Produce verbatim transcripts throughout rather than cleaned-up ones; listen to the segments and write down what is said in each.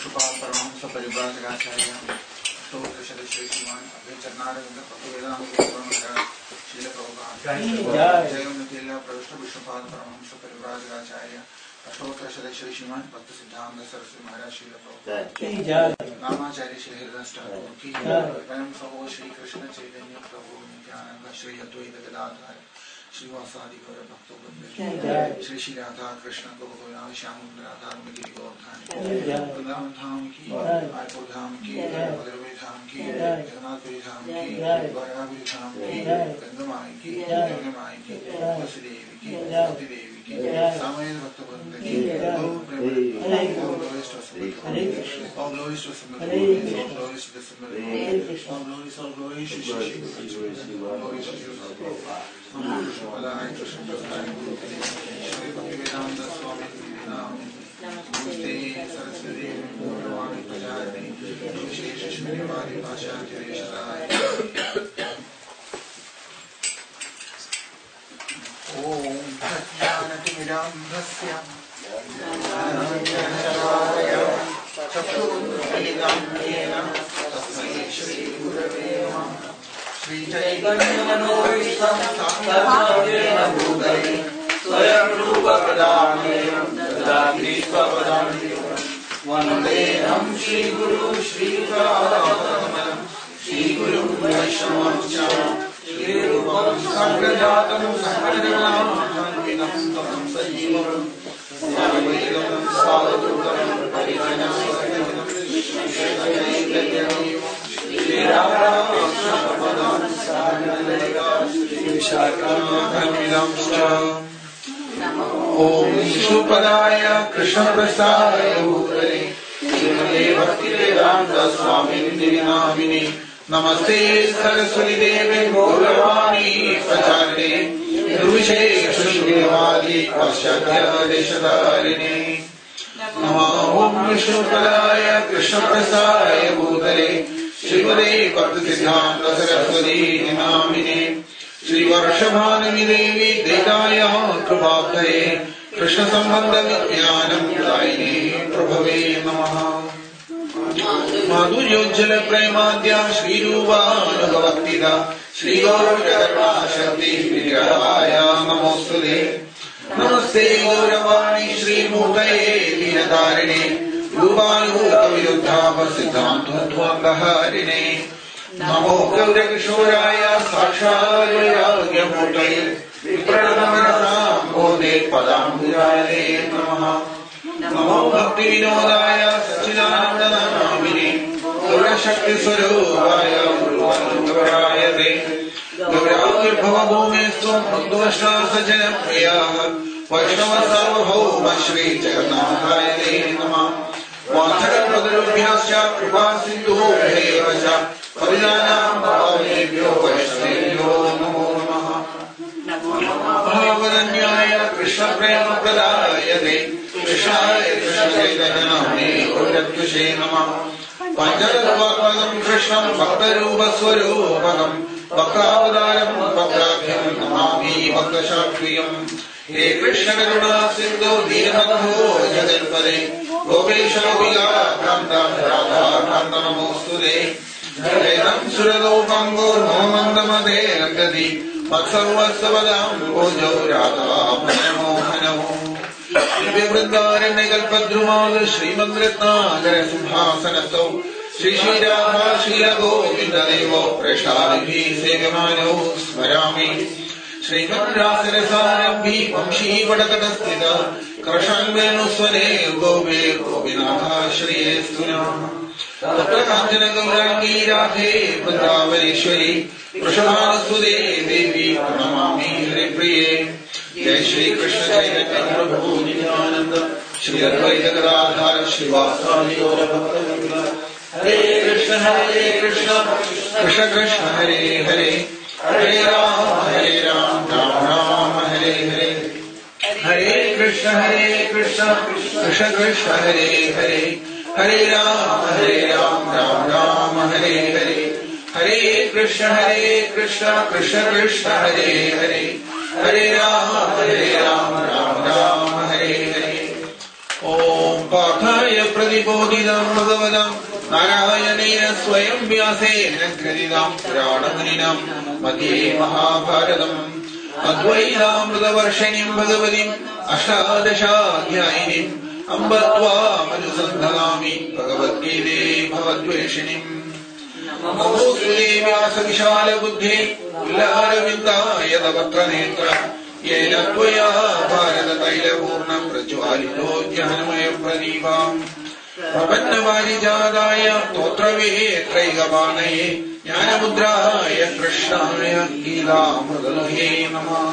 विष्णुपाल परमहंस परिव्राजकाचार्य अष्टोत्तरशतश्री श्रीमान अभय चरणारविंद वेदांत शील प्रभुपाद जय उन्नतिल्ला प्रविष्ट विष्णुपाल परमहंस परिव्राजकाचार्य अष्टोत्तरशतश्री श्रीमान भक्त सिद्धांत सरस्वती महाराज शील प्रभुपाद रामाचार्य श्री हरिदास ठाकुर की परम प्रभु श्री कृष्ण चैतन्य प्रभु नित्यानंद श्री अद्वैत गदाधर श्रीवासादि गौर भक्तों श्री श्री राधा कृष्ण गोविंद श्याम राधा गिरि गोवर्धन वृंदावन धाम की मायापुर धाम की मधुरवे धाम की जगन्नाथपुरी धाम की गौरापुरी धाम की गंगमाई की यमुनामाई की वसुदेवी की सतीदेवी की सामयिक भक्तवृंद की all glories to Subhadra, all glories to Subhadra, all glories to Subhadra, all glories, all glories to Shri Shri, all glories to Shri Shri Krishna Prasad Guru Shri Bhaktivedanta Swami Namaste Saraswati Bhavani Pajari Shri Shri Vadi Pasha Tireshara Om Jnanatimiram Bhasya Shri Gurave Namaha Shri Chaitanya-Manoritam Sankara Bhutale Swayam Rupa Pradhanayam Dadati Swapadhanayam Vandeham Shri Guru Shri Radhamalam Shri Guru Vaishnavamcha Shri Rupam Sangrajatam Sangrajanam Janvinam Tamam Sajivam Yavavedam Svadadutam Parijanam Sajivam Shri Shri Ram Shrapadam Saranayaka Shri Shakam Sham Om Vishnupadaya Krishna Prasthaya Bhutale Srimate Bhaktivedanta Swami Namini Namaste Saraswati Devi Gauravani Pracharine Nirvishesh Shunyavadi Paschatya Deshadarine Namah Om Vishnupadaya Krishna Prasthaya Bhutale Shrimate Bhaktisiddhanta Saraswati Namine Shri Varshabhanami Devi Dedaya Prabhavtaye Krishna Sambandha Vijnanam Daine Prabhave Namaha Madhuryoജ്jala Premadya Shri Rupanubhavaktida Shri Gaurakarma Shakti Vigrahaya Namostade Namaste Gauravani Shri Murtaye Dinadarine Rupanubhuta Viruddha Siddhanta Dvandharine Namo Gauragashoraya Sakshat Vairagya Murtaye Vipranamana Bode Padambujale Namaha Namo Bhakti Vinodaya Sachidanandana Namine Gaura Shakti Swarupaya Gauraya De Gauraya Bhava Bhume Swam Bhakdvashta Sajana Priya Vaishnava Sarvabhauma Shri Jagannathaya De Namaha Vācara Pradarubhyasya Kripa Sindhu Bheva Parijana Bhavebhyo Vaishnavyo Namo Namaha Bhavadanyaya Krishna Prema Pradayate Krishnaya Krishna Chaitanya Namne Gauratyushe Namaha Pancharatvapadam Krishnam Bhaktarupa Swarupakam Bhaktavadaram Bhaktabhyam Namami Bhaktashakhriyam He Krishna Karuna Sindhu Deenabdho Jaganpade Gopesha Gopika Kanta Radha Kanta Namostude Vedam Suradopam Gaur Mohamandamade Rangadi Matsarvasavadam Gojo Radha Panamohanam Divya Vrindaranya Kalpadrumal Srimad Ratnagara Subhasanato Shri Shri Radha Shri Govinda Devo Prasthadibhi Sevamano Smarami Srimad Rasarasarabhi Vamshi Vadakatastita Krashanvenu Svane Gobe Gobinatha Shri Estuna Tatra Kanchana Gaurangi Radhe Vrindavaneshwari Prashavana Sude Devi Pranamami Hare Priye Jai Shri Krishna Chaitanya Prabhu Nityananda Shri Advaita Gadadhara Shri Vasani Gaura Bhakta Hare Krishna Hare Krishna Krishna Krishna Hare Hare Hare Rama Hare Rama Rama Rama Hare Hare Hare Krishna Hare Krishna Krishna Krishna Hare Hare Hare Rama Hare Rama Rama Rama Hare Hare Hare Krishna Hare Krishna Krishna Krishna Hare Hare Hare Rama Hare Rama Rama Rama Hare Hare Om പാർത്ഥായ പ്രതിബോധിതാം ഭഗവതാം നാരായണേന സ്വയം വ്യാസേന ഗ്രഥിതാം പുരാണമുനിനാം മധ്യേ മഹാഭാരതം അദ്വൈതാമൃതവർഷിണീം ഭഗവതീം അഷ്ടാദശാധ്യായിനീം അംബ ത്വാമനുസന്ധനാമി ഭഗവദ്ഗീതേ ഭവദ്വേഷിണീം. നമോസ്തുതേ വ്യാസവിശാലബുദ്ധേ ഉല്ലാരവിന്ദായ തവത്രനേത്ര യേന ത്വയാ ഭാരതതൈലപൂർണം പ്രജ്വാലിതോ ജ്ഞാനമയപ്രദീപാം. പ്രപന്നവാരിജാതായ സ്തോത്രവേത്രൈകപാണയേ ജ്ഞാനമുദ്രായ കൃഷ്ണായ ഗീതാമൃതേ നമഃ.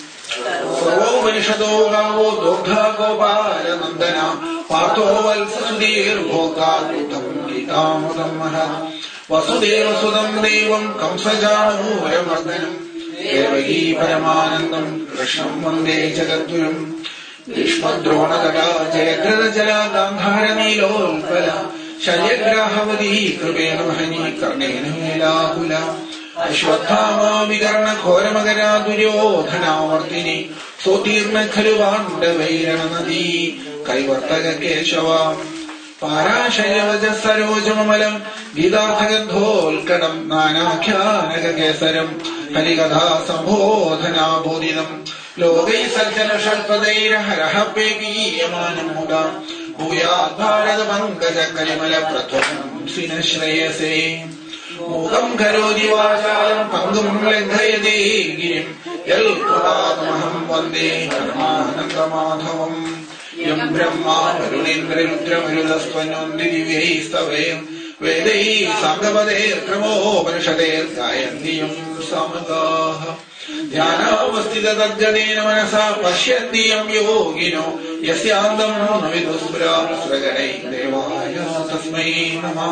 സർവോപനിഷദോ ഗാവോ ദുഗ്ധാ ഗോപാലനന്ദന പാർത്ഥോ വത്സസുധീർഭോക്താ ഗീതാമൃതം മഹഃ. വസുദേവസുതം ദേവം കംസജാണൂരമർദ്ദനം ദേവകീ പരമാനന്ദം കൃഷ്ണം വന്ദേ ജഗദ്ഗുരും. ഭീഷ്മദ്രോണതടാ ജയദ്രഥജല ഗാന്ധാരനീലോൽപല ശല്യഗ്രാഹവതീ കൃപേണ മഹനീ കർണേന മേലാകുല. അശ്വത്ഥാമാ വികർണ ഘോരമകരാ ദുര്യോധനാവർത്തിനി സോതീർണ ഖലു പാണ്ഡവൈരണനദീ കൈവർത്തക കേശവ. പാരാശയവജ സരോജമമലം ഗീതാർത്ഥഗന്ധോൽക്കടം നാനാഖ്യാനകേസരം ഹരികഥാ സംബോധനാബോധിതം ലോകൈ സജ്ജന ഷൽപദൈരഹരഃ പേകീയമാനം മുദാ ഭൂയാത് ഭാരത പങ്കജ കലിമല പ്രധ്വംസിന ശ്രേയസേ. മൂകം കരോതി വാചാലം പങ്കും ലംഘയതേ ഗിരിം യൽപ്രപാദമഹം വന്ദേ പരമാനന്ദമാധവം. യം ബ്രഹ്മാ വരുണേന്ദ്രരുദ്രമരുതസ്ത്വന്നോന്തി ദിവ്യൈസ്തവൈഃ വേദൈഃ സാംഗപദേർക്രമോപനിഷദേർഗായന്തി യം സമഗാഃ. ധ്യാനാവസ്ഥിതതദ്ഗതേന മനസാ പശ്യന്തി യം യോഗിനോ യസ്യാന്തം ന വിദുസ്പൃഹസ്രഗണൈ ദേവായ തസ്മൈ നമഃ.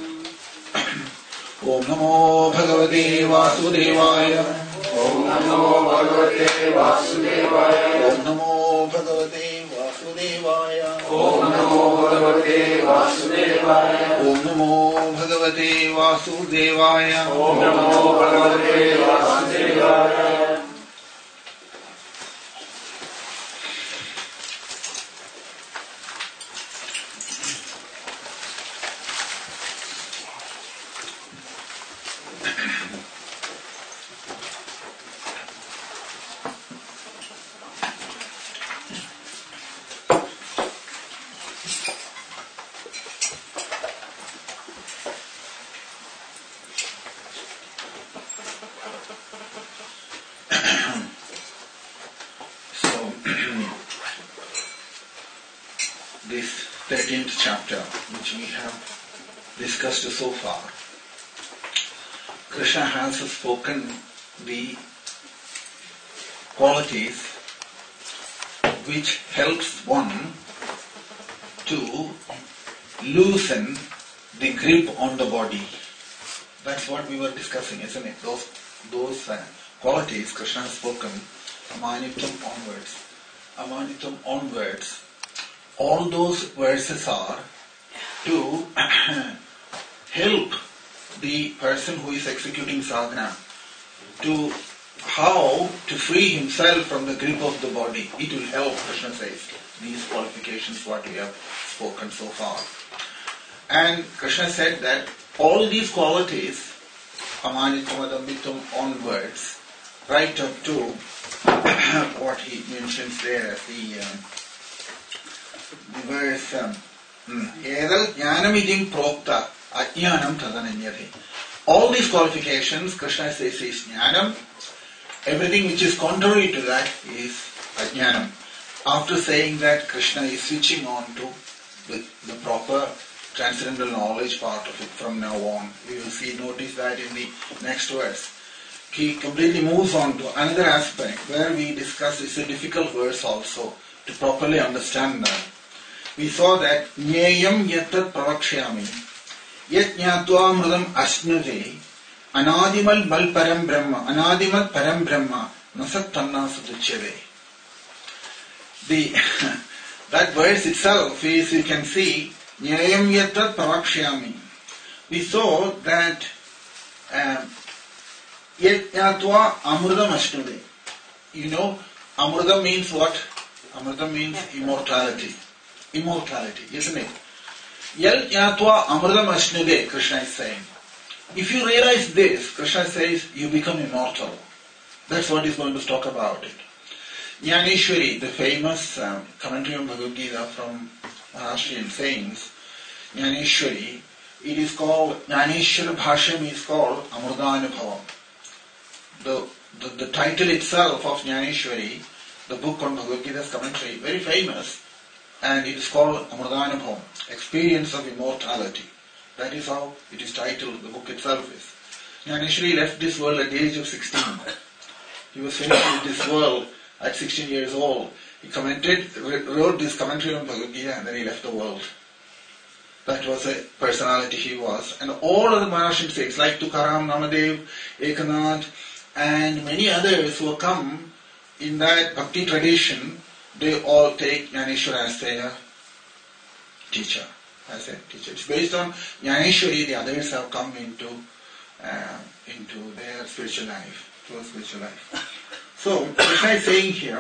ഓം നമോ ഭഗവതേ വാസുദേവായ. ഓം നമോ ഭഗവതേ വാസുദേവായ. ഓം നമോ ഭഗവതേ വാസുദേവായ. ഓം നമോ ഭഗവതേ വാസുദേവായ. ഓം നമോ ഭഗവതേ വാസുദേവായ. ഓം നമോ ഭഗവതേ വാസുദേവായ. This thirteenth chapter, which we have discussed so far, Krishna has spoken the qualities which helps one to loosen the grip on the body. That's what we were discussing, isn't it? Those those uh, qualities Krishna has spoken, Amanitam onwards, Amanitam onwards. All those verses are to help the person who is executing sadhana to how to free himself from the grip of the body. It will help, Krishna says, these qualifications what we have spoken so far. And Krishna said that all these qualities, Amanitam, Adambitam onwards, right up to what he mentions there as the um, verse Edal Jnanamidim Prokta Ajnanam Tadananyate. All these qualifications Krishna says is Jnanam. Everything which is contrary to that is Ajnanam. After saying that, Krishna is switching on to the, the proper transcendental knowledge part of it from now on. We will see, notice that in the next verse. He completely moves on to another aspect where we discuss, it's a difficult verse also to properly understand that. We saw that Nyayam Yatat Pravakshyami Yat Nyatva Mridam Ashnute Anadimal Bal Param Brahma Anadimal Param Brahma Nasat Tanna Suduchyade. The that verse itself is, you can see, Nyayam Yatat Pravakshyami. We saw that Yat Nyatva Amridam Ashnute. You know, Amridam means what? Amridam means immortality. immortality, isn't it? Yal Jnatva Amritam Ashnude, Krishna is saying. If you realize this, Krishna says, you become immortal. That's what he's going to talk about it. Jnaneshwari, the famous um, commentary on Bhagavad Gita from Maharashtrian saints, Jnaneshwari, it is called, Jnaneshwara Bhashyam is called Amrudanubhavam. The, the, the title itself of Jnaneshwari, the book on Bhagavad Gita's commentary, very famous, and it is called Amrudanubhavam, Experience of Immortality. That is how it is titled, the book itself is. Jnaneshwari left this world at the age of sixteen. He was finished with this world at sixteen years old. He commented, wrote this commentary on Bhagavad Gita, and then he left the world. That was a personality he was. And all other Maharashtrian saints like Tukaram, Namadev, Ekanath, and many others who have come in that bhakti tradition, they all take Jnaneshwara as their teacher. As a teacher. It's based on Jnaneshwari, the others have come into uh, into their spiritual life, to a spiritual life. So, Krishna is saying here,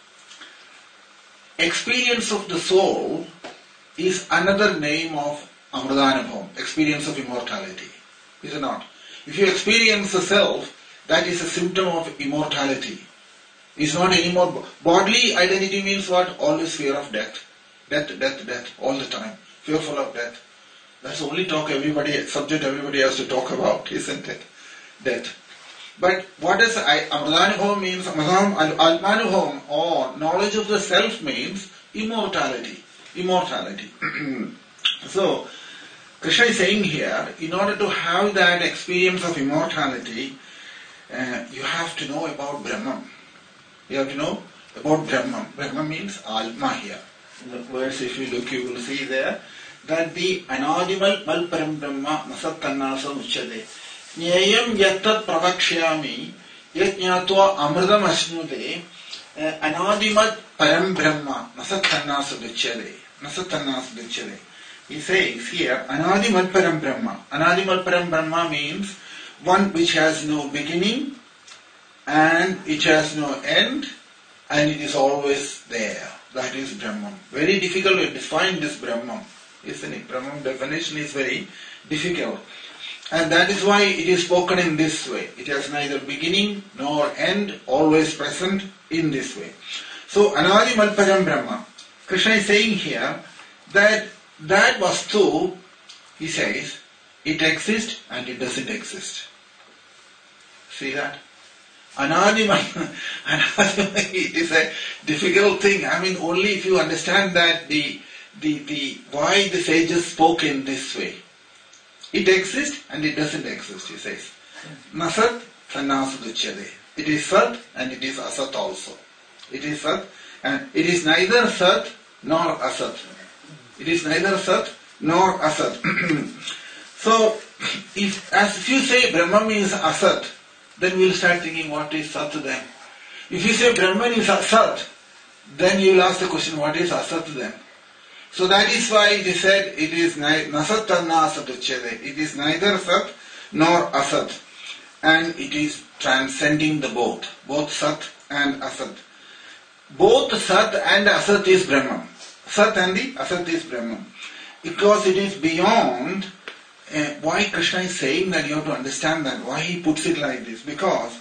experience of the soul is another name of Amrudanubhavam, experience of immortality. Is it not? If you experience the self, that is a symptom of immortality. It's not anymore. Bodily identity means what? Always fear of death. Death, death, death, all the time. Fearful of death. That's the only talk everybody, subject everybody has to talk about, isn't it? Death. But what does Amrudanubhavam means? Atmanubhavam, or knowledge of the self, means immortality. Immortality. So, Krishna is saying here, in order to have that experience of immortality, uh, you have to know about Brahman. You have to know about Brahman. Brahman means Alma here. In the verse, if you look, you will see there that the Anadimal Malparam Brahma Nasattanasa Uchade Nyayam Yattat Pravakshyami Yatnyatva Amridam Asnude Anadimat Param Brahma Nasattanasa Uchade Nasattanasa Uchade. He says here, Anadimat Param Brahma. Anadimat Param Brahma means one which has no beginning and it has no end and it is always there. That is Brahman. Very difficult to define this Brahman, isn't it? Brahman definition is very difficult. And that is why it is spoken in this way. It has neither beginning nor end, always present in this way. So, Anadi Malparam Brahma. Krishna is saying here that that Vastu, he says, it exists and it doesn't exist. See that? Anadimai, it is a difficult thing. I mean, only if you understand that the, the, the, why the sages spoke in this way. It exists and it doesn't exist, he says. Nasat sannasaduchyade. It is Sat and it is Asat also. It is Sat and it is neither Sat nor Asat. It is neither Sat nor Asat. So, if, as if you say Brahman is Asat, then we will start thinking what is Sat then. If you say Brahman is Sat, then you will ask the question, what is Asat then? So that is why they said it is Nasat Tanna Asatuchyade. It is neither Sat nor Asat. And it is transcending the both. Both Sat and Asat. Both Sat and Asat is Brahman. Sat and the Asat is Brahman. Because it is beyond. Uh, why Krishna is saying that, you have to understand that. Why he puts it like this. Because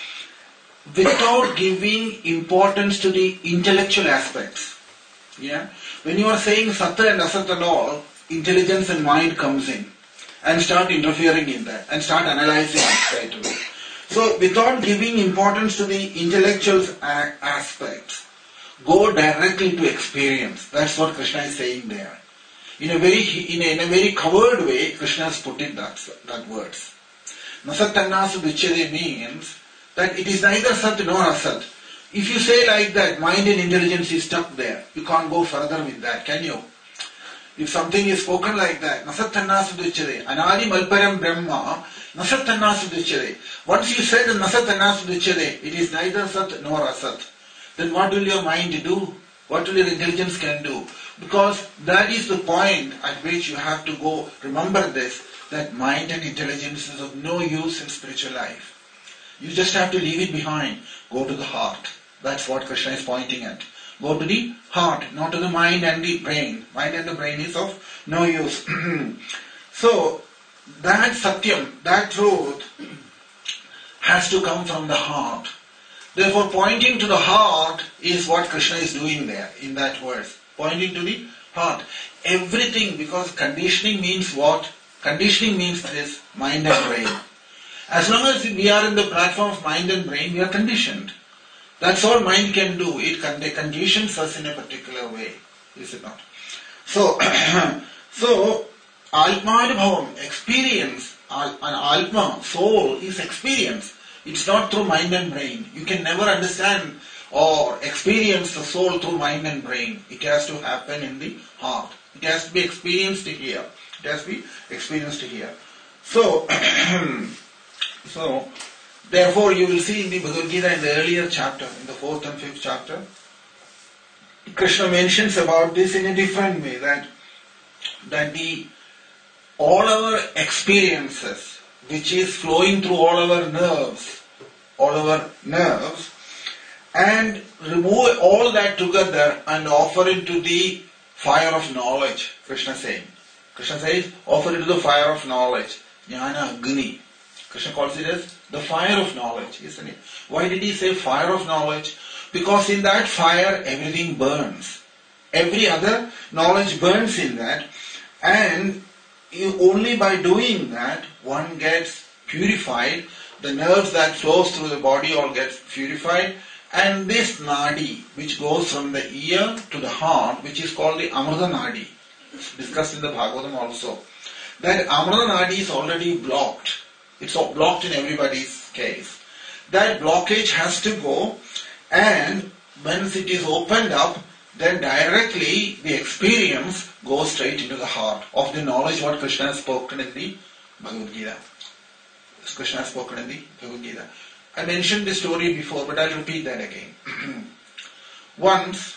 without giving importance to the intellectual aspects, yeah, when you are saying Satta and Asat and all, intelligence and mind comes in and start interfering in that and start analyzing it straight away. So without giving importance to the intellectual a- aspects, go directly to experience. That's what Krishna is saying there. In a very in a, in a very covered way, Krishna has put in that, that words. Nasattannasu Duchyade means that it is neither Sat nor Asat. If you say like that, mind and intelligence is stuck there. You can't go further with that, can you? If something is spoken like that, Nasattannasu Duchyade, Anadi Malparam Brahma, Nasattannasu Duchyade. Once you said Nasattannasu Duchyade, it is neither Sat nor Asat. Then what will your mind do? What will your intelligence can do? Because that is the point at which you have to go. Remember this, that mind and intelligence is of no use in spiritual life. You just have to leave it behind. Go to the heart. That's what Krishna is pointing at. go to the heart, not to the mind and the brain. Mind and the brain is of no use. So, that satyam, that truth, has to come from the heart. Therefore, pointing to the heart is what Krishna is doing there in that verse. Pointing to the heart. Everything, because conditioning means what? Conditioning means this, mind and brain. As long as we are in the platform of mind and brain, we are conditioned. That's all mind can do. It con- it conditions us in a particular way. Is it not? So, so Atmanubhavam, experience, an Atma, soul is experience. It's not through mind and brain. You can never understand or experience the soul through mind and brain. It has to happen in the heart. It has to be experienced here. It has to be experienced here. So, so therefore you will see in the Bhagavad Gita in the earlier chapter, in the fourth and fifth chapter, Krishna mentions about this in a different way, that that the all our experiences, which is flowing through all our nerves, all our nerves, and remove all that together and offer it to the fire of knowledge, Krishna saying. Krishna says, offer it to the fire of knowledge. Jnana Agni. Krishna calls it as the fire of knowledge, isn't it? Why did he say fire of knowledge? Because in that fire everything burns. Every other knowledge burns in that, and you, only by doing that one gets purified. The nerves that flows through the body all gets purified, and this nadi, which goes from the ear to the heart, which is called the Amrita Nadi, discussed in the Bhagavatam also. That Amrita Nadi is already blocked. It's all blocked in everybody's case. That blockage has to go, and once it is opened up, then directly the experience goes straight into the heart of the knowledge what Krishna has spoken in the Bhagavad Gita. Krishna has spoken in the Bhagavad Gita. I mentioned this story before, but I'll repeat that again. Once,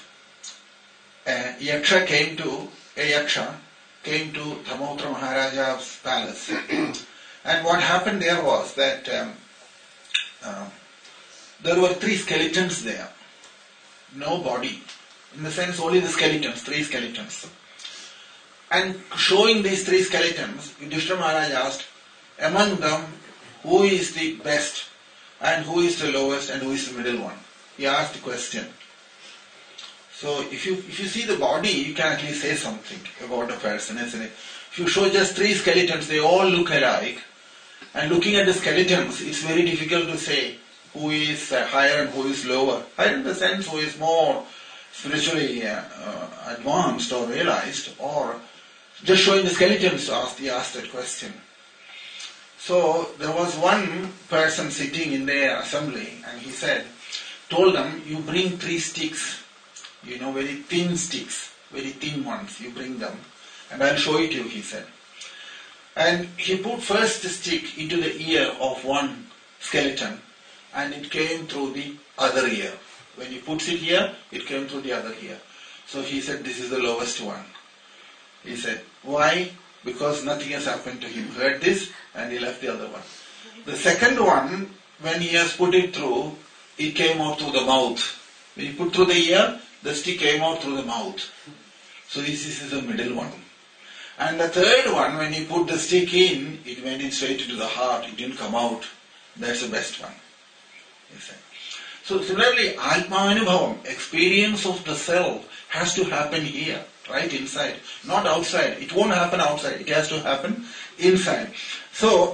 a Yaksha came to, a Yaksha came to Dharmautra Maharaja's palace. And what happened there was that um, uh, there were three skeletons there. No body. In the sense, only the skeletons, three skeletons. And showing these three skeletons, Yudhishthira Maharaj asked, among them, who is the best, and who is the lowest, and who is the middle one? He asked the question. So, if you if you see the body, you can at least say something about a person, isn't it? If you show just three skeletons, they all look alike. And looking at the skeletons, it's very difficult to say who is higher and who is lower. Higher in the sense who is more spiritually uh, uh, advanced or realized, or just showing the skeletons, asked, he asked that question. So there was one person sitting in their assembly, and he said, told them, you bring three sticks, you know, very thin sticks, very thin ones, you bring them, and I'll show it to you, he said. And he put first the stick into the ear of one skeleton, and it came through the other ear. When he puts it here, it came through the other ear. So he said, this is the lowest one. He said, why? Because nothing has happened to him. Heard this, and he left the other one. The second one, when he has put it through, it came out through the mouth. When he put through the ear, the stick came out through the mouth. So this is the middle one. And the third one, when he put the stick in, it went in straight into the heart. It didn't come out. That's the best one. He said. So similarly, Atmanubhavam, experience of the self, has to happen here, right inside, not outside. It won't happen outside. It has to happen inside. So,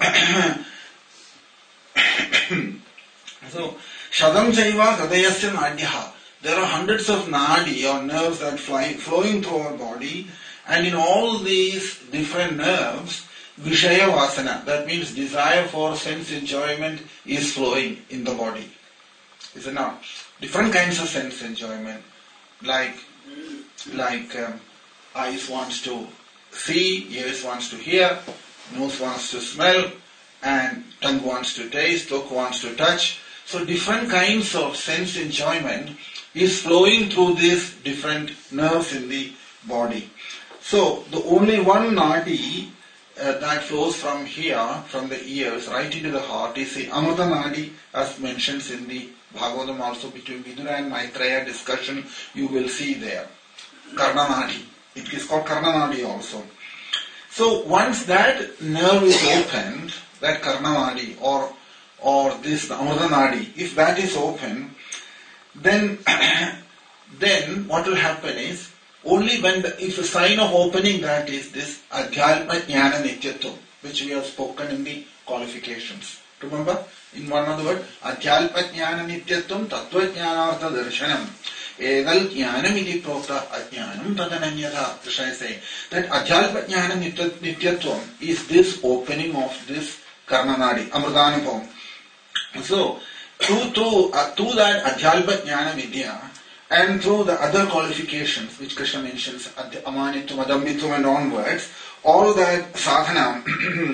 so Shadam Chaiva Hridayasya Nadyaha. There are hundreds of nadi or nerves that fly, flowing through our body, and in all these different nerves, Vishaya Vasana, that means desire for sense enjoyment, is flowing in the body. Is it not? Different kinds of sense enjoyment, like like um, eyes wants to see, ears wants to hear, nose wants to smell, and tongue wants to taste, throat wants to touch. So different kinds of sense enjoyment is flowing through these different nerves in the body. So the only one nadi uh, that flows from here, from the ears, right into the heart is the Amrita Nadi, as mentioned in the Bhagavatam also, between Vidura and Maitreya discussion, you will see there. Karna Nadi. It is called Karna Nadi also. So once that nerve is opened, that Karna Nadi or or this Amrita Nadi, if that is open, then then what will happen is, only when the, if a sign of opening that is this Adhyalpa Jnana Nityatvam, which we have spoken in the qualifications. Remember, in one other word, Adhyalpa Jnana Nityatvam Tattva Jnanartha Darshanam. Egal Jnanam iti prokta Ajnanam tadananyatha. Krishna is saying that Adhyalpa Jnana Nityatvam is this opening of this Karna Nadi, Amritanupam. So, through, through, uh, through that Adhyalpa Jnana Vidya, and through the other qualifications which Krishna mentions, Amanitvam, Adambitvam and onwards, all that sadhana,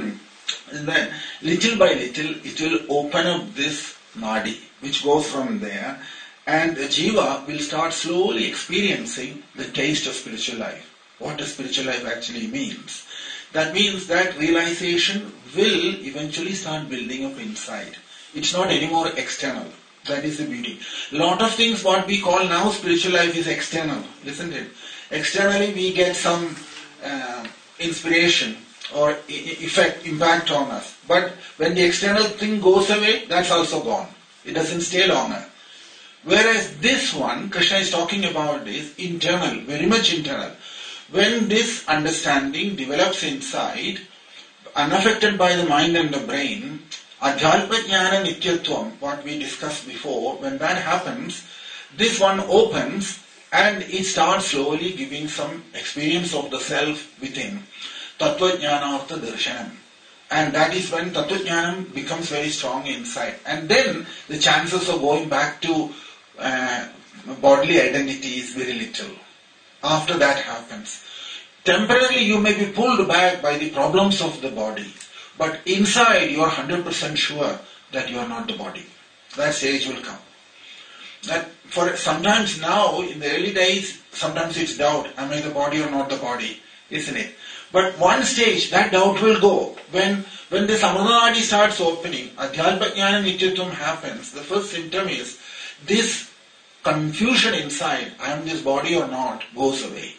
then little by little it will open up this nadi, which goes from there, and the jiva will start slowly experiencing the taste of spiritual life. What does spiritual life actually means? That means that realization will eventually start building up inside. It's not anymore external. That is the beauty. Lot of things what we call now spiritual life is external, isn't it? Externally we get some uh, inspiration or effect, impact on us. But when the external thing goes away, that's also gone. It doesn't stay longer. Whereas this one, Krishna is talking about is internal, very much internal. When this understanding develops inside, unaffected by the mind and the brain, Adhyalpa Jnana Nityatvam, what we discussed before, when that happens, this one opens and it starts slowly giving some experience of the self within. Tattva Jnanartha Darshanam. And that is when Tattva Jnanam becomes very strong inside. And then the chances of going back to uh, bodily identity is very little. After that happens. Temporarily you may be pulled back by the problems of the body. But inside you are one hundred percent sure that you are not the body. That stage will come. That for sometimes now, in the early days, sometimes it's doubt, am I the body or not the body? Isn't it? But one stage, that doubt will go. When when this Amrita Nadi starts opening, Adhyalpa Jnana Nityatvam happens, the first symptom is this confusion inside, I am this body or not, goes away.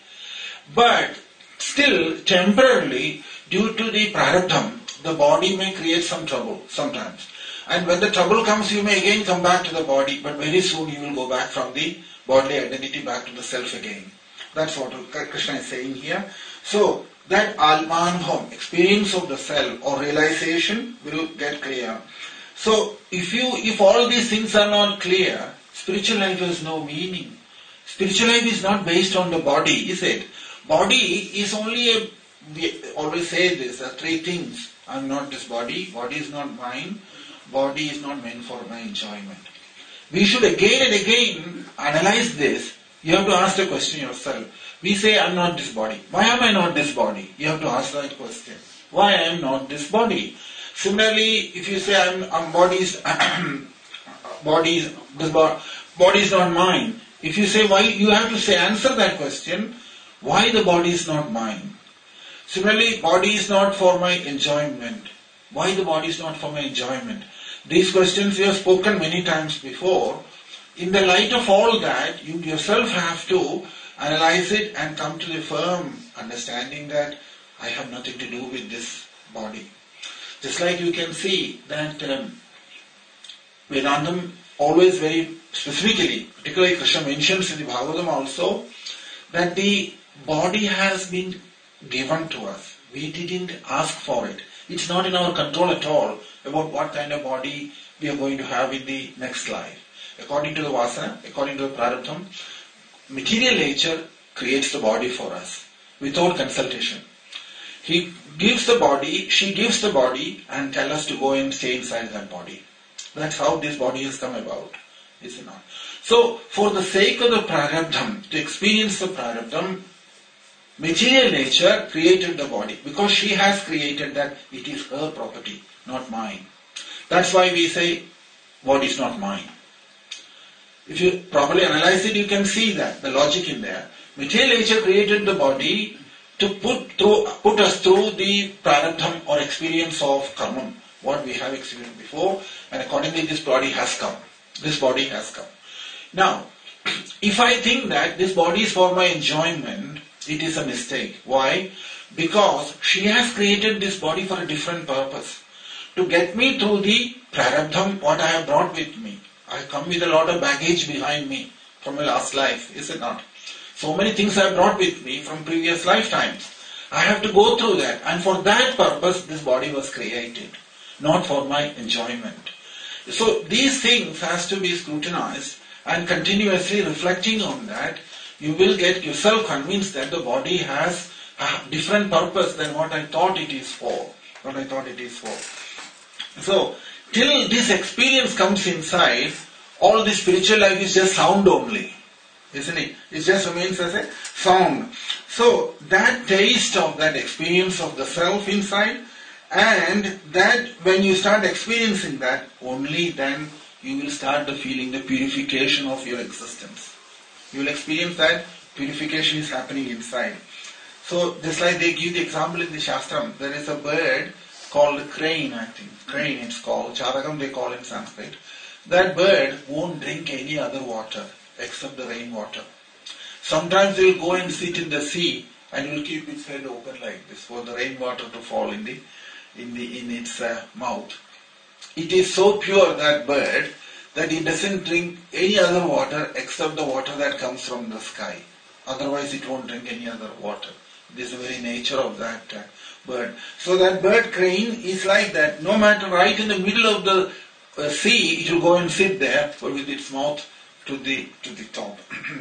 But still, temporarily, due to the prarabdham, the body may create some trouble sometimes. And when the trouble comes, you may again come back to the body, but very soon you will go back from the bodily identity back to the self again. That's what Krishna is saying here. So, that Almanbham, experience of the self or realization will get clear. So, if you, if all these things are not clear, spiritual life has no meaning. Spiritual life is not based on the body, is it? Body is only a, we always say this, there are three things. I am not this body, body is not mine, body is not meant for my enjoyment. We should again and again analyze this. You have to ask the question yourself. We say I am not this body. Why am I not this body? You have to ask that question. Why I am not this body? Similarly, if you say I am, I'm body is, body is, this body, body is not mine. If you say why, you have to say answer that question. Why the body is not mine? Similarly, body is not for my enjoyment. Why the body is not for my enjoyment? These questions we have spoken many times before. In the light of all that, you yourself have to analyze it and come to the firm understanding that I have nothing to do with this body. Just like you can see that um, Vedantam always very specifically, particularly Krishna mentions in the Bhagavatam also, that the body has been given to us. We didn't ask for it. It's not in our control at all about what kind of body we are going to have in the next life. According to the Vasana, according to the Prarabdham, material nature creates the body for us without consultation. He gives the body, she gives the body and tells us to go and stay inside that body. That's how this body has come about. Is it not? So, for the sake of the Prarabdham, to experience the Prarabdham, material nature created the body because she has created that. It is her property, not mine. That's why we say body is not mine. If you properly analyze it, you can see that, the logic in there. Material nature created the body to put through, put us through the prarabdham or experience of karma, what we have experienced before, and accordingly this body has come. This body has come. Now, if I think that this body is for my enjoyment, it is a mistake. Why? Because she has created this body for a different purpose. To get me through the prarabdham, what I have brought with me. I come with a lot of baggage behind me from my last life, is it not? So many things I have brought with me from previous lifetimes. I have to go through that, and for that purpose this body was created, not for my enjoyment. So these things has to be scrutinized, and continuously reflecting on that, you will get yourself convinced that the body has a different purpose than what I thought it is for. What I thought it is for. So, till this experience comes inside, all the spiritual life is just sound only. Isn't it? It just remains as a sound. So, that taste of that experience of the self inside, and that when you start experiencing that, only then you will start the feeling the purification of your existence. You will experience that purification is happening inside. So, just like they give the example in the Shastram, there is a bird called crane, I think. Crane it's called. Charagam they call in Sanskrit. That bird won't drink any other water except the rainwater. Sometimes it will go and sit in the sea and it will keep its head open like this for the rainwater to fall in the in the in its uh, mouth. It is so pure, that bird, that it doesn't drink any other water except the water that comes from the sky. Otherwise it won't drink any other water. This is the very nature of that uh, bird. So that bird crane is like that. No matter, right in the middle of the uh, sea, it will go and sit there with its mouth to the to the top.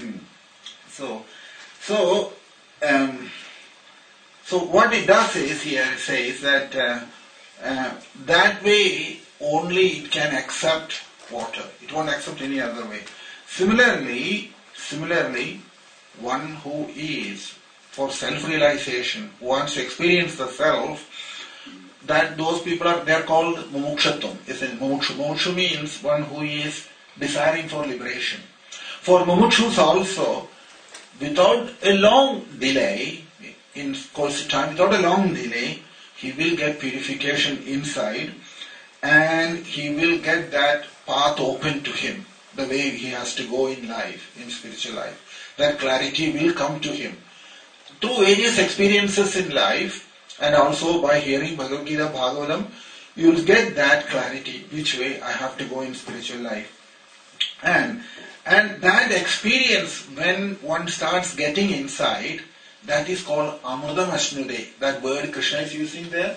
so, so, um, so what it does is here it says that uh, uh, that way only it can accept water. It won't accept any other way. Similarly, similarly, one who is for self-realization, who wants to experience the self, that those people are, they are called mumukshatvam. Mumukshu. Mumukshu means one who is desiring for liberation. For mumukshus also, without a long delay, in course of time, without a long delay, he will get purification inside, and he will get that path open to him, the way he has to go in life, in spiritual life. That clarity will come to him. Through various experiences in life, and also by hearing Bhagavad Gita, Bhagavatam, you will get that clarity, which way I have to go in spiritual life. And, and that experience, when one starts getting inside, that is called Amrudam Ashnude. That word Krishna is using there.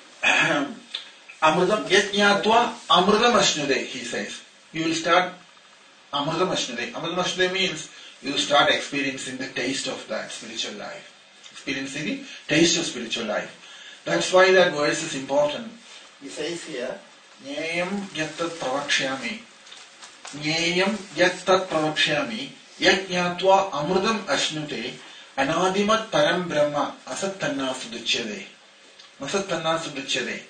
Amrudam Yatnyatva Amrudam Ashnude, he says. You will start Amrudam Ashnude. Amrudam Ashnude means you will start experiencing the taste of that spiritual life. Experiencing the taste of spiritual life. That's why that verse is important. He says here, Nyayam Yattat Pravakshyami. Nyayam Yattat Pravakshyami. Yatnyatva Amrudam Ashnute. Anadimat Param Brahma Asattanna Suduchyade. Asattanna Suduchyade.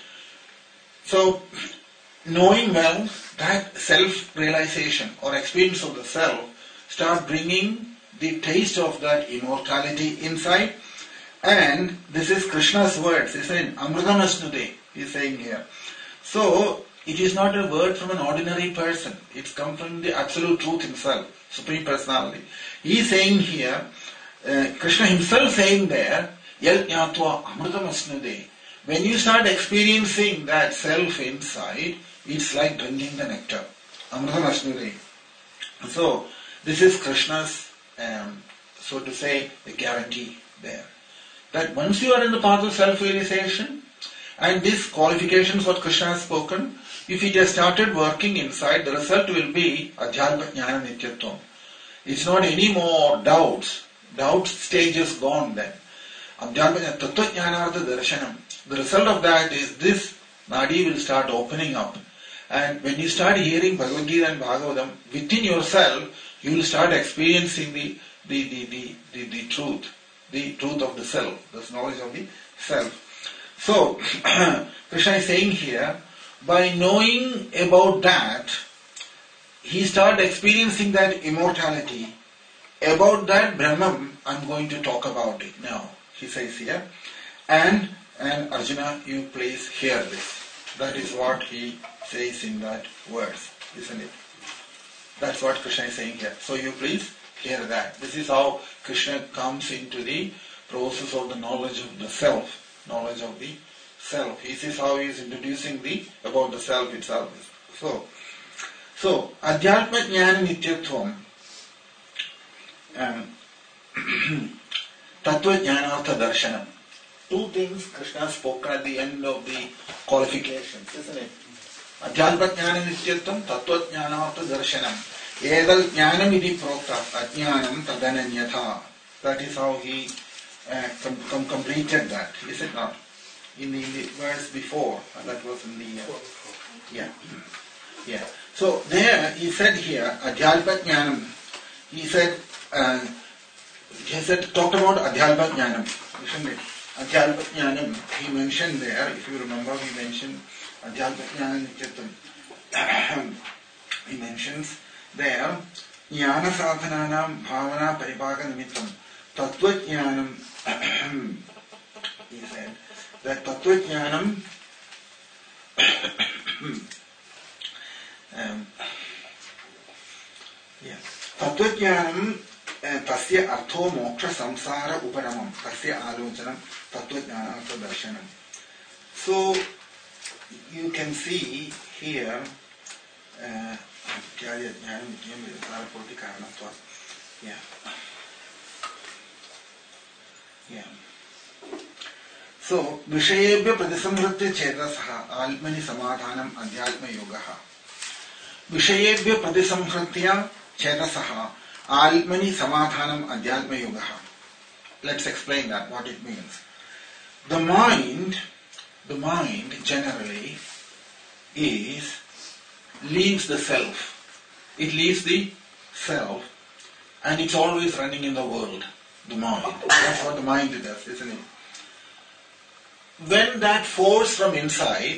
So, knowing well that self-realization or experience of the self start bringing the taste of that immortality inside, and this is Krishna's words. He said, Amrudam Asnude, he is saying here. So, it is not a word from an ordinary person. It's come from the absolute truth himself, Supreme Personality. He is saying here, uh, Krishna himself saying there, Yal Jnatva Amrudam Asnude. When you start experiencing that self inside, it's like drinking the nectar. Amrudam Asnude. So, this is Krishna's, um, so to say, the guarantee there. That once you are in the path of self-realization, and these qualifications what Krishna has spoken, if it has started working inside, the result will be Adhyatma Jnana Nityatvam. It's not any more doubts. Doubt stage is gone then. Adhyatma Jnana Tattva Jnanartha Darshanam. The result of that is this Nadi will start opening up. And when you start hearing Bhagavad Gita and Bhagavatam, within yourself, you will start experiencing the, the, the, the, the, the truth. The truth of the self. The knowledge of the self. So, Krishna is saying here, by knowing about that, he started experiencing that immortality. About that Brahman, I'm going to talk about it now. he says here. And, and Arjuna, you please hear this. That is what he says in that verse, isn't it? That's what Krishna is saying here. So you please hear that. This is how Krishna comes into the process of the knowledge of the self. Knowledge of the self. This is how he is introducing the about the self itself. So, so Adhyatma Jnana Nityatvam, um, Tattva Jnanartha Darshanam. Two things Krishna has spoken at the end of the qualifications, isn't it? Adhyatma Jnana Nityatvam, Tattva Jnanartha Darshanam. Edal Jnanam iti prokta, Ajnanam tadananyatha. That is how he uh, com- com- completed that, is it not? In the, in the verse before, uh, that was in the, uh, yeah, yeah. So there he said here, Adhyatma Jnanam, he said, uh, he said, talked about Adhyatma Jnanam, isn't it? Adhyatma Jnanam, he mentioned there, if you remember, he mentioned Adhyatma Jnana Nityatvam. He mentions there, Jnana Sadhananam Bhavana Paripaga Nimittam, Tattva Jnanam, he said, that Tattva Jnanam, um, yeah, Tattva Jnanam, Tasya Artho Moksha Samsara Uparamam, Tasya Alojanam, Tattva Jnanartha Darshanam. So, you can see here, uh, yeah. Yeah. So, Vishayebhya Pratisamhritya Chetasaha Almani Samadhanam Adhyatma Yogaha. Vishayebhya Pratisamhritya Chetasaha Almani Samadhanam Adhyatma Yogaha. Let's explain that, what it means. The mind, the mind generally is, leaves the self. It leaves the self and it's always running in the world, the mind. That's what the mind does, isn't it? When that force from inside,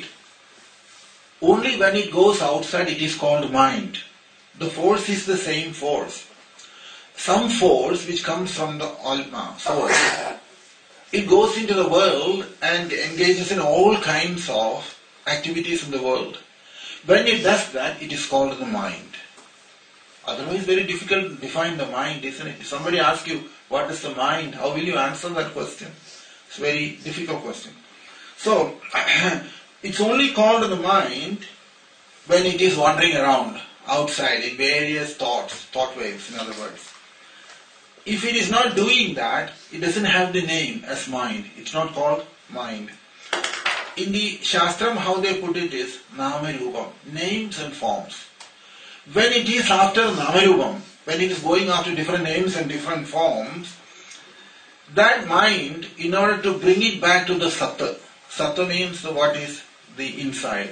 only when it goes outside it is called mind. The force is the same force. Some force which comes from the Alma, source, it goes into the world and engages in all kinds of activities in the world. When it does that, it is called the mind. Otherwise, very difficult to define the mind, isn't it? If somebody asks you, what is the mind? How will you answer that question? It's a very difficult question. So, it's only called the mind when it is wandering around outside in various thoughts, thought waves, in other words. If it is not doing that, it doesn't have the name as mind. It's not called mind. In the Shastram, how they put it is Nama Rupam, names and forms. When it is after Nama Rupam, when it is going after different names and different forms, that mind, in order to bring it back to the Sattva, Sattva means the, what is the inside.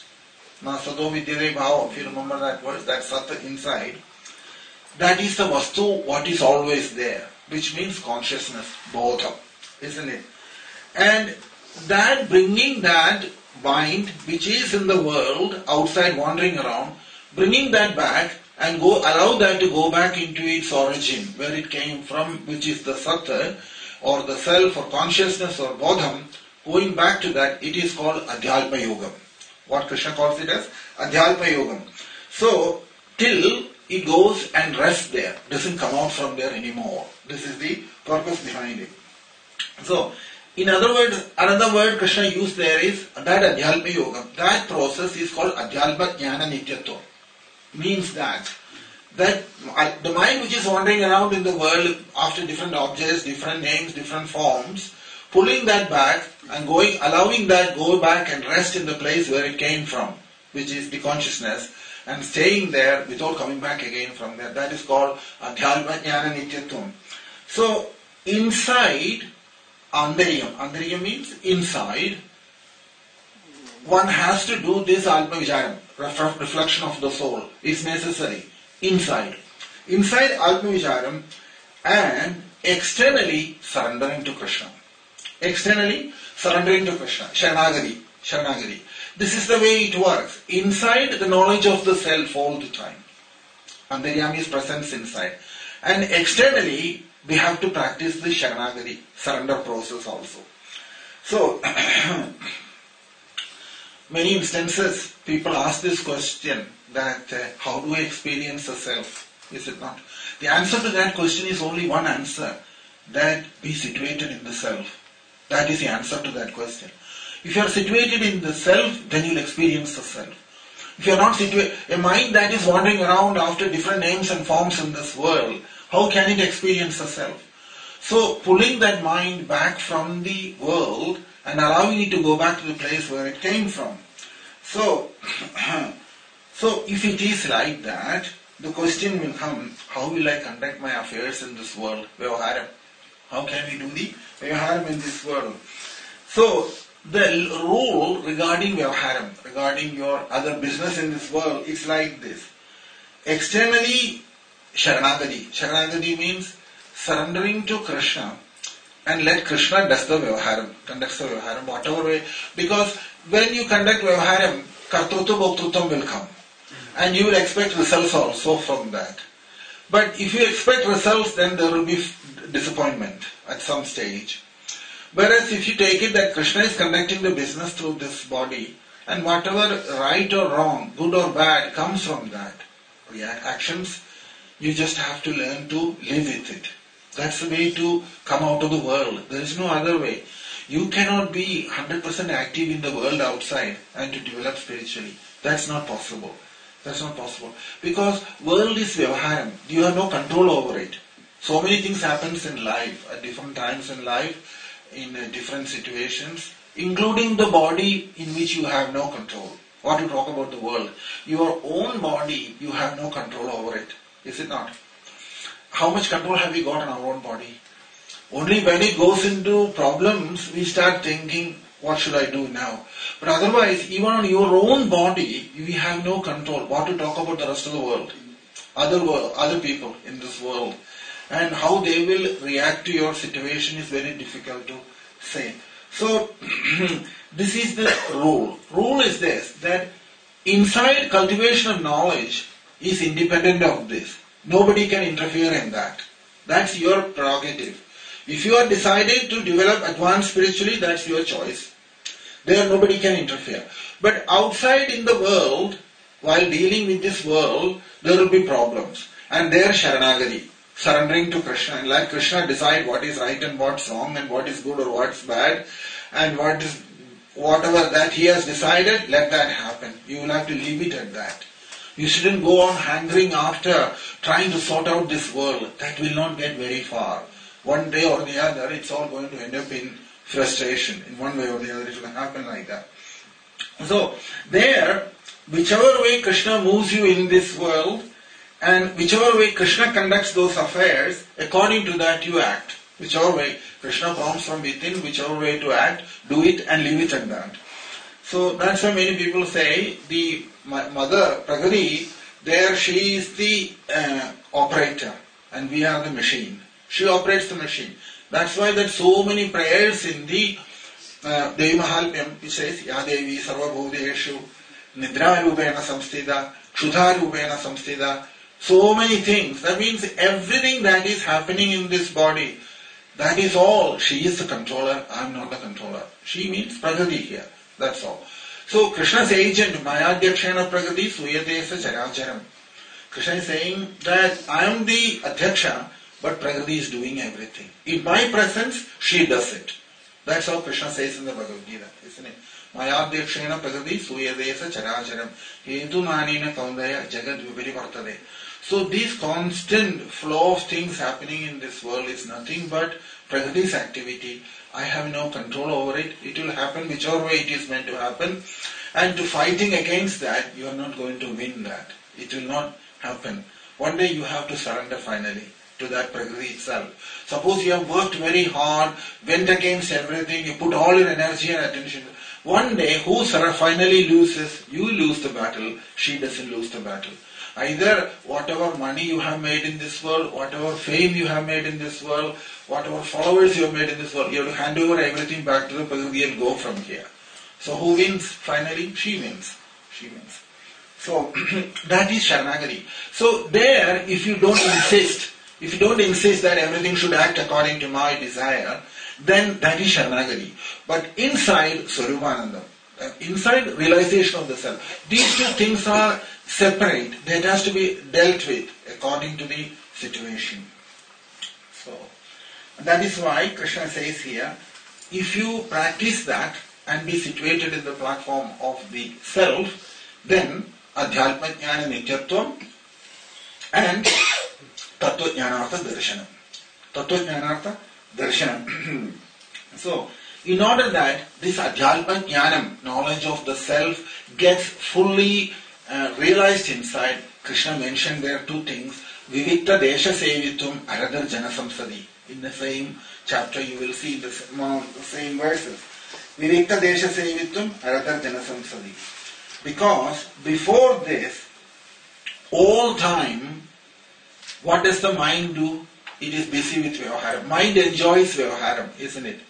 Na Sato Vidyate Bhava, if you remember that word, that Sattva inside, that is the Vastu, what is always there, which means consciousness, bodha, isn't it? And that bringing that mind which is in the world outside wandering around, bringing that back and go allow that to go back into its origin, where it came from, which is the Sattva or the self or consciousness or bodham, going back to that, it is called Adhyatma Yogam. What Krishna calls it as Adhyatma Yogam. So, till it goes and rests there, doesn't come out from there anymore. This is the purpose behind it. So, in other words, another word Krishna used there is that Adhyatma Yogam. That process is called Adhyatma Jnana Nityatvam. Means that, that the mind which is wandering around in the world after different objects, different names, different forms, pulling that back and going, allowing that go back and rest in the place where it came from, which is the consciousness, and staying there without coming back again from there. That is called Adhyatma Jnana Nityatvam. So, inside Andariyam, Andariyam means inside, one has to do this Atma Vicharam, reflection of the soul, is necessary. Inside. Inside Atma Vicharam and externally surrendering to Krishna. Externally surrendering to Krishna. Sharanagati. Sharanagati. This is the way it works. Inside the knowledge of the self all the time. Antaryami is presence inside. And externally we have to practice the Sharanagati, surrender process also. So, many instances, people ask this question that uh, how do I experience the self? Is it not? The answer to that question is only one answer, that be situated in the self. That is the answer to that question. If you are situated in the self, then you will experience the self. If you are not situated, a mind that is wandering around after different names and forms in this world, how can it experience the self? So, pulling that mind back from the world and allowing it to go back to the place where it came from. So, so if it is like that, the question will come, how will I conduct my affairs in this world? Vyavaharam. How can we do the Vyavaharam in this world? So, the rule regarding Vyavaharam, regarding your other business in this world, is like this. Externally, Sharanagati. Sharanagati means surrendering to Krishna and let Krishna does the Vyavaharam, conducts the Vyavaharam, whatever way. Because when you conduct Vyavaharam, Kartrutva Bhoktritvam will come. And you will expect results also from that. But if you expect results, then there will be disappointment at some stage. Whereas if you take it that Krishna is conducting the business through this body, and whatever right or wrong, good or bad, comes from that, actions, you just have to learn to live with it. That's the way to come out of the world. There is no other way. You cannot be one hundred percent active in the world outside and to develop spiritually. That's not possible. That's not possible. Because world is Vyavaharam. You have no control over it. So many things happens in life, at different times in life, in uh, different situations, including the body in which you have no control. What to talk about the world? Your own body, you have no control over it. Is it not? How much control have we got on our own body? Only when it goes into problems, we start thinking, what should I do now? But otherwise, even on your own body, we have no control. What to talk about the rest of the world? Other world, other people in this world. And how they will react to your situation is very difficult to say. So, this is the rule. Rule is this, that inside cultivation of knowledge is independent of this. Nobody can interfere in that. That's your prerogative. If you are decided to develop advanced spiritually, that's your choice. There nobody can interfere. But outside in the world, while dealing with this world, there will be problems. And there Sharanagati, surrendering to Krishna, and let Krishna decide what is right and what's wrong and what is good or what's bad, and what is whatever that he has decided, let that happen. You will have to leave it at that. You shouldn't go on hankering after trying to sort out this world. That will not get very far. One day or the other, it's all going to end up in frustration. In one way or the other, it will happen like that. So, there, whichever way Krishna moves you in this world, and whichever way Krishna conducts those affairs, according to that you act. Whichever way Krishna prompts from within, whichever way to act, do it and leave it at that. So that's why many people say the mother, Prakriti, there she is the uh, operator and we are the machine. She operates the machine. That's why there are so many prayers in the uh, Devi Mahalmyam, which says, Ya Devi Sarva Bhudeshu, Nidra Rupena Samstida, Kshudha Rupena Samstida. So many things. That means everything that is happening in this body, that is all. She is the controller, I am not the controller. She means Prakriti here. That's all. So Krishna's agent, Mayadhyakshana Prakriti, Suyatesa Characharam. Krishna is saying that I am the Adhyaksha, but Prakriti is doing everything. In my presence, she does it. That's how Krishna says in the Bhagavad Gita, isn't it? Mayadhyakshana Prakriti, Suyatesa Characharam. Hetu Manina Kaundaya Jagad Viparivartade. So this constant flow of things happening in this world is nothing but Prakriti's activity. I have no control over it. It will happen whichever way it is meant to happen. And to fighting against that, you are not going to win that. It will not happen. One day you have to surrender finally to that Prakriti itself. Suppose you have worked very hard, went against everything, you put all your energy and attention. One day, who finally loses? You lose the battle, she doesn't lose the battle. Either whatever money you have made in this world, whatever fame you have made in this world, whatever followers you have made in this world, you have to hand over everything back to the Prakriti and go from here. So who wins finally? She wins. She wins. So that is Sharanagati. So there, if you don't insist, if you don't insist that everything should act according to my desire, then that is Sharanagati. But inside Swarupanandam, uh, inside realization of the self, these two things are separate. That has to be dealt with according to the situation. So, that is why Krishna says here, if you practice that and be situated in the platform of the self, then Adhyatma Jnana Nityatvam and Tattva Jnanartha Darshanam. Tattva Jnanartha Darshanam. So, in order that this Adhyatma Jnanam, knowledge of the self, gets fully uh, realized inside, Krishna mentioned there two things. Vivikta Desha Sevitvam Aradhar Jana Samsadi. In the same chapter you will see the same verses. Vivikta Desha Sevitvam Aradhar Jana Samsadi. Because before this, all time, what does the mind do? It is busy with Vyavaharam. Mind enjoys Vyavaharam, isn't it?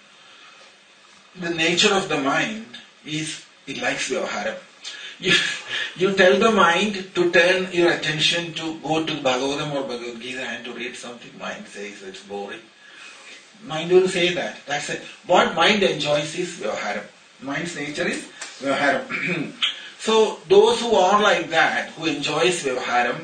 The nature of the mind is, it likes Vyavaharam. You, you tell the mind to turn your attention to go to Bhagavatam or Bhagavad Gita and to read something. Mind says it's boring. Mind will say that. That's it. What mind enjoys is Vyavaharam. Mind's nature is Vyavaharam. So those who are like that, who enjoys Vyavaharam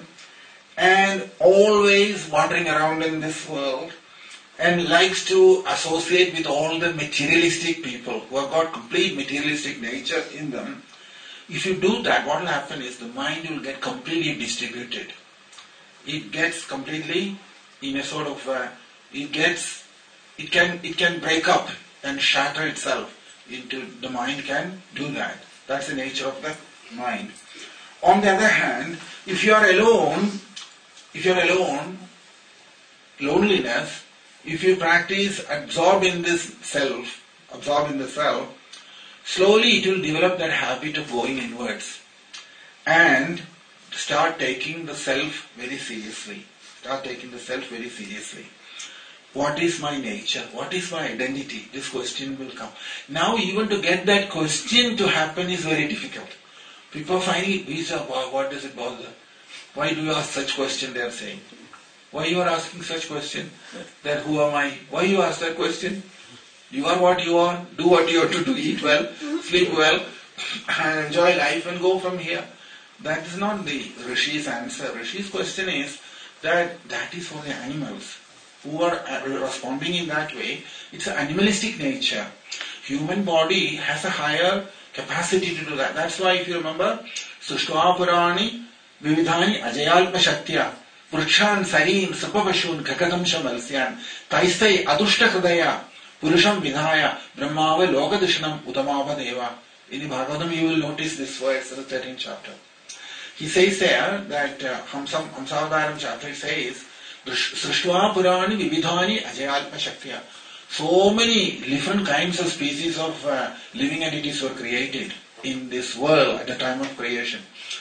and always wandering around in this world and likes to associate with all the materialistic people who have got complete materialistic nature in them, if you do that, what will happen is the mind will get completely distributed. It gets completely in a sort of, uh, it gets, it can, it can break up and shatter itself into, the mind can do that. That's the nature of the mind. On the other hand, if you are alone, if you are alone, loneliness, if you practice absorb in this self, absorb in the self, slowly it will develop that habit of going inwards and start taking the self very seriously. Start taking the self very seriously. What is my nature? What is my identity? This question will come. Now even to get that question to happen is very difficult. People find it, what does it bother? Why do you ask such question, they are saying. Why you are asking such question? That who am I? Why you ask that question? You are what you are, do what you have to do, eat well, sleep well, and enjoy life and go from here. That is not the Rishi's answer. Rishi's question is that that is for the animals who are responding in that way. It's an animalistic nature. Human body has a higher capacity to do that. That's why if you remember, Sushtva Purani Vividhani Ajayalpa Shaktya Vrikshan Sarin Sapavashun Kakadam Shamalsyan Taistai Adushta Hridaya Purusham Vidhaya Brahmava Logadishanam Utamava Deva. In the Bhagavatam you will notice this verse in the thirteenth chapter. He says there that uh, Hamsam, Hamsavadaram chapter says Srishtva Purani Vividhani Ajayalpa Shaktya. So many different kinds of species of uh, living entities were created in this world at the time of creation.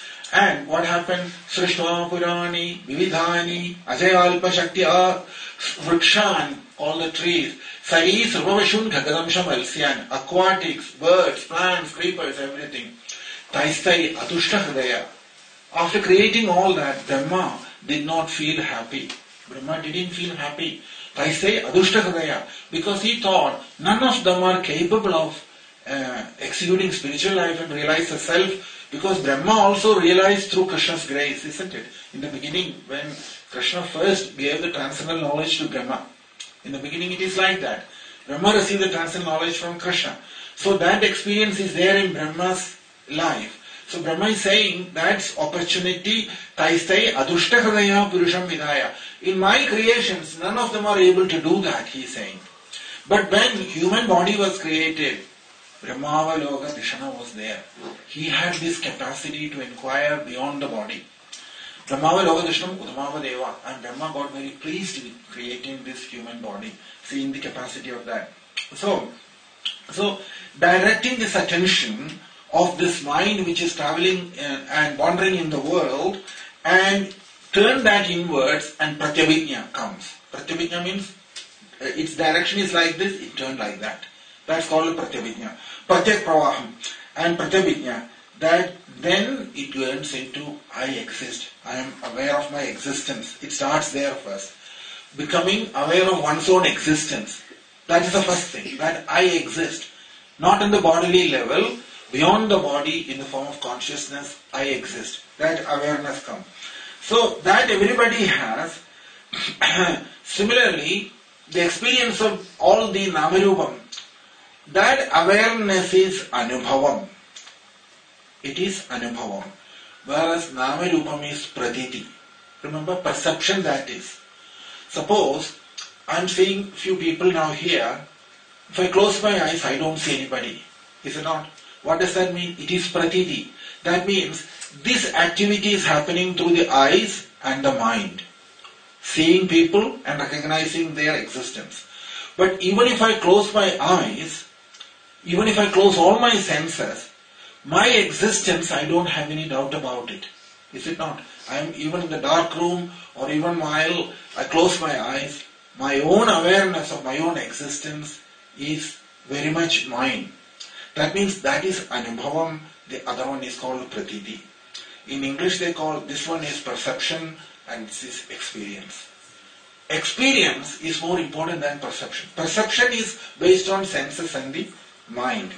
And what happened? Srishtva Purani Vividhani Ajayalpa Shaktya Vrikshan, all the trees, Sari Sarvavashun Ghagadamsham Alsyan, aquatics, birds, plants, creepers, everything. Taistai Atushta Hridaya. After creating all that, Brahma did not feel happy. Brahma didn't feel happy. Taistai Adushta Hridaya. Because he thought none of them are capable of uh, executing spiritual life and realize the self. Because Brahma also realized through Krishna's grace, isn't it? In the beginning, when Krishna first gave the transcendental knowledge to Brahma, in the beginning it is like that. Brahma received the transcendental knowledge from Krishna. So that experience is there in Brahma's life. So Brahma is saying that's opportunity, taistai adushta hridaya purusham vidaya. In my creations, none of them are able to do that, he is saying. But when human body was created, Brahmava Loga Dishana was there. He had this capacity to inquire beyond the body. Brahmava Loga Dishanam Utamava Deva. And Brahma got very pleased with creating this human body, seeing the capacity of that. So, so directing this attention of this mind which is traveling and wandering in the world and turn that inwards and pratyabhijna comes. Pratyabhijna means uh, its direction is like this, it turned like that. That's called pratyabhijna. Pratyak pravaham and pratyabhijna. That then it turns into I exist. I am aware of my existence. It starts there first. becoming aware of one's own existence. That is the first thing, that I exist. Not on the bodily level, beyond the body in the form of consciousness, I exist. That awareness comes. So that everybody has. Similarly, the experience of all the Namarupam, that awareness is Anubhavam. It is Anubhavam. Whereas Namarupam is Pratiti. Remember, perception that is. Suppose I am seeing few people now here. If I close my eyes, I don't see anybody. Is it not? What does that mean? It is Pratiti. That means this activity is happening through the eyes and the mind. Seeing people and recognizing their existence. But even if I close my eyes, even if I close all my senses, my existence, I don't have any doubt about it. Is it not? I am even in the dark room or even while I close my eyes, my own awareness of my own existence is very much mine. That means that is Anubhavam, the other one is called Pratiti. In English they call, this one is perception and this is experience. Experience is more important than perception. Perception is based on senses and the mind.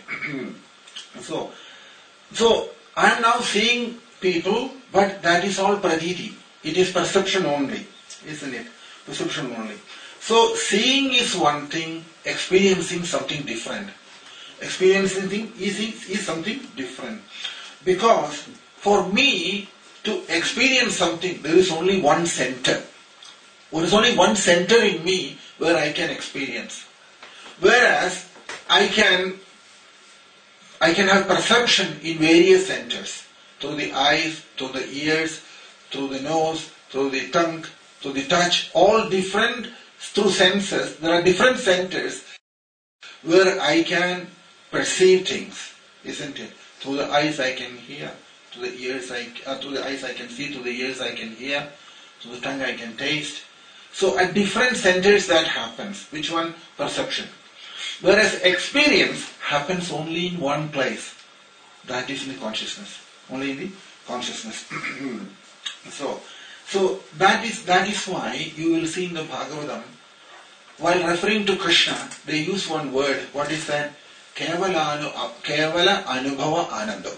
so, so I am now seeing people, but that is all Pratiti. It is perception only, isn't it? Perception only. So seeing is one thing, experiencing something different. Experiencing is, is something different. Because for me to experience something, there is only one center. There is only one center in me where I can experience. Whereas I can, I can have perception in various centers. Through the eyes, through the ears, through the nose, through the tongue, through the touch, all different through senses. There are different centers where I can perceive things, isn't it? Through the eyes I can hear, through the ears I, uh, through the eyes I can see, through the ears I can hear, through the tongue I can taste. So at different centers that happens. Which one? Perception. Whereas experience happens only in one place. That is in the consciousness. Only in the consciousness. so, so that is that is why you will see in the Bhagavatam, while referring to Krishna, they use one word. What is that? Kevala, anu, Kevala Anubhava Ananda.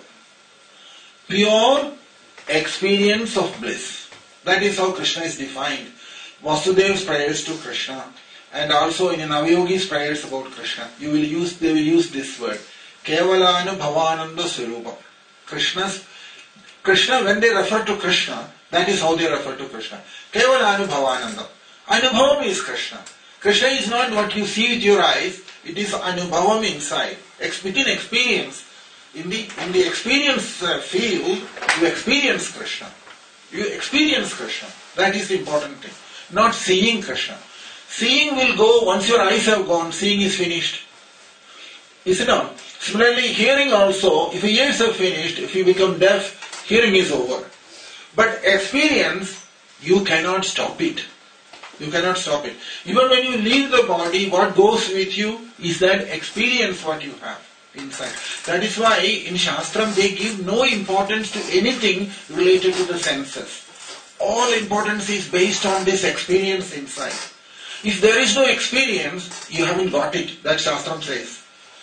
Pure experience of bliss. That is how Krishna is defined. Vasudev's prayers to Krishna, and also in Navayogi's prayers about Krishna, you will use they will use this word. Kevala Anubhavananda Swarupa. Krishna's, Krishna, when they refer to Krishna, that is how they refer to Krishna. Kevala Anubhavananda. Anubhavam is Krishna. Krishna is not what you see with your eyes, it is Anubhavam inside. Within experience, in the, in the experience uh, field, you experience Krishna. You experience Krishna. That is the important thing. Not seeing Krishna. Seeing will go, once your eyes have gone, seeing is finished. Is it not? Similarly, hearing also, if your ears have finished, if you become deaf, hearing is over. But experience, you cannot stop it. You cannot stop it. Even when you leave the body, what goes with you is that experience what you have inside. That is why in Shastram they give no importance to anything related to the senses. All importance is based on this experience inside. If there is no experience, you haven't got it. That Shastram says.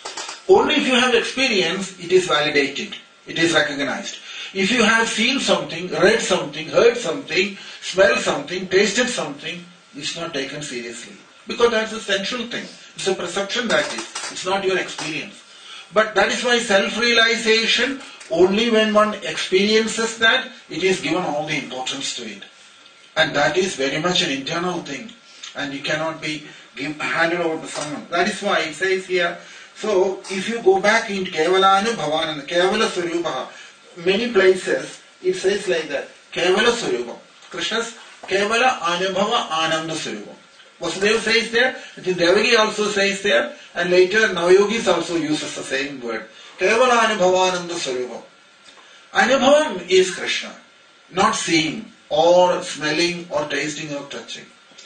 Only if you have experience, it is validated. It is recognized. If you have seen something, read something, heard something, smelled something, tasted something, it's not taken seriously. Because that's the central thing. It's a perception that is. It's not your experience. But that is why self-realization, only when one experiences that, it is given all the importance to it. And that is very much an internal thing. And you cannot be give, handed over to someone. That is why it says here, so if you go back into Kevala Anubhavananda, Kevala Swarupa, many places it says like that, Kevala Swarupa. Krishna's Kevala Anubhava Ananda Swarupa. Vasudeva says there, I think Devaki also says there, and later Navayogis also uses the same word. Kevala Anubhavananda Swarupa. Anubhavam is Krishna, not seeing or smelling or tasting or touching.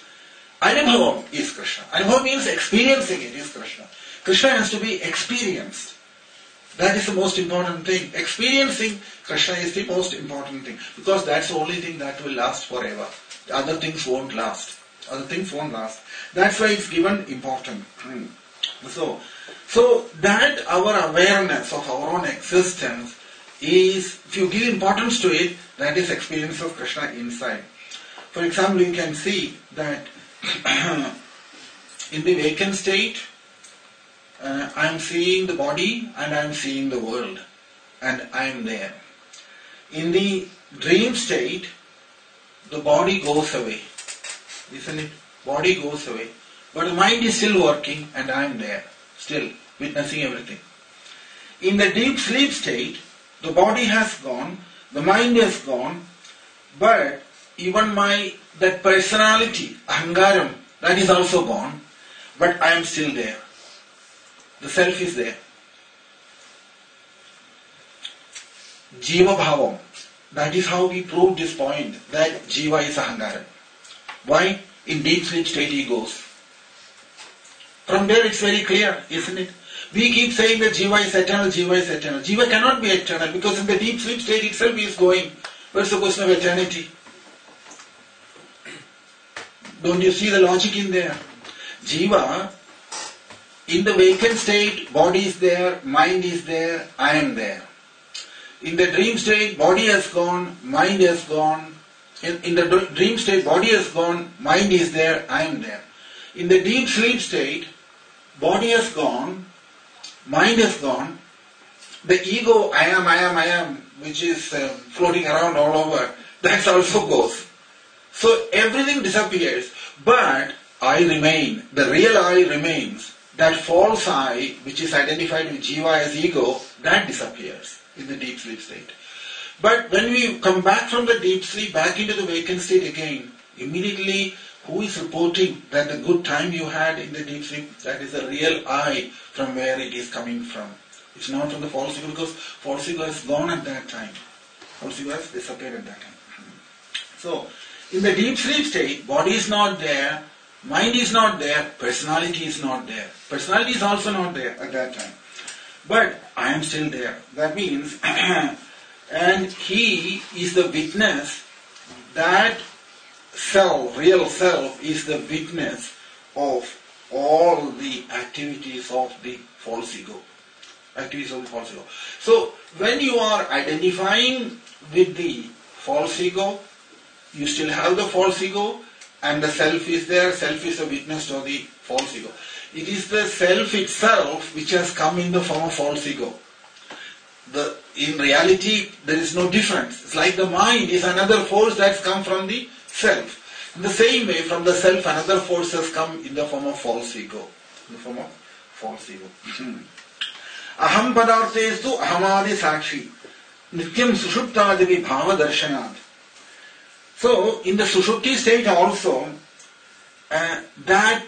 Anubhavam is Krishna. Anubhavam means experiencing it is Krishna. Krishna has to be experienced. That is the most important thing. Experiencing Krishna is the most important thing. Because that's the only thing that will last forever. The other things won't last. Other things won't last. That's why it's given important. So, so that our awareness of our own existence is, if you give importance to it, that is experience of Krishna inside. For example, you can see that in the vacant state, uh, I am seeing the body and I am seeing the world, and I am there. In the dream state, the body goes away, isn't it? Body goes away, but the mind is still working, and I am there, still witnessing everything. In the deep sleep state, the body has gone, the mind has gone, but even my, that personality, ahangaram, that is also gone, but I am still there. The self is there. Jiva bhavam. That is how we prove this point, that jiva is ahangaram. Why? In deep sleep state he goes. From there it's very clear, isn't it? We keep saying that jiva is eternal, jiva is eternal. Jiva cannot be eternal because in the deep sleep state itself he is going. What's the question of eternity? Don't you see the logic in there? Jiva, in the vacant state, body is there, mind is there, I am there. In the dream state, body has gone, mind has gone. In, in the dream state, body has gone, mind is there, I am there. In the deep sleep state, body has gone, mind has gone. The ego, I am, I am, I am, which is uh, floating around all over, that also goes. So everything disappears, but I remain, the real I remains. That false I, which is identified with jiva as ego, that disappears in the deep sleep state. But when we come back from the deep sleep, back into the vacant state again, immediately who is reporting that the good time you had in the deep sleep, that is the real I from where it is coming from. It's not from the false ego, because false ego has gone at that time. False ego has disappeared at that time. So, in the deep sleep state, body is not there, mind is not there, personality is not there. Personality is also not there at that time. But I am still there. That means, and he is the witness, that self, real self, is the witness of all the activities of the false ego. Activities of the false ego. So, when you are identifying with the false ego, you still have the false ego, and the self is there. Self is a witness to the false ego. It is the self itself which has come in the form of false ego. The, in reality, there is no difference. It's like the mind is another force that's come from the self. In the same way, from the self, another force has come in the form of false ego. In the form of false ego. Aham padartestu ahamadi sakshi. Nityam sushuptadivi bhava darshanad. So, in the Sushupti state also, uh, that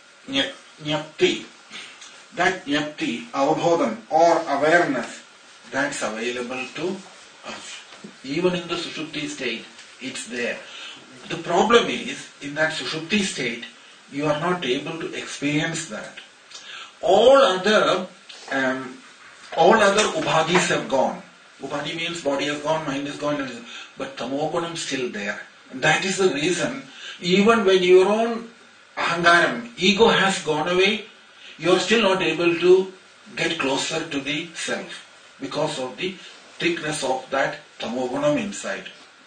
Nyapti, that Nyapti, avabodham or awareness, that's available to us. Even in the Sushupti state, it's there. The problem is, in that Sushupti state, you are not able to experience that. All other, um, all other ubhadis have gone. Upadhi means body has gone, mind is gone, but tamogunam is still there. And that is the reason, even when your own ahangaram, ego has gone away, you are still not able to get closer to the self because of the thickness of that tamogunam inside.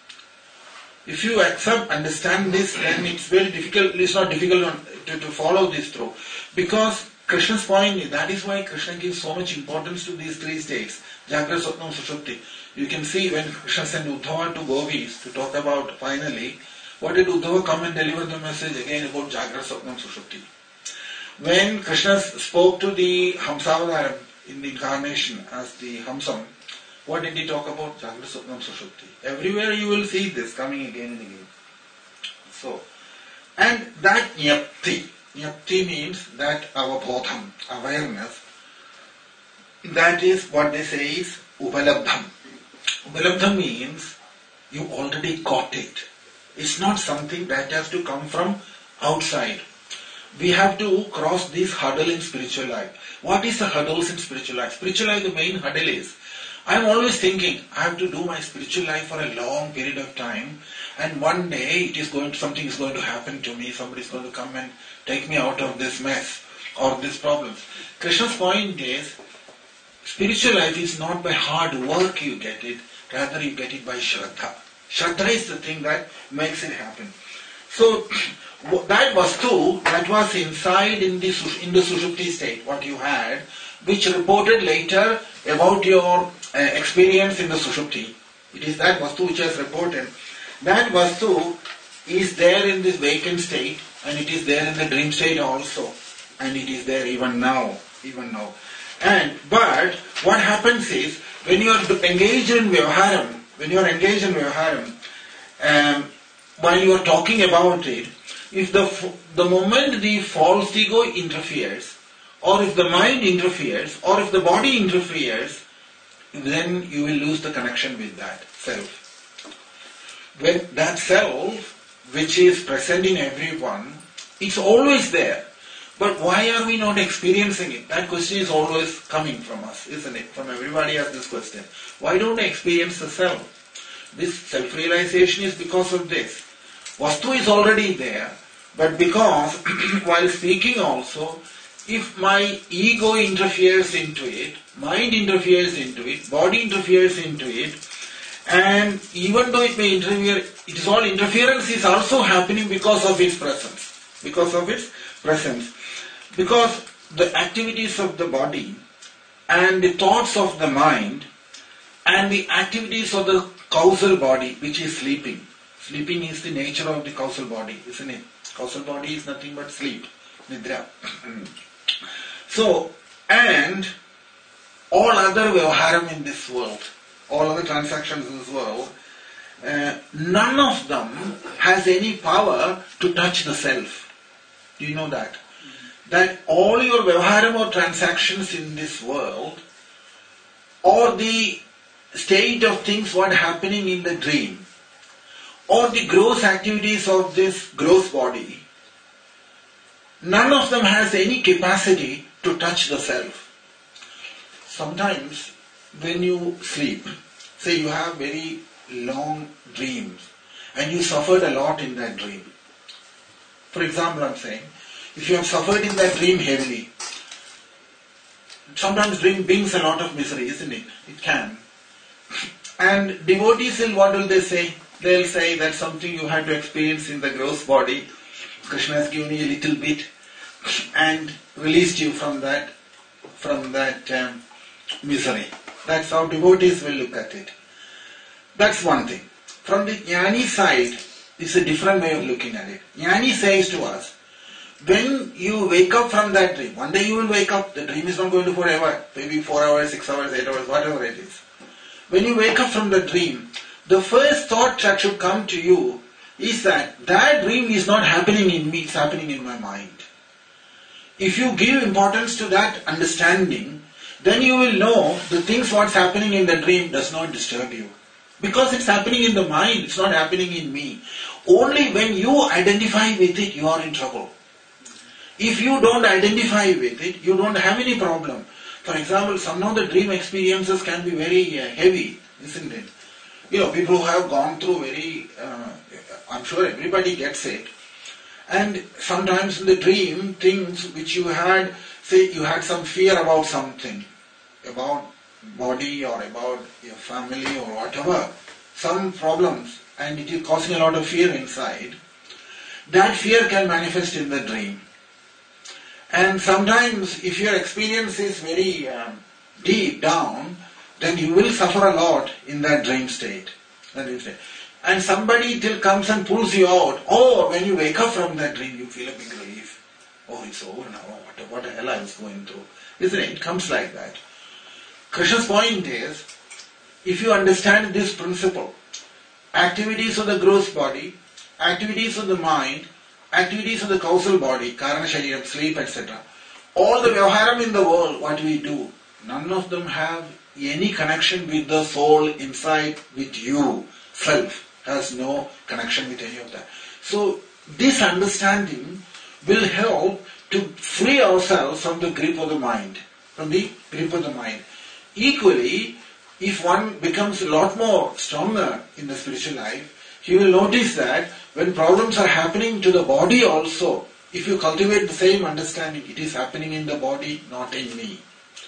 If you accept, understand this, then it's very difficult, it's not difficult to, to follow this through. Because Krishna's point is, that is why Krishna gives so much importance to these three states. Jagra, Swapnam, Sushupti. You can see when Krishna sent Uddhava to Gopis to talk about finally, what did Uddhava come and deliver the message again about Jagra, Swapnam, Sushupti? When Krishna spoke to the Hamsavadaram in the incarnation as the Hamsam, what did he talk about? Jagra, Swapnam, Sushupti. Everywhere you will see this coming again and again. So, and that Nyapti, Nyapti means that our bodham, awareness, that is what they say is Upalabdham. Upalabdham means you already got it. It's not something that has to come from outside. We have to cross this hurdle in spiritual life. What is the hurdles in spiritual life? Spiritual life, the main hurdle is, I'm always thinking, I have to do my spiritual life for a long period of time, and one day it is going to, something is going to happen to me, somebody is going to come and take me out of this mess or this problem. Krishna's point is, spiritual life is not by hard work you get it, rather you get it by Shraddha. Shraddha is the thing that makes it happen. So, that vastu that was inside in the, in the Sushupti state, what you had, which reported later about your uh, experience in the Sushupti. It is that vastu which has reported. That vastu is there in this vacant state, and it is there in the dream state also. And it is there even now. Even now. And, but, what happens is, when you are engaged in Vyavaharam, when you are engaged in Vyavaharam, um, while you are talking about it, if the the moment the false ego interferes, or if the mind interferes, or if the body interferes, then you will lose the connection with that self. When that self, which is present in everyone, it's always there. But why are we not experiencing it? That question is always coming from us, isn't it? From everybody has this question. Why don't I experience the self? This self-realization is because of this. Vastu is already there, but because while speaking also, if my ego interferes into it, mind interferes into it, body interferes into it, and even though it may interfere, it is all interference is also happening because of its presence. Because of its presence. Because the activities of the body and the thoughts of the mind and the activities of the causal body, which is sleeping. Sleeping is the nature of the causal body, isn't it? Causal body is nothing but sleep, nidra. So, and all other vyavaharam in this world, all other transactions in this world, uh, none of them has any power to touch the self. Do you know that? That all your vyavaharam or transactions in this world, or the state of things what happening in the dream, or the gross activities of this gross body, none of them has any capacity to touch the self. Sometimes when you sleep, say you have very long dreams and you suffered a lot in that dream. For example, I'm saying, if you have suffered in that dream heavily, sometimes dream brings a lot of misery, isn't it? It can. And devotees will, what will they say? They'll say that's something you had to experience in the gross body. Krishna has given you a little bit and released you from that, from that um, misery. That's how devotees will look at it. That's one thing. From the Jnani side, it's a different way of looking at it. Jnani says to us, when you wake up from that dream, one day you will wake up, the dream is not going to forever, maybe four hours, six hours, eight hours, whatever it is. When you wake up from the dream, the first thought that should come to you is that that dream is not happening in me, it's happening in my mind. If you give importance to that understanding, then you will know the things what's happening in the dream does not disturb you. Because it's happening in the mind, it's not happening in me. Only when you identify with it, you are in trouble. If you don't identify with it, you don't have any problem. For example, some of the dream experiences can be very uh, heavy, isn't it? You know, people who have gone through very, uh, I'm sure everybody gets it. And sometimes in the dream, things which you had, say you had some fear about something, about body or about your family or whatever, some problems, and it is causing a lot of fear inside, that fear can manifest in the dream. And sometimes if your experience is very um, deep down, then you will suffer a lot in that dream state. That dream state. And somebody till comes and pulls you out, or when you wake up from that dream, you feel a big relief. Oh, it's over now. What, what the hell I was going through. Isn't it? It comes like that. Krishna's point is, if you understand this principle, activities of the gross body, activities of the mind, activities of the causal body, karana shariram, sleep, et cetera, all the vyavaharam in the world, what we do, none of them have any connection with the soul inside, with you. Self has no connection with any of that. So, this understanding will help to free ourselves from the grip of the mind. From the grip of the mind. Equally, if one becomes a lot more stronger in the spiritual life, he will notice that when problems are happening to the body also, if you cultivate the same understanding, it is happening in the body, not in me.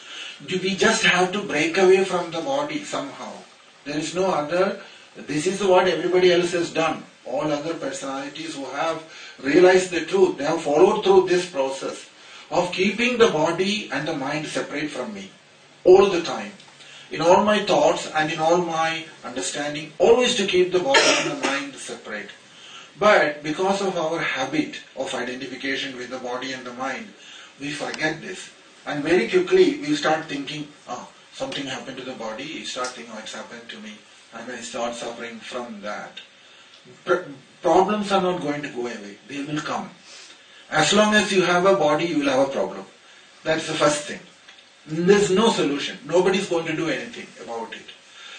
We just have to break away from the body somehow. There is no other, this is what everybody else has done. All other personalities who have realized the truth, they have followed through this process of keeping the body and the mind separate from me all the time. In all my thoughts and in all my understanding, always to keep the body and the mind separate. But because of our habit of identification with the body and the mind, we forget this. And very quickly we start thinking, oh, something happened to the body, you start thinking, oh, it's happened to me. And I start suffering from that. Pr- problems are not going to go away, they will come. As long as you have a body, you will have a problem. That's the first thing. There's no solution. Nobody is going to do anything about it.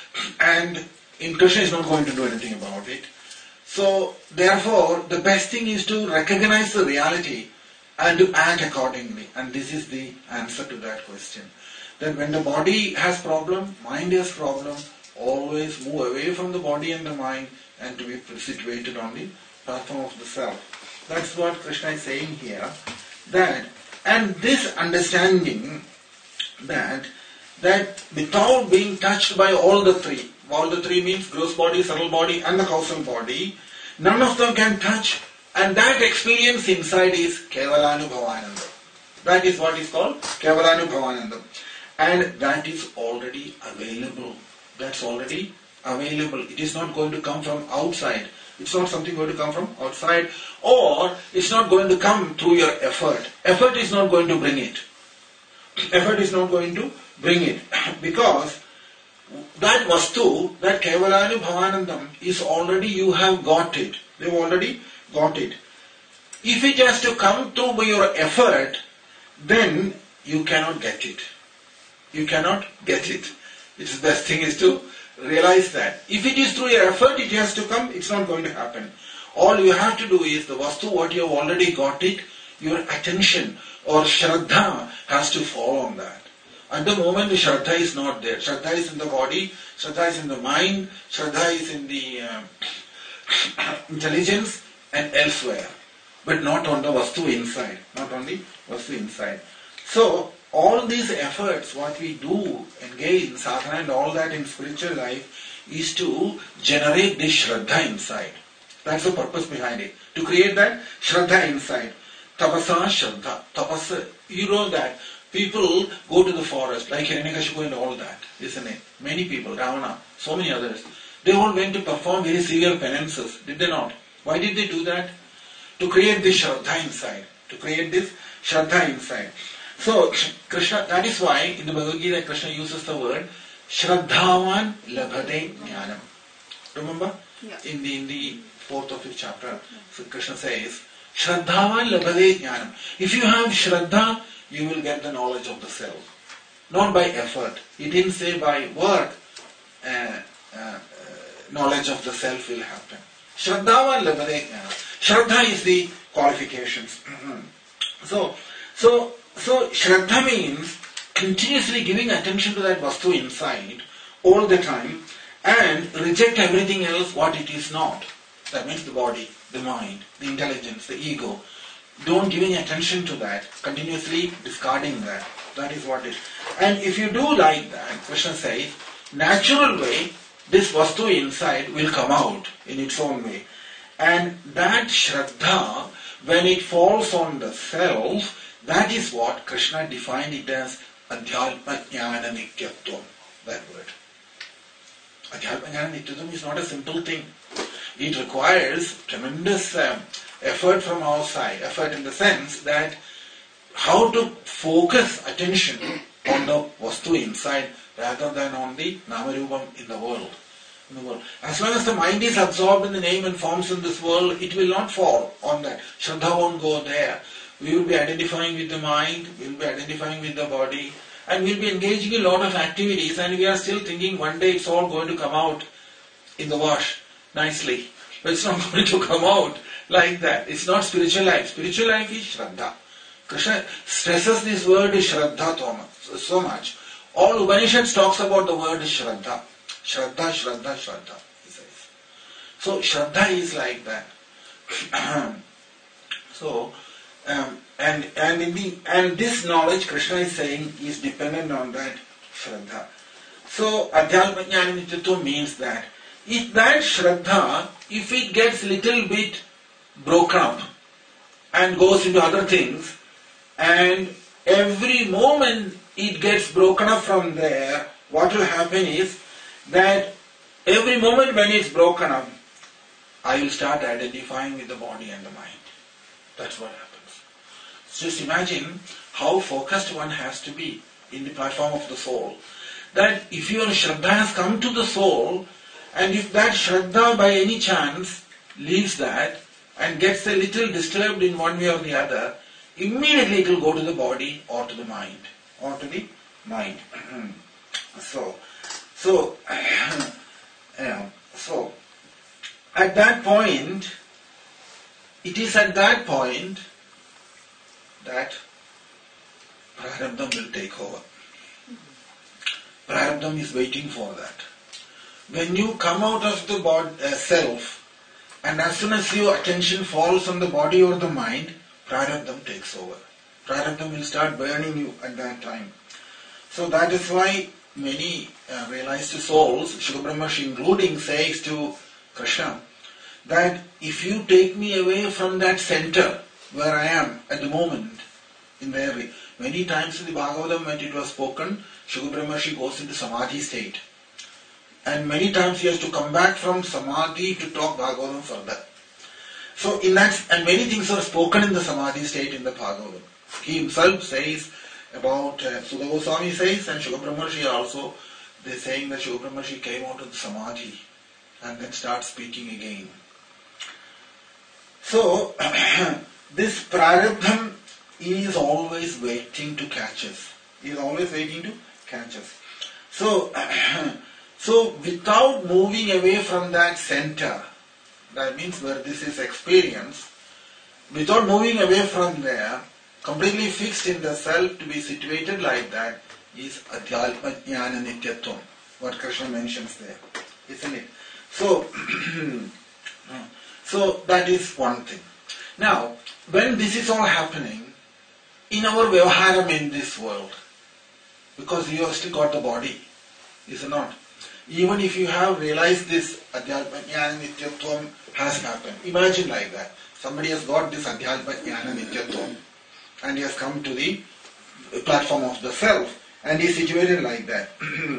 And in Krishna is not going to do anything about it. So, therefore, the best thing is to recognize the reality and to act accordingly. And this is the answer to that question. That when the body has problem, mind has problem, always move away from the body and the mind and to be situated on the platform of the self. That's what Krishna is saying here. That, and this understanding that that without being touched by all the three, all the three means gross body, subtle body and the causal body, none of them can touch, and that experience inside is Kevalanubhavanandam. That is what is called Kevalanubhavanandam. And that is already available. That's already available. It is not going to come from outside. It's not something going to come from outside, or it's not going to come through your effort. Effort is not going to bring it. Effort is not going to bring it. Because that vastu, that Kevalanu Bhavanandam is already, you have got it. You've already got it. If it has to come through by your effort, then you cannot get it. You cannot get it. It's the best thing is to realize that. If it is through your effort, it has to come, it's not going to happen. All you have to do is the vastu, what you have already got it, your attention or Shraddha has to fall on that. At the moment the Shraddha is not there. Shraddha is in the body, Shraddha is in the mind, Shraddha is in the uh, intelligence and elsewhere. But not on the vastu inside. Not on the vastu inside. So, all these efforts, what we do, engage in sadhana and all that in spiritual life, is to generate this Shraddha inside. That's the purpose behind it. To create that Shraddha inside. Tapasa Shraddha. Tapasa. You know that people go to the forest, like Hiranyakashipu and all that, isn't it? Many people, Ravana, so many others. They all went to perform very severe penances, did they not? Why did they do that? To create this Shraddha inside. To create this Shraddha inside. So, Krishna, that is why in the Bhagavad Gita Krishna uses the word Shraddhavan Labhate Jnanam. Remember? Yeah. In the in the fourth or fifth chapter, so Krishna says, Shraddhavan Labhate Jnanam. If you have Shraddha, you will get the knowledge of the self. Not by effort. He didn't say by work, uh, uh, uh, knowledge of the self will happen. Shraddhavan Labhate Jnanam. Shraddha is the qualifications. so, so, So, Shraddha means continuously giving attention to that vastu inside all the time and reject everything else what it is not. That means the body, the mind, the intelligence, the ego. Don't giving attention to that, continuously discarding that. That is what it is. And if you do like that, Krishna says, natural way, this vastu inside will come out in its own way. And that Shraddha, when it falls on the self, that is what Krishna defined it as Adhyalpa Jnana Nityatvam. That word. Adhyalpa Jnana Nityatvam is not a simple thing. It requires tremendous um, effort from our side. Effort in the sense that how to focus attention on the vastu inside rather than on the Namarupam in the world. In the world. As long as the mind is absorbed in the name and forms in this world, it will not fall on that. Shraddha won't go there. We will be identifying with the mind, we will be identifying with the body, and we will be engaging in a lot of activities, and we are still thinking one day it's all going to come out in the wash nicely. But it's not going to come out like that. It's not spiritual life. Spiritual life is Shraddha. Krishna stresses this word Shraddha so much. all Upanishads talks about the word Shraddha. Shraddha, Shraddha, Shraddha, he says. So Shraddha is like that. so, um, and and in the and this knowledge, Krishna is saying, is dependent on that Shraddha. So Adhyalpa Jnana Nityatvam means that if that Shraddha, if it gets little bit broken up and goes into other things, and every moment it gets broken up from there, what will happen is that every moment when it's broken up, I will start identifying with the body and the mind. That's what happens. Just imagine how focused one has to be in the platform of the soul. That if your Shraddha has come to the soul, and if that Shraddha by any chance leaves that and gets a little disturbed in one way or the other, immediately it will go to the body or to the mind. Or to the mind. so, so, yeah, so, at that point, it is at that point that Prarabdham will take over. Prarabdham is waiting for that. When you come out of the body, uh, self, and as soon as your attention falls on the body or the mind, Prarabdham takes over. Prarabdham will start burning you at that time. So that is why many uh, realized souls, Shuka Brahmashi including, says to Krishna, that if you take me away from that center where I am at the moment, in there, many times in the Bhagavatam when it was spoken, Shuka Brahmashi goes into Samadhi state. And many times he has to come back from Samadhi to talk Bhagavatam further. So in that, and many things are spoken in the Samadhi state in the Bhagavatam. He himself says about, uh, Sudha Goswami says, and Shuka Brahmashi also, they're saying that Shuka Brahmashi came out of the Samadhi and then starts speaking again. So, this Prarabdham is always waiting to catch us. He is always waiting to catch us. So, so without moving away from that center, that means where this is experienced, without moving away from there, completely fixed in the self to be situated like that, is Adhyalpa Jnana Nityatvam, what Krishna mentions there, isn't it? So, so that is one thing. Now, when this is all happening, in our Vyavaharam in this world, because you have still got the body, is it not? Even if you have realized this Adhyalpa Jnana Nityatvam has happened, imagine like that. Somebody has got this Adhyalpa Jnana Nityatvam and he has come to the platform of the self and he is situated like that.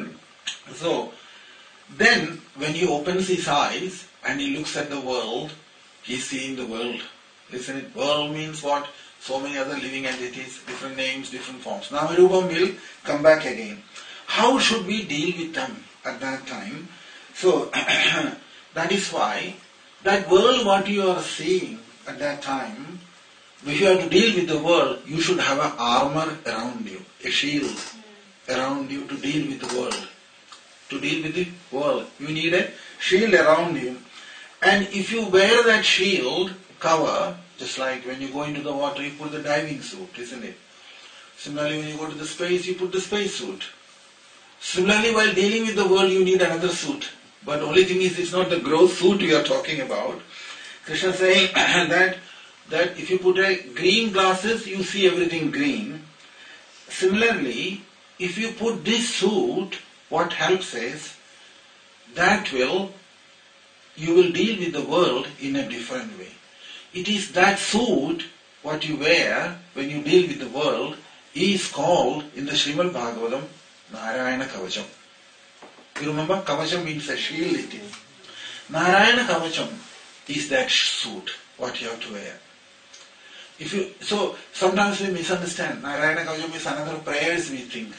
So, then when he opens his eyes and he looks at the world, he is seeing the world. Isn't it? World means what? So many other living entities, different names, different forms. Namarupam will come back again. How should we deal with them at that time? So, that is why that world what you are seeing at that time, if you have to deal with the world, you should have an armor around you, a shield around you to deal with the world. To deal with the world, you need a shield around you. And if you wear that shield cover, just like when you go into the water, you put the diving suit, isn't it? Similarly, when you go to the space, you put the space suit. Similarly, while dealing with the world, you need another suit. But only thing is, it's not the gross suit we are talking about. Krishna is saying that, that if you put a green glasses, you see everything green. Similarly, if you put this suit, what helps is, that will, you will deal with the world in a different way. It is that suit, what you wear when you deal with the world, is called in the Srimad Bhagavatam, Narayana Kavacham. You remember, Kavacham means a shield it is. Narayana Kavacham is that suit, what you have to wear. If you, so, sometimes we misunderstand. Narayana Kavacham is another prayers we think.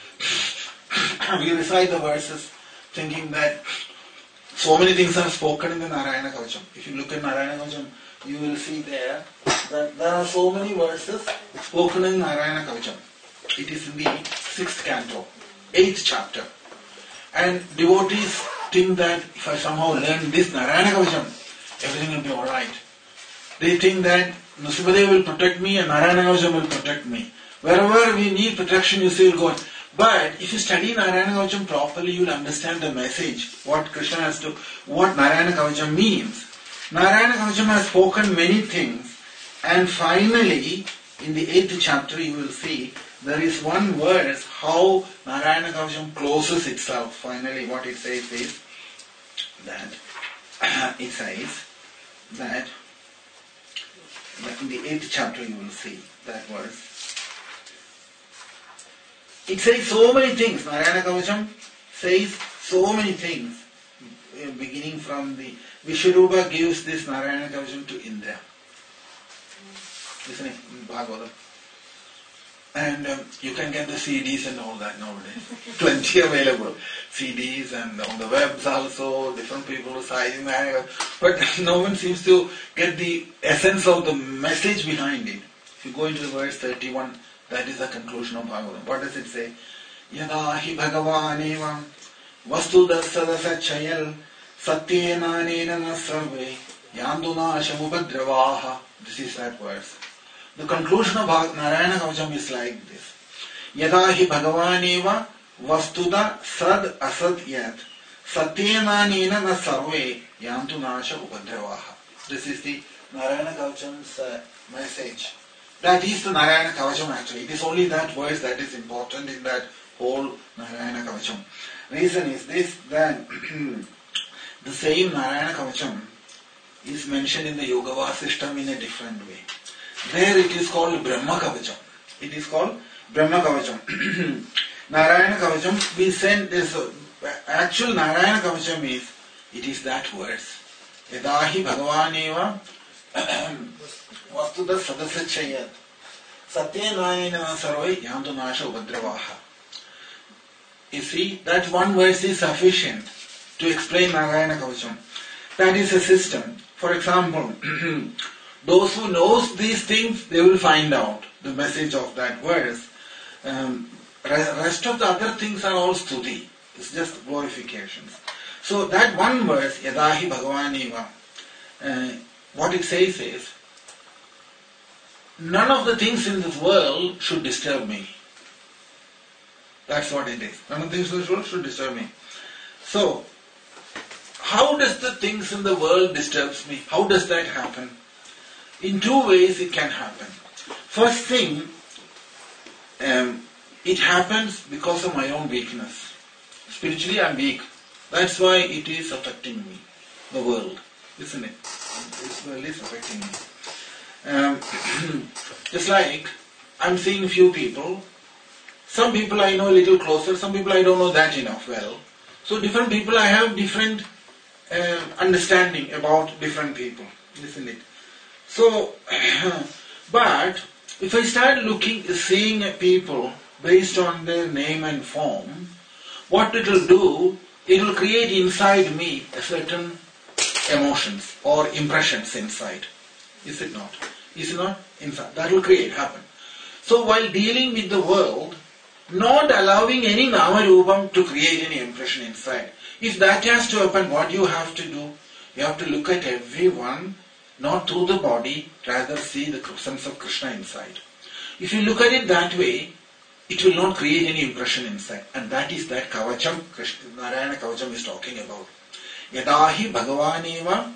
We recite the verses thinking that so many things are spoken in the Narayana Kavacham. If you look at Narayana Kavacham, you will see there that there are so many verses spoken in Narayana Kavacham. It is in the sixth canto, eighth chapter. And devotees think that if I somehow learn this Narayana Kavacham, everything will be alright. They think that Nrsimhadev will protect me and Narayana Kavacham will protect me. Wherever we need protection, you see, we'll go. But if you study Narayana Kavacham properly, you will understand the message, what Krishna has to, what Narayana Kavacham means. Narayana Kavacham has spoken many things, and finally, in the eighth chapter, you will see there is one verse how Narayana Kavacham closes itself. Finally, what it says is that it says that in the eighth chapter you will see that verse. It says so many things. Narayana Kavacham says so many things. Beginning from the Vishwarupa gives this Narayana Kavacham to Indra. Isn't it? In Bhagavatam. And um, you can get the C Ds and all that nowadays. Plenty available. C Ds and on the webs also, different people citing that. But no one seems to get the essence of the message behind it. If you go into verse thirty-one, that is the conclusion of Bhagavatam. What does it say? Yada hi bhagavaneva vastudasadasa chayal satyena nena nasrave yanduna shamubadravaha. This is that verse. The conclusion of Narayana Kavacham is like this. Yada hi bhagavaneva vastuda sad asad yat satyena nena nasrave yanduna shamubadravaha. This is the Narayana Kavacham's uh, message. That is the Narayana Kavacham actually. It is only that verse that is important in that whole Narayana Kavacham. Reason is this, that the same Narayana Kavacham is mentioned in the Yoga Vasishtam in a different way. There it is called Brahma Kavacham. It is called Brahma Kavacham. Narayana Kavacham, we send this, uh, actual Narayana Kavacham is, it is that verse. Yadahi Bhagavaneva Vastuda Sadasachayat Satyanayana Sarvai Yantu Nasha Upadravaha. You see, that one verse is sufficient to explain Narayana Kavacham. That is a system. For example, those who knows these things, they will find out the message of that verse. Um, rest of the other things are all stuti. It's just glorifications. So that one verse, Yadahi Bhagavaneva, uh, what it says is, none of the things in this world should disturb me. That's what it is. None of the things in this world should disturb me. So, how does the things in the world disturbs me? How does that happen? In two ways it can happen. First thing, um, it happens because of my own weakness. Spiritually I am weak. That's why it is affecting me, the world. Isn't it? This world is affecting me. Um, just like I'm seeing few people. Some people I know a little closer, some people I don't know that enough well. So different people I have different uh, understanding about different people, isn't it? So, but if I start looking, seeing people based on their name and form, what it will do, it will create inside me a certain emotions or impressions inside. Is it not? Is it not? Inside. That will create, happen. So while dealing with the world, not allowing any Nama Rupam to create any impression inside. If that has to happen, what you have to do? You have to look at everyone, not through the body, rather see the sense of Krishna inside. If you look at it that way, it will not create any impression inside. And that is that Kavacham, Krishna, Narayana Kavacham is talking about. Yadahi Bhagavaneva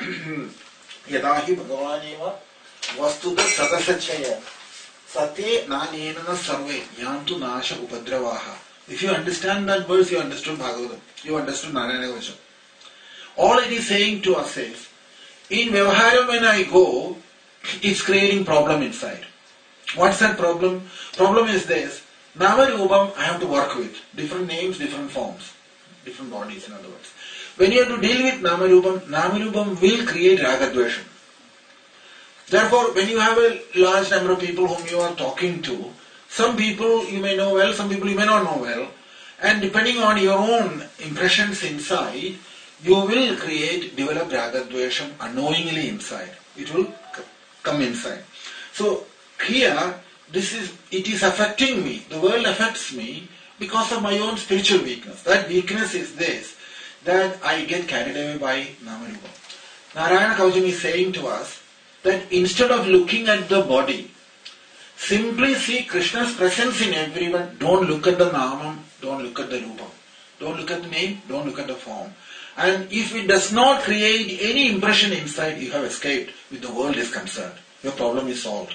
Yadahi Bhagavaneva Vastuda Sadasachaya Satye Nanenana Sarve Yantu Nasha Upadravaha. If you understand that verse, you understood Bhagavatam. You understood Narayana Kavacham. All it is saying to us is, in Vyavaharam when I go, it's creating problem inside. What's that problem? Problem is this. Nama Rupam I have to work with. Different names, different forms. Different bodies in other words. When you have to deal with Nama Rupam, Nama Rupam will create Ragadvesham. Therefore, when you have a large number of people whom you are talking to, some people you may know well, some people you may not know well, and depending on your own impressions inside, you will create, develop Ragadvesham unknowingly inside. It will come inside. So, here, this is, it is affecting me. The world affects me because of my own spiritual weakness. That weakness is this, that I get carried away by Namarupam. Narayana Kavacham is saying to us that instead of looking at the body, Simply see Krishna's presence in everyone. Don't look at the Namam, don't look at the Rupam. Don't look at the name, don't look at the form. And if it does not create any impression inside, you have escaped with the world is concerned. Your problem is solved.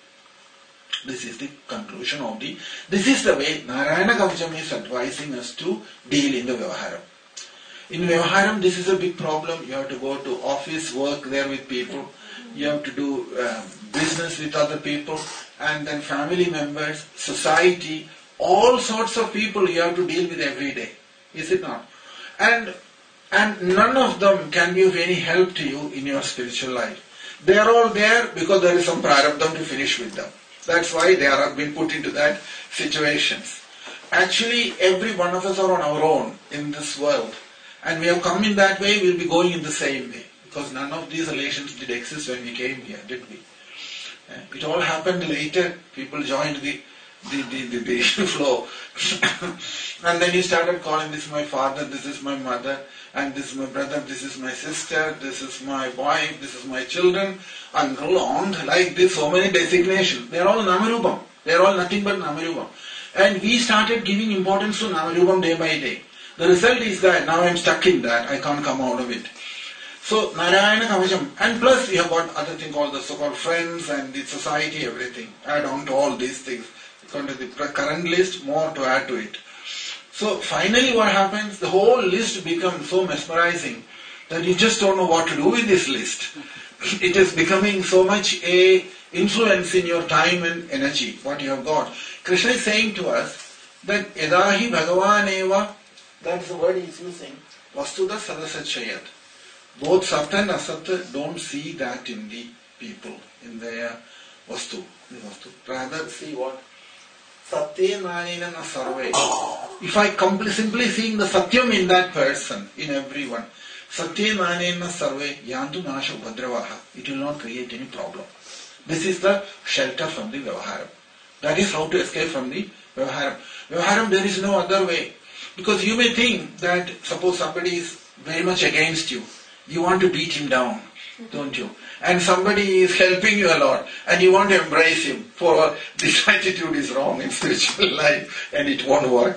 This is the conclusion of the... This is the way Narayana Kavacham is advising us to deal in the Vyavaharam. In Vyavaharam, this is a big problem. You have to go to office, work there with people. You have to do um, business with other people. And then family members, society, all sorts of people you have to deal with every day. Is it not? And, and none of them can be of any help to you in your spiritual life. They are all there because there is some prarabdham to finish with them. That's why they are been put into that situations. Actually, every one of us are on our own in this world. And we have come in that way, we will be going in the same way. Because none of these relations did exist when we came here, did we? It all happened later. People joined the, the, the, the, the flow. And then he started calling, this is my father, this is my mother, and this is my brother, this is my sister, this is my wife, this is my children, uncle, aunt, like this, so many designations. They are all Namarupam. They are all nothing but Namarupam. And we started giving importance to Namarupam day by day. The result is that now I am stuck in that, I can't come out of it. So, Narayana Kavacham, and plus you have got other thing called the so-called friends and the society, everything. Add on to all these things. Come to the current list, more to add to it. So, finally what happens, the whole list becomes so mesmerizing that you just don't know what to do with this list. It is becoming so much a influence in your time and energy, what you have got. Krishna is saying to us that Yadahi Bhagavaneva, that's the word he is using, Vastuda Sadasachayat. Both Sat and Asat don't see that in the people, in their Vastu. The Vastu. Rather see what? Satya Nanina Sarve. If I compl- simply seeing the Satyam in that person, in everyone, Satya Nanina Sarve Yantu Nasha Bhadravaha, it will not create any problem. This is the shelter from the Vyavaharam. That is how to escape from the Vyavaharam. Vyavaharam, there is no other way. Because you may think that, suppose somebody is very much against you, you want to beat him down, don't you? And somebody is helping you a lot, and you want to embrace him, for this attitude is wrong in spiritual life, and it won't work.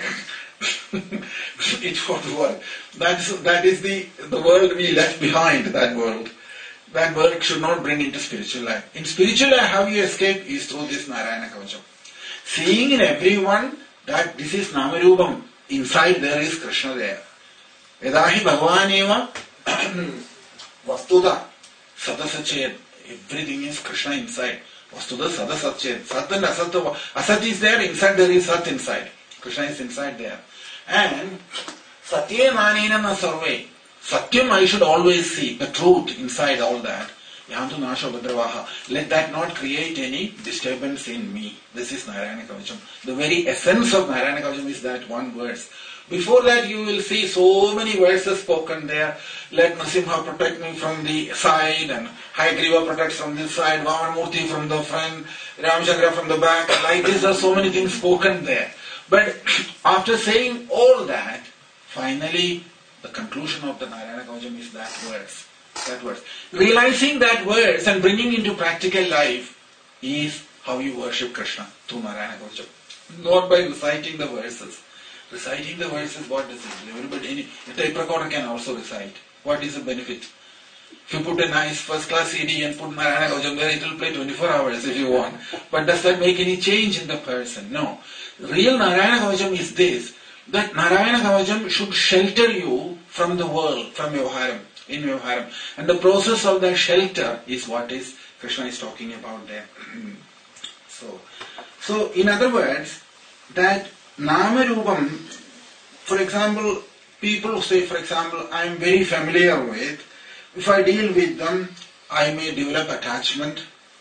It won't work. That's, that is the, the world we left behind, that world. That world should not bring into spiritual life. In spiritual life, how you escape is through this Narayana Kavacham. Seeing in everyone that this is Namarupam, inside there is Krishna there. Yadahi Bhagavaneva Vastuda Sadasachet. Everything is Krishna inside. Vastuda Sadasachet. Sat and Asat. Asat is there, inside there is Sat inside. Krishna is inside there. And Satya Manena Sarve. Satyam I should always see, the truth inside all that. Yantu Nasha Bhadravaha. Let that not create any disturbance in me. This is Narayana Kavacham. The very essence of Narayana Kavacham is that one verse. Before that you will see so many verses spoken there. Let Nasimha protect me from the side, and Hayagriva protects from this side, Vamanamurti from the front, Ramachandra from the back. Like this, there are so many things spoken there. But after saying all that, finally the conclusion of the Narayana Kavacham is that verse. That verse. Realizing that verse and bringing into practical life is how you worship Krishna through Narayana Kavacham. Not by reciting the verses. Reciting the verses, what does it do? Everybody, any, a tape recorder can also recite. What is the benefit? If you put a nice first class C D and put Narayana Kavacham there, it will play twenty-four hours if you want. But does that make any change in the person? No. Real Narayana Kavacham is this, that Narayana Kavacham should shelter you from the world, from Vyavaharam, in Vyavaharam. And the process of that shelter is what is Krishna is talking about there. so, so, in other words, that Namarupam, for example, people say, for example, I am very familiar with, if I deal with them, I may develop attachment,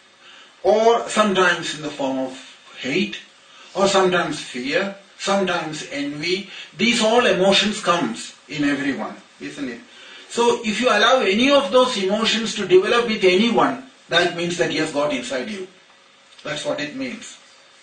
or sometimes in the form of hate, or sometimes fear, sometimes envy. These all emotions comes in everyone, isn't it? So if you allow any of those emotions to develop with anyone, that means that he has got inside you. That's what it means.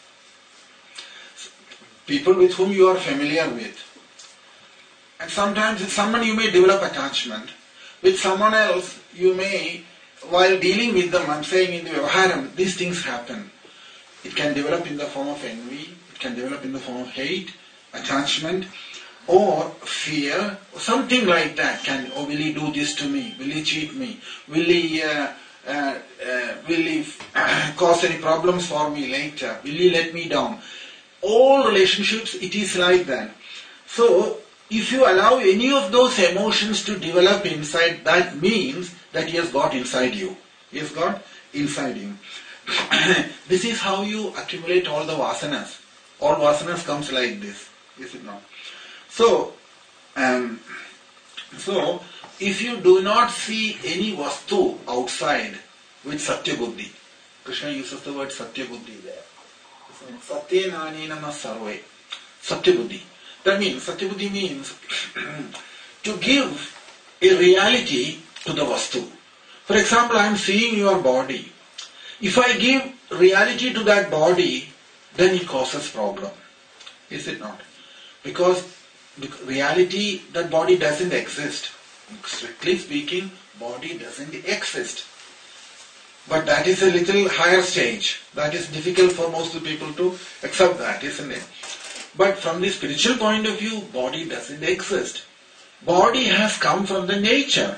People with whom you are familiar with. And sometimes with someone you may develop attachment. With someone else you may, while dealing with them, I'm saying in the Vyavaharam, these things happen. It can develop in the form of envy, it can develop in the form of hate, attachment, or fear, or something like that. Can, oh, will he do this to me? Will he cheat me? Will he, uh, uh, uh, will he uh, cause any problems for me later? Will he let me down? All relationships, it is like that. So, if you allow any of those emotions to develop inside, that means that he has got inside you. He has got inside you. This is how you accumulate all the vasanas. All vasanas comes like this, is it not? So, um, so if you do not see any vastu outside with satya buddhi, Krishna uses the word satya buddhi there. Satya nanenama sarve. Satya buddhi. That means, satya buddhi means to give a reality to the vastu. For example, I am seeing your body. If I give reality to that body, then it causes problem. Is it not? Because reality, that body doesn't exist. Strictly speaking, body doesn't exist. But that is a little higher stage. That is difficult for most of the people to accept that, isn't it? But from the spiritual point of view, body doesn't exist. Body has come from the nature.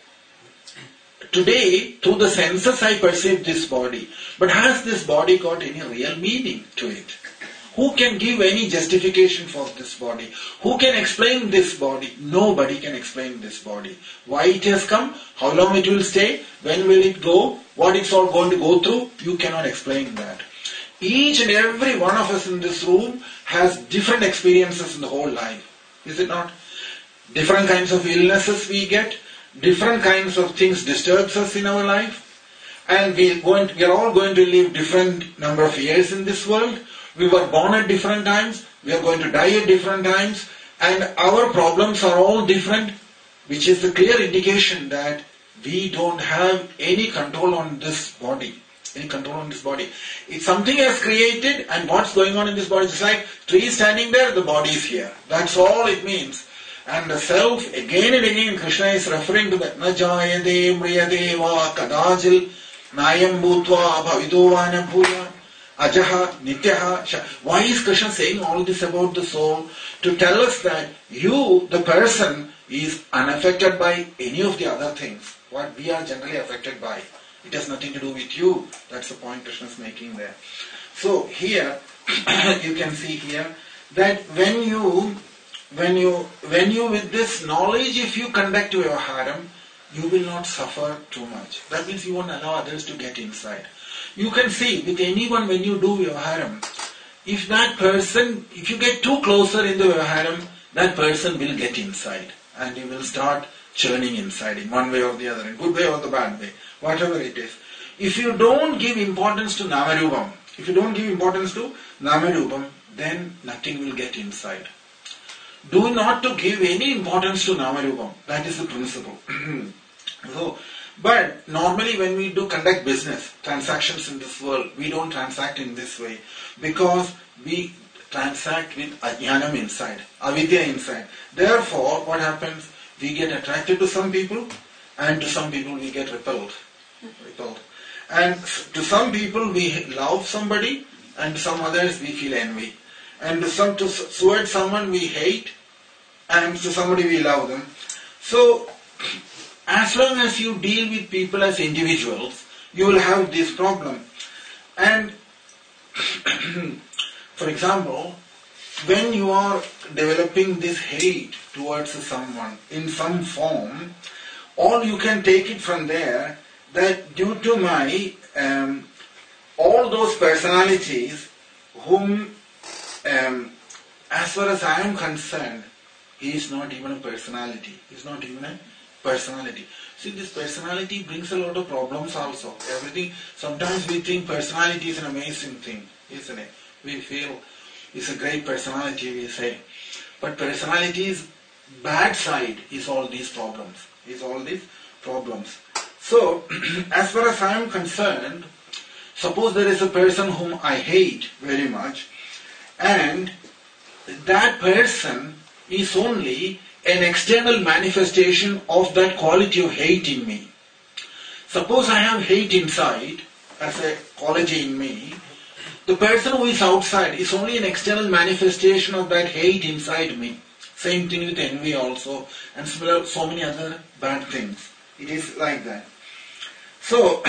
Today, through the senses I perceive this body. But has this body got any real meaning to it? Who can give any justification for this body? Who can explain this body? Nobody can explain this body. Why it has come? How long it will stay? When will it go? What it's all going to go through? You cannot explain that. Each and every one of us in this room has different experiences in the whole life. Is it not? Different kinds of illnesses we get. Different kinds of things disturbs us in our life. And we are, going to, we are all going to live different number of years in this world. We were born at different times. We are going to die at different times. And our problems are all different, which is a clear indication that we don't have any control on this body. Any control on this body. It's something has created, and what's going on in this body is like tree standing there, the body is here. That's all it means. And the self, again and again, Krishna is referring to that. Na jayade mriyade va kadajil nayam bhutva bhavidovana bhuya ajaha nityaha. Why is Krishna saying all this about the soul? To tell us that you, the person, is unaffected by any of the other things. What we are generally affected by. It has nothing to do with you. That's the point Krishna is making there. So here, you can see here, that when you When you, when you with this knowledge, if you conduct your harem, you will not suffer too much. That means you won't allow others to get inside. You can see with anyone when you do your harem, if that person, if you get too closer into your harem, that person will get inside and he will start churning inside in one way or the other, in good way or the bad way, whatever it is. If you don't give importance to Namarupam, if you don't give importance to Namarupam, then nothing will get inside. Do not to give any importance to Namarupam. That is the principle. So, but normally when we do conduct business, transactions in this world, we don't transact in this way. Because we transact with ajnanam inside, avidya inside. Therefore, what happens? We get attracted to some people, and to some people we get repelled. repelled. And to some people we love somebody, and to some others we feel envy. And to some, to, towards someone we hate, and to somebody we love them. So, as long as you deal with people as individuals, you will have this problem. And, for example, when you are developing this hate towards someone in some form, all you can take it from there, that due to my, um, all those personalities whom Um, as far as I am concerned, he is not even a personality. He is not even a personality. See, this personality brings a lot of problems also. Everything, sometimes we think personality is an amazing thing, isn't it? We feel it's a great personality, we say. But personality's bad side is all these problems. Is all these problems. So, as far as I am concerned, suppose there is a person whom I hate very much, and that person is only an external manifestation of that quality of hate in me. Suppose I have hate inside as a quality in me, the person who is outside is only an external manifestation of that hate inside me. Same thing with envy also, and similar, so many other bad things. It is like that. So,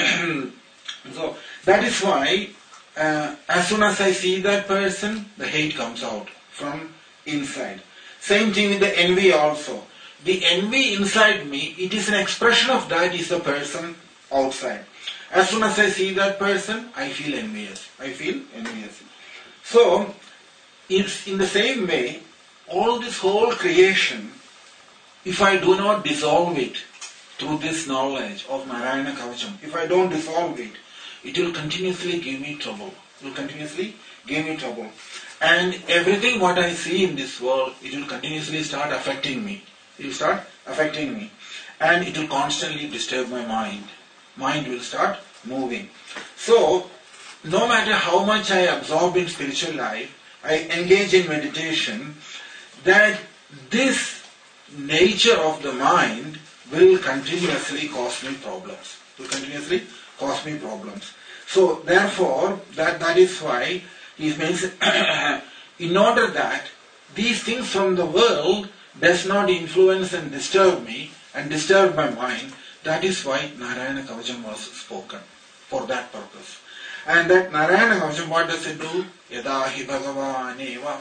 so that is why uh, as soon as I see that person, the hate comes out from inside. Same thing with the envy also. The envy inside me, it is an expression of that is the person outside. As soon as I see that person, I feel envious. I feel envious. So, it's in the same way, all this whole creation, if I do not dissolve it through this knowledge of Narayana Kavacham, if I don't dissolve it, it will continuously give me trouble. It will continuously give me trouble. And everything what I see in this world, it will continuously start affecting me. It will start affecting me. And it will constantly disturb my mind. Mind will start moving. So, no matter how much I absorb in spiritual life, I engage in meditation, that this nature of the mind will continuously cause me problems. Will continuously cause me problems. So, therefore, that, that is why he means in order that these things from the world does not influence and disturb me and disturb my mind, that is why Narayana Kavacham was spoken for that purpose. And that Narayana Kavacham, what does it do? Yada hi bhagavaneva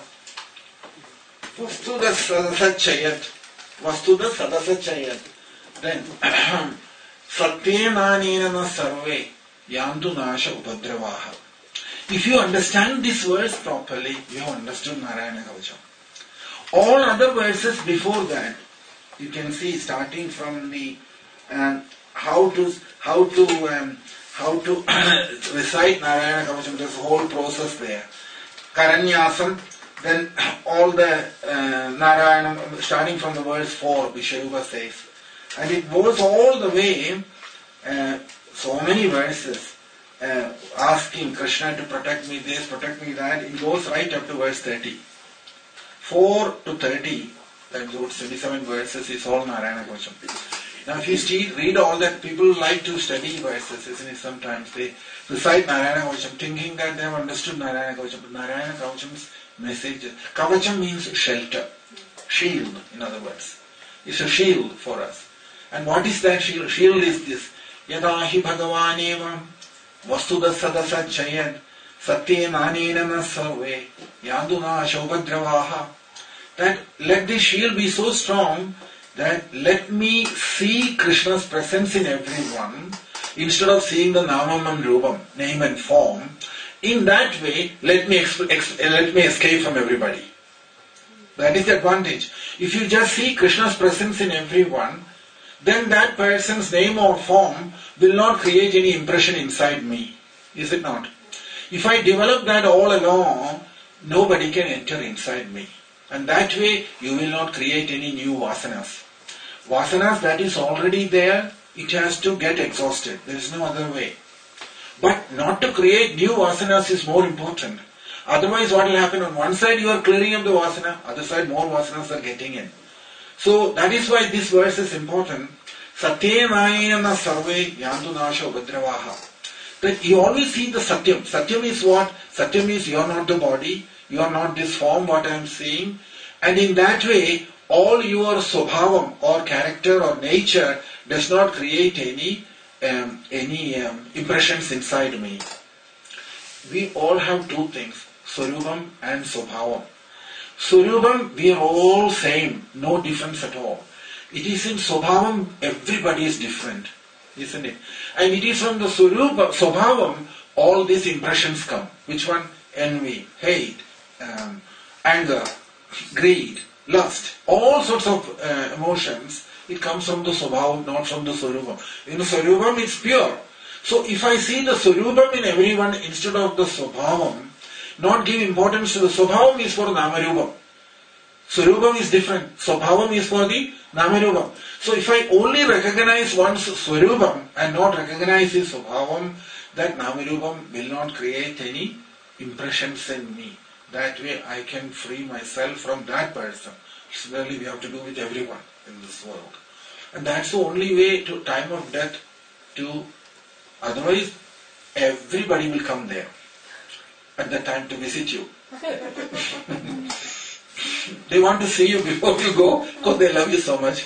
vastuda sadasachayat vastuda sadasachayat. Then satyenanena na sarve yantu nasha upadravaha. If you understand this verse properly, you have understood Narayana Kavacham. All other verses before that, you can see starting from the um, how to how to um, how to recite Narayana Kavacham. There's a whole process there. Karanyasam, then all the uh, Narayana, starting from the verse four, Vishayuga says, and it goes all the way. Uh, so many verses. Uh, asking Krishna to protect me this, protect me that, it goes right up to verse thirty. four to thirty, that goes twenty-seven verses, is all Narayana Kavacham. Now if you still read all that, people like to study verses, isn't it? Sometimes they recite Narayana Kavacham thinking that they have understood Narayana Kavacham. But Narayana Kavacham's message, Kavacham means shelter, shield in other words. It's a shield for us. And what is that shield? Shield is this, Yada hi bhagavaneva vastuda sadasachayat satyenanena na sarve yanduna shaubadravaha. That let this shield be so strong that let me see Krishna's presence in everyone instead of seeing the namam and rupam, name and form. In that way, let me exp- ex- let me escape from everybody. That is the advantage. If you just see Krishna's presence in everyone, then that person's name or form will not create any impression inside me. Is it not? If I develop that all along, nobody can enter inside me. And that way, you will not create any new vasanas. Vasanas that is already there, it has to get exhausted. There is no other way. But not to create new vasanas is more important. Otherwise, what will happen? On one side, you are clearing up the vasana, other side, more vasanas are getting in. So, that is why this verse is important. Satyenayena sarve yantu nasha upadravaha. That you always see the Satyam. Satyam is what? Satyam is you are not the body, you are not this form what I am seeing. And in that way, all your swabhavam or character or nature does not create any um, any um, impressions inside me. We all have two things, Swarupam and Swabhavam. Swarupam, we are all same, no difference at all. It is in Swabhavam, everybody is different, isn't it? And it is from the Swarupa, Swabhavam, all these impressions come. Which one? Envy, hate, um, anger, greed, lust, all sorts of uh, emotions. It comes from the Swabhavam, not from the Swarupam. In the Swarupam, it's pure. So if I see the Swarupam in everyone instead of the Swabhavam, not give importance to the Swabhavam is for Namarupam. Swarupam is different. Swabhavam is for the Namarupam. So if I only recognize one's Swarupam and not recognize his Swabhavam, that Namarupam will not create any impressions in me. That way I can free myself from that person. Similarly, we have to do with everyone in this world. And that's the only way to time of death to, otherwise everybody will come there. at that time to visit you. They want to see you before you go because they love you so much.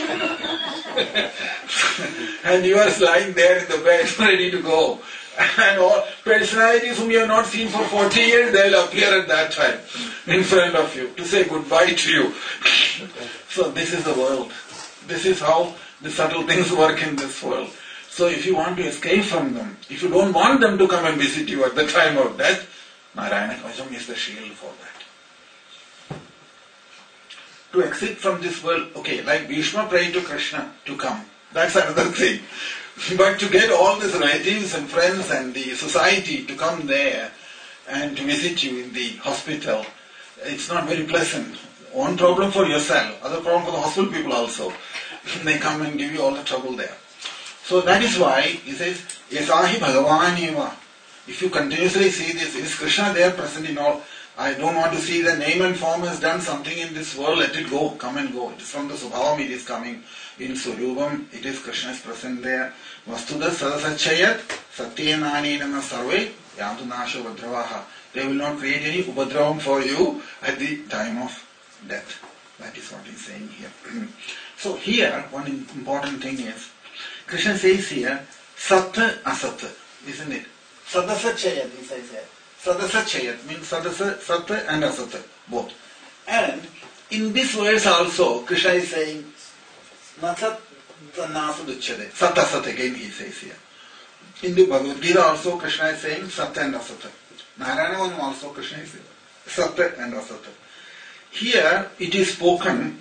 And you are lying there in the bed ready to go. And all personalities whom you have not seen for forty years, they will appear at that time in front of you to say goodbye to you. So this is the world. This is how the subtle things work in this world. So if you want to escape from them, if you don't want them to come and visit you at the time of death, Narayana Kavacham is the shield for that. To exit from this world, okay, like Bhishma prayed to Krishna to come. That's another thing. But to get all these relatives and friends and the society to come there and to visit you in the hospital, it's not very pleasant. One problem for yourself, other problem for the hospital people also. They come and give you all the trouble there. So that is why he says, Yasahi Bhagavaneva. If you continuously see this, is Krishna there present in all? I don't want to see the name and form has done something in this world, let it go, come and go. It is from the Subhavam it is coming. In Surubam, it is Krishna is present there. Vastuda Sadasachayat, Satyenanenana Sarve, Yantu Nasha Upadravaha. They will not create any Upadravam for you at the time of death. That is what he is saying here. So here, one important thing is, Krishna says here, Sat Asat, isn't it? Sadasachayat, he says here. Sadasachayat means Sadasa, Sat and Asat, both. And in this verse also, Krishna is saying, Nasat Nasaduchade. Sat Asat again he says here. In the Bhagavad Gita also Krishna is saying Sat and Asat. Narayana also Krishna is saying Sat and Asat. Here it is spoken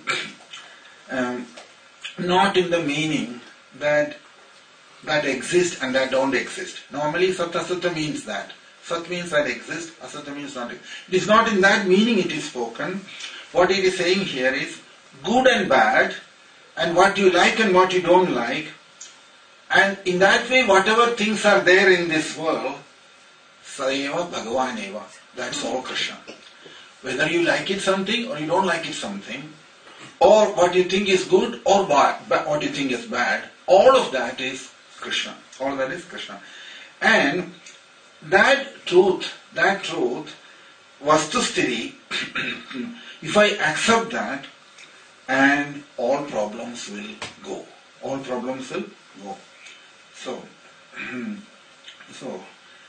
um, not in the meaning that that exist and that don't exist. Normally Sat Asata means that. Sat means that exist, Asata means not exist. It is not in that meaning it is spoken. What it is saying here is good and bad, and what you like and what you don't like. And in that way, whatever things are there in this world, Saeva Bhagavaneva, that's all Krishna. Whether you like it something or you don't like it something, or what you think is good or bad, what you think is bad, all of that is Krishna. All that is Krishna. And that truth, that truth, Vastusthiti, if I accept that, and all problems will go. All problems will go. So, so,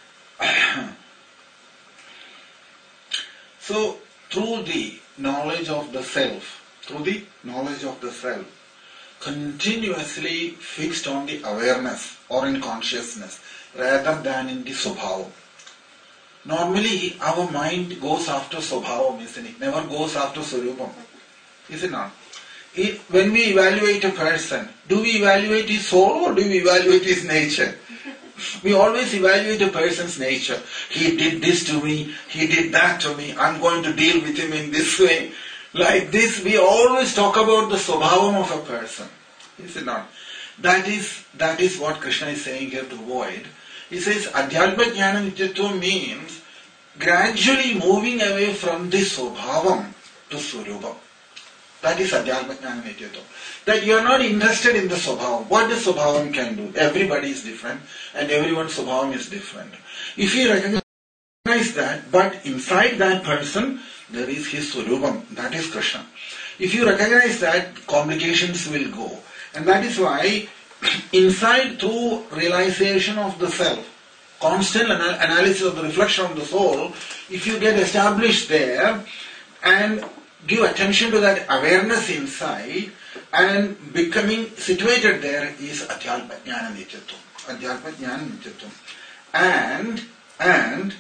so through the knowledge of the self, through the knowledge of the self, continuously fixed on the awareness or in consciousness rather than in the Subhavam. Normally our mind goes after Subhavam, isn't it? Never goes after Surupam. Is it not? It, when we evaluate a person, do we evaluate his soul or do we evaluate his nature? We always evaluate a person's nature. He did this to me, he did that to me, I'm going to deal with him in this way. Like this, we always talk about the Subhavam of a person. Is it not? That is, that is what Krishna is saying here to avoid. He says, Adhyatma Jnana Nityatvam means gradually moving away from this Subhavam to Surupam. That is Adhyatma Jnana Nityatvam. That you are not interested in the Subhavam. What the Subhavam can do? Everybody is different and everyone's Subhavam is different. If you recognize that, but inside that person, there is his Surupam. That is Krishna. If you recognize that, complications will go. And that is why inside, through realization of the self, constant anal- analysis of the reflection of the soul, if you get established there and give attention to that awareness inside and becoming situated there is Adhyatma Jnana Nityatvam. Adhyatma Jnana Nityatvam. And, and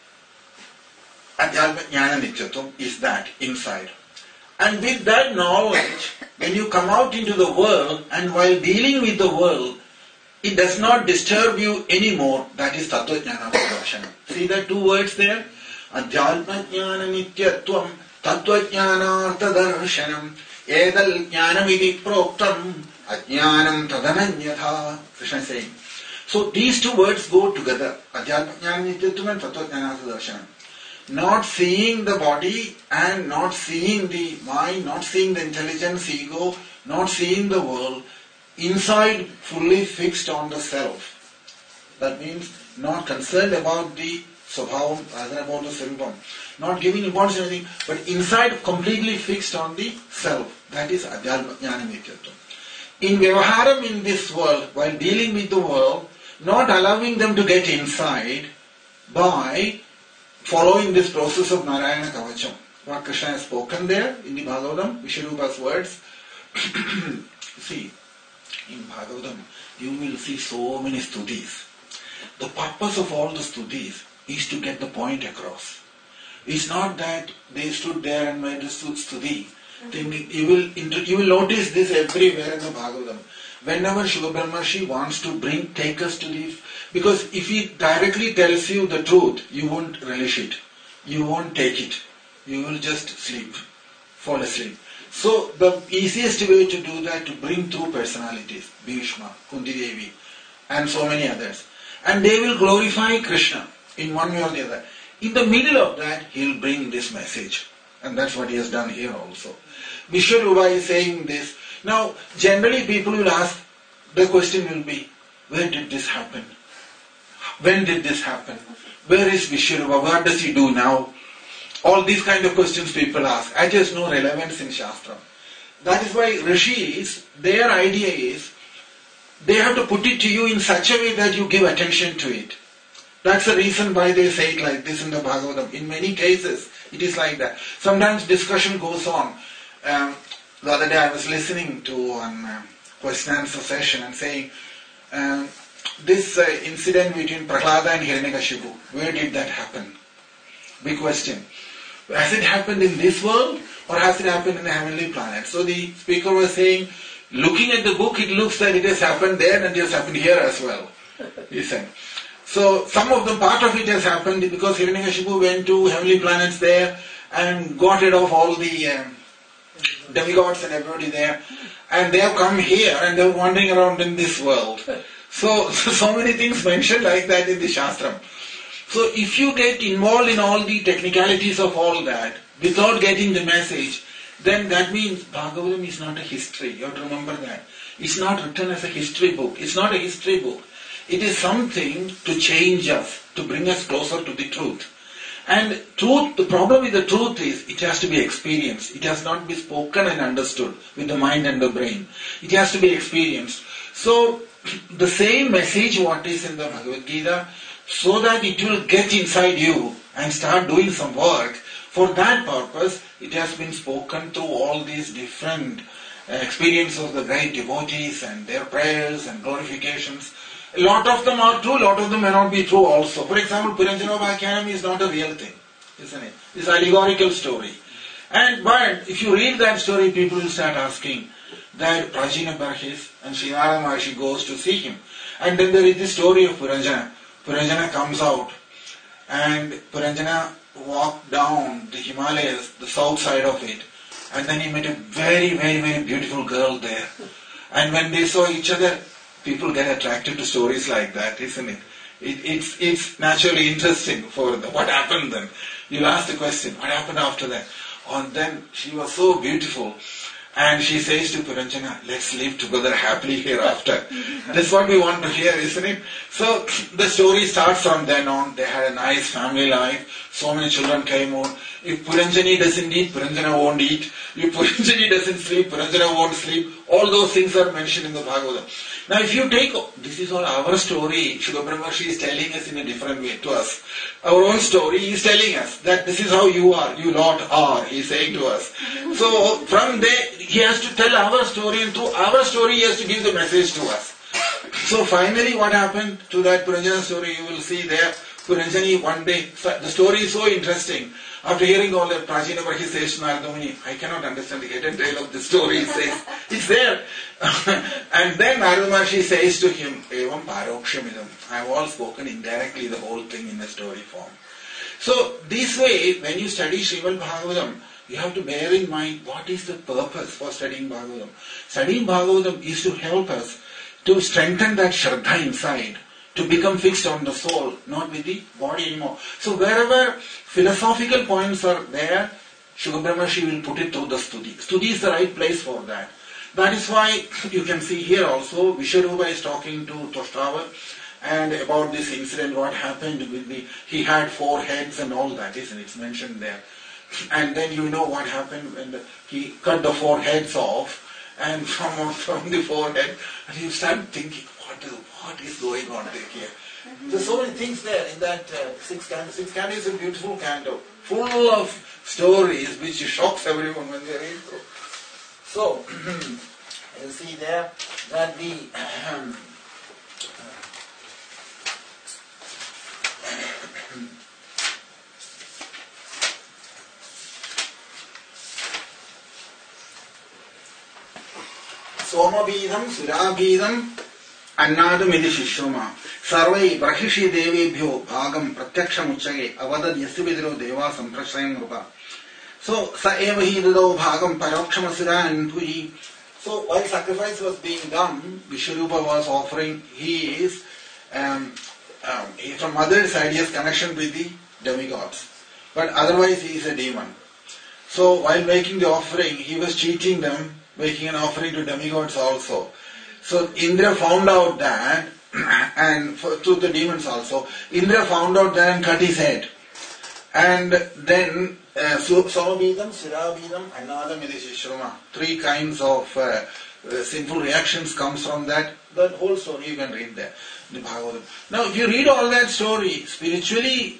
Adhyatma Jnana Nityatvam is that inside. And with that knowledge, when you come out into the world and while dealing with the world, it does not disturb you anymore. That is Tattva Jnana Darshanam. See the two words there? Adhyatma Jnana Nityatvam Tattva Jnanartha Darshanam Edal Jnanam iti Proktam Ajnanam Tadananyatha. Krishna is saying. So these two words go together. Adhyatma Jnana Nityatvam and Tattva Jnanartha Darshanam. Not seeing the body and not seeing the mind, not seeing the intelligence, ego, not seeing the world, inside fully fixed on the self. That means not concerned about the Swabhavam, rather about the Swarupam. Not giving importance to anything, but inside completely fixed on the self. That is Adhyatma Jnana Nityatvam. In Vyavaharam in this world, while dealing with the world, not allowing them to get inside by following this process of Narayana Kavacham. What Krishna has spoken there in the Bhagavatam, Vishwarupa's words. See, in Bhagavatam, you will see so many stutis. The purpose of all the stutis is to get the point across. It's not that they stood there and made a stuti. Then you will you will notice this everywhere in the Bhagavatam. Whenever Shuka Brahmarshi wants to bring, take us to the, because if he directly tells you the truth, you won't relish it. You won't take it. You will just sleep, fall asleep. So the easiest way to do that, to bring two personalities, Bhishma, Kunti Devi, and so many others. And they will glorify Krishna in one way or the other. In the middle of that, he will bring this message. And that's what he has done here also. Vishwarupa is saying this. Now, generally people will ask, the question will be, where did this happen? When did this happen? Where is Vishwarupa? What does he do now? All these kind of questions people ask. It has no relevance in Shastra. That is why Rishis, their idea is, they have to put it to you in such a way that you give attention to it. That's the reason why they say it like this in the Bhagavatam. In many cases, it is like that. Sometimes discussion goes on. Um, the other day I was listening to one um, question and answer session and saying, um, this uh, incident between Prahlada and Hiranyakashipu, where did that happen? Big question. Has it happened in this world or has it happened in the heavenly planet? So the speaker was saying, looking at the book, it looks that it has happened there and it has happened here as well. He said. So some of them, part of it has happened because Hiranyakashipu went to heavenly planets there and got rid of all the um, demigods and everybody there. And they have come here and they are wandering around in this world. So, so, so many things mentioned like that in the Shastram. So if you get involved in all the technicalities of all that, without getting the message, then that means Bhagavatam is not a history. You have to remember that. It's not written as a history book. It's not a history book. It is something to change us, to bring us closer to the truth. And truth, the problem with the truth is, it has to be experienced. It has not to be spoken and understood with the mind and the brain. It has to be experienced. So, the same message what is in the Bhagavad Gita, so that it will get inside you and start doing some work. For that purpose, it has been spoken through all these different uh, experiences of the great devotees and their prayers and glorifications. A lot of them are true, a lot of them may not be true also. For example, Puranjanobhakyanam is not a real thing, isn't it? It's an allegorical story. And but if you read that story, people will start asking that Prajina Barhis and Srinarada Maharshi goes to see him. And then there is the story of Puranjana. Puranjana comes out and Puranjana walked down the Himalayas, the south side of it, and then he met a very, very, very beautiful girl there. And when they saw each other, people get attracted to stories like that, isn't it? it it's, it's naturally interesting for them. What happened then? You'll ask the question, what happened after that? And then she was so beautiful. And she says to Puranjana, let's live together happily hereafter. That's what we want to hear, isn't it? So the story starts from then on. They had a nice family life. So many children came out. If Puranjani doesn't eat, Puranjana won't eat. If Puranjani doesn't sleep, Puranjana won't sleep. All those things are mentioned in the Bhagavatam. Now if you take, this is all our story, Shuka Brahmarshi is telling us in a different way to us. Our own story, he is telling us that this is how you are, you lot are, he is saying to us. So from there, he has to tell our story and through our story he has to give the message to us. So finally what happened to that Puranjana story, you will see there, Puranjani one day, the story is so interesting. After hearing all that, Prajina Barhi says to Narada Muni, I cannot understand the head and tail of the story, he says. It's there. And then Narada Maharshi says to him, Evam Parokshamidam. I have all spoken indirectly the whole thing in the story form. So this way, when you study Srimad Bhagavatam, you have to bear in mind what is the purpose for studying Bhagavatam. Studying Bhagavatam is to help us to strengthen that Shraddha inside, to become fixed on the soul, not with the body anymore. So wherever philosophical points are there, Shuka Brahmarshi will put it through the stuti. Stuti is the right place for that. That is why you can see here also, Vishwarupa is talking to Toshtavar and about this incident, what happened with the, he had four heads and all that, isn't it? It's mentioned there. And then you know what happened when the, he cut the four heads off, and from, from the forehead, and you start thinking, what is, what is going on here? Mm-hmm. There's so many things there in that uh, sixth canto. Sixth canto is a beautiful canto, full of stories which shocks everyone when they read through. So, you see there that the Somabidam, Surabidam, Annadam Idi Shishoma, Sarvai, Brahishi Devebhyo, Bhagam, Pratyaksha Muchage, Avadad Yasibidro Deva, Samprasayam Rupa. So, Sa Evahi Dido, Bhagam, Parakshamasura, and Puji. So, while sacrifice was being done, Vishwarupa was offering, he is, um, um, from mother's side, he has connection with the demigods. But otherwise, he is a demon. So, while making the offering, he was cheating them, making an offering to demigods also. So Indra found out that, and for, to the demons also, Indra found out that and cut his head. And then, Somabidam, Surabidam, Annadam, Idishishrama. Three kinds of uh, uh, sinful reactions comes from that. That whole story you can read there, the Bhagavatam. Now, if you read all that story, spiritually,